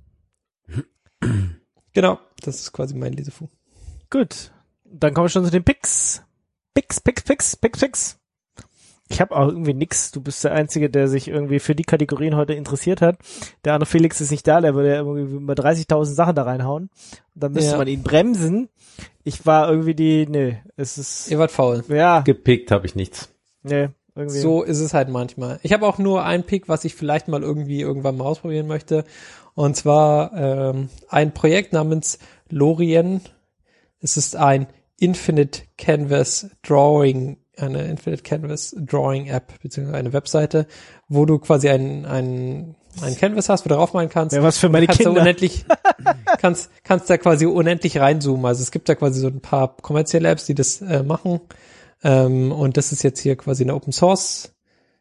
Genau, das ist quasi mein Lesefu. Gut, dann kommen wir schon zu den Picks. Picks. Ich habe auch irgendwie nix. Du bist der Einzige, der sich irgendwie für die Kategorien heute interessiert hat. Der andere Felix ist nicht da, der würde ja irgendwie über 30.000 Sachen da reinhauen. Und dann müsste man ihn bremsen. Ich war irgendwie Ihr wart faul. Ja. Gepickt habe ich nichts. Nee, irgendwie. So ist es halt manchmal. Ich habe auch nur einen Pick, was ich vielleicht mal irgendwann mal ausprobieren möchte. Und zwar ein Projekt namens Lorien. Es ist ein Infinite Canvas Drawing Infinite Canvas Drawing App, beziehungsweise eine Webseite, wo du quasi ein Canvas hast, wo du draufmalen kannst. Ja, was für meine Kinder. Da unendlich, kannst da quasi unendlich reinzoomen. Also es gibt da quasi so ein paar kommerzielle Apps, die das machen. Und das ist jetzt hier quasi eine Open Source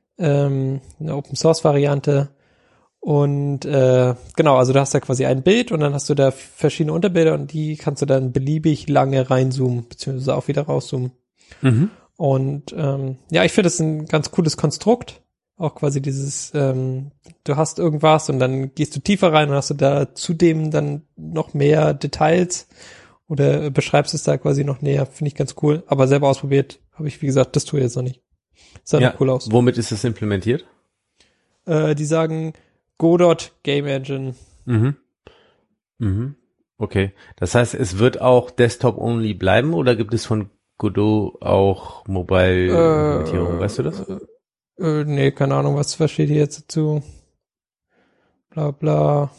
Variante. Und genau, also du hast da quasi ein Bild und dann hast du da verschiedene Unterbilder und die kannst du dann beliebig lange reinzoomen, beziehungsweise auch wieder rauszoomen. Mhm. Und ja, ich finde das ein ganz cooles Konstrukt. Auch quasi dieses, du hast irgendwas und dann gehst du tiefer rein und hast du da zudem dann noch mehr Details oder beschreibst es da quasi noch näher. Finde ich ganz cool. Aber selber ausprobiert habe ich, wie gesagt, das tue ich jetzt noch nicht. Sah noch cool aus. Womit ist das implementiert? Die sagen Godot Game Engine. Mhm. Mhm. Okay. Das heißt, es wird auch Desktop-only bleiben oder gibt es von Godot auch Mobile-Implementierung? Weißt du das? Nee, keine Ahnung, was steht hier jetzt dazu? Bla bla.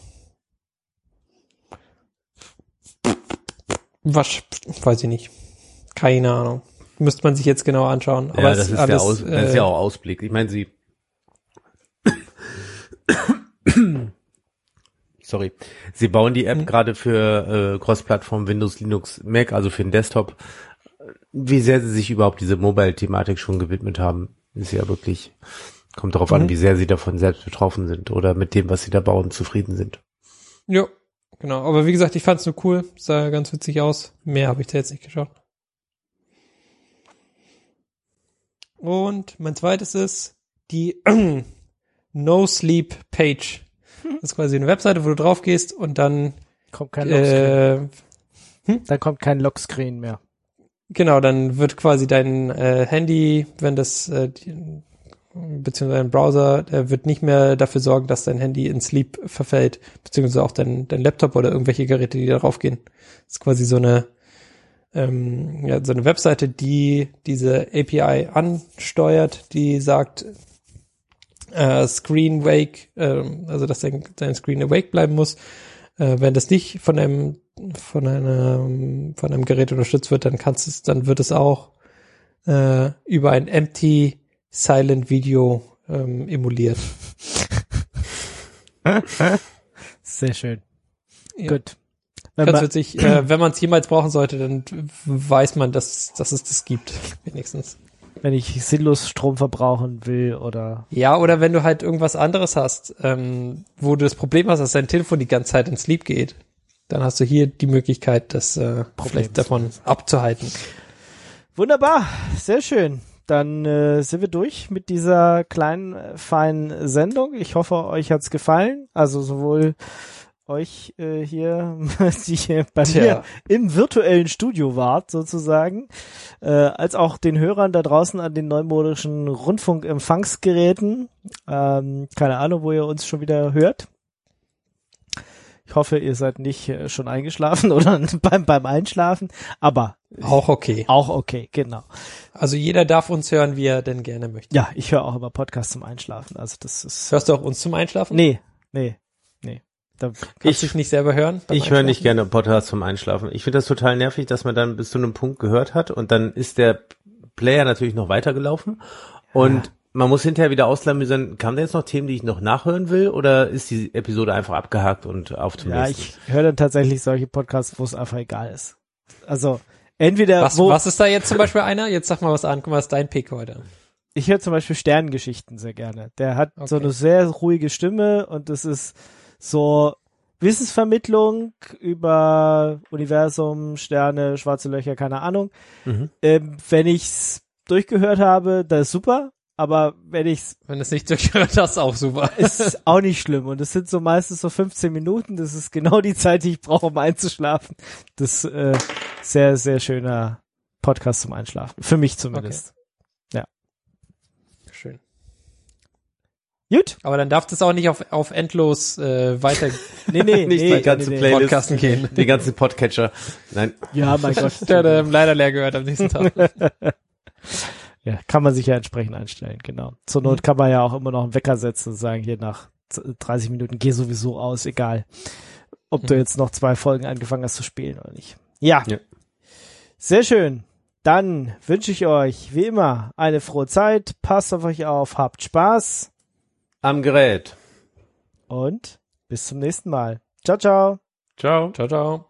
Was, weiß ich nicht. Keine Ahnung. Müsste man sich jetzt genau anschauen. Aber ja, das ist alles, das ist ja auch Ausblick. Ich meine, sie bauen die App gerade für Cross-Plattform Windows, Linux, Mac, also für den Desktop. Wie sehr sie sich überhaupt diese Mobile-Thematik schon gewidmet haben, ist ja wirklich, kommt darauf an, wie sehr sie davon selbst betroffen sind oder mit dem, was sie da bauen, zufrieden sind. Ja, genau. Aber wie gesagt, ich fand's nur cool. Sah ganz witzig aus. Mehr habe ich da jetzt nicht geschaut. Und mein zweites ist die No Sleep Page. Das ist quasi eine Webseite, wo du drauf gehst und dann kommt kein Lockscreen. Dann kommt kein Lockscreen mehr. Genau, dann wird quasi dein Handy, wenn das beziehungsweise dein Browser, der wird nicht mehr dafür sorgen, dass dein Handy in Sleep verfällt, beziehungsweise auch dein Laptop oder irgendwelche Geräte, die darauf gehen. Das ist quasi so eine so eine Webseite, die diese API ansteuert, die sagt Screen Wake, also dass dein Screen awake bleiben muss. Wenn das nicht von einem Gerät unterstützt wird, dann wird es auch über ein Empty Silent Video emuliert. Sehr schön. Ja. Gut. Ganz witzig. Wenn man es jemals brauchen sollte, dann weiß man, dass es das gibt, wenigstens. Wenn ich sinnlos Strom verbrauchen will oder... Ja, oder wenn du halt irgendwas anderes hast, wo du das Problem hast, dass dein Telefon die ganze Zeit in Sleep geht, dann hast du hier die Möglichkeit, das vielleicht davon abzuhalten. Wunderbar, sehr schön. Dann sind wir durch mit dieser kleinen, feinen Sendung. Ich hoffe, euch hat's gefallen. Also sowohl euch hier, die bei mir im virtuellen Studio wart, sozusagen, als auch den Hörern da draußen an den neumodischen Rundfunkempfangsgeräten. Keine Ahnung, wo ihr uns schon wieder hört. Ich hoffe, ihr seid nicht schon eingeschlafen oder beim Einschlafen, aber auch okay. Auch okay, genau. Also jeder darf uns hören, wie er denn gerne möchte. Ja, ich höre auch immer Podcasts zum Einschlafen. Also das ist. Hörst du auch uns zum Einschlafen? Nee. Da kannst du dich nicht selber hören? Ich höre nicht gerne Podcasts zum Einschlafen. Ich finde das total nervig, dass man dann bis zu einem Punkt gehört hat und dann ist der Player natürlich noch weitergelaufen und man muss hinterher wieder auslamüsern, kamen da jetzt noch Themen, die ich noch nachhören will oder ist die Episode einfach abgehakt und auf zum nächsten? Ja, ich höre dann tatsächlich solche Podcasts, wo es einfach egal ist. Also entweder was ist da jetzt zum Beispiel einer? Jetzt sag mal was an, guck mal, was ist dein Pick heute? Ich höre zum Beispiel Sternengeschichten sehr gerne. Der hat so eine sehr ruhige Stimme und das ist so Wissensvermittlung über Universum, Sterne, schwarze Löcher, keine Ahnung. Mhm. Wenn ich's durchgehört habe, das ist super. Aber wenn du es nicht durchgehört hast, auch super. Ist auch nicht schlimm. Und es sind so meistens so 15 Minuten. Das ist genau die Zeit, die ich brauche, um einzuschlafen. Das sehr, sehr schöner Podcast zum Einschlafen. Für mich zumindest. Okay. Ja. Schön. Gut. Aber dann darf das auch nicht auf endlos weiter die ganze Playlist, Podcasten gehen. Die ganzen Podcatcher. Nein. Ja, mein Gott. Der hat leider leer gehört am nächsten Tag. Ja, kann man sich ja entsprechend einstellen, genau. Zur Not kann man ja auch immer noch einen Wecker setzen und sagen, hier nach 30 Minuten geh sowieso aus, egal, ob du jetzt noch 2 Folgen angefangen hast zu spielen oder nicht. Ja. Sehr schön. Dann wünsche ich euch, wie immer, eine frohe Zeit. Passt auf euch auf, habt Spaß. Am Gerät. Und bis zum nächsten Mal. Ciao, ciao. Ciao. Ciao, ciao.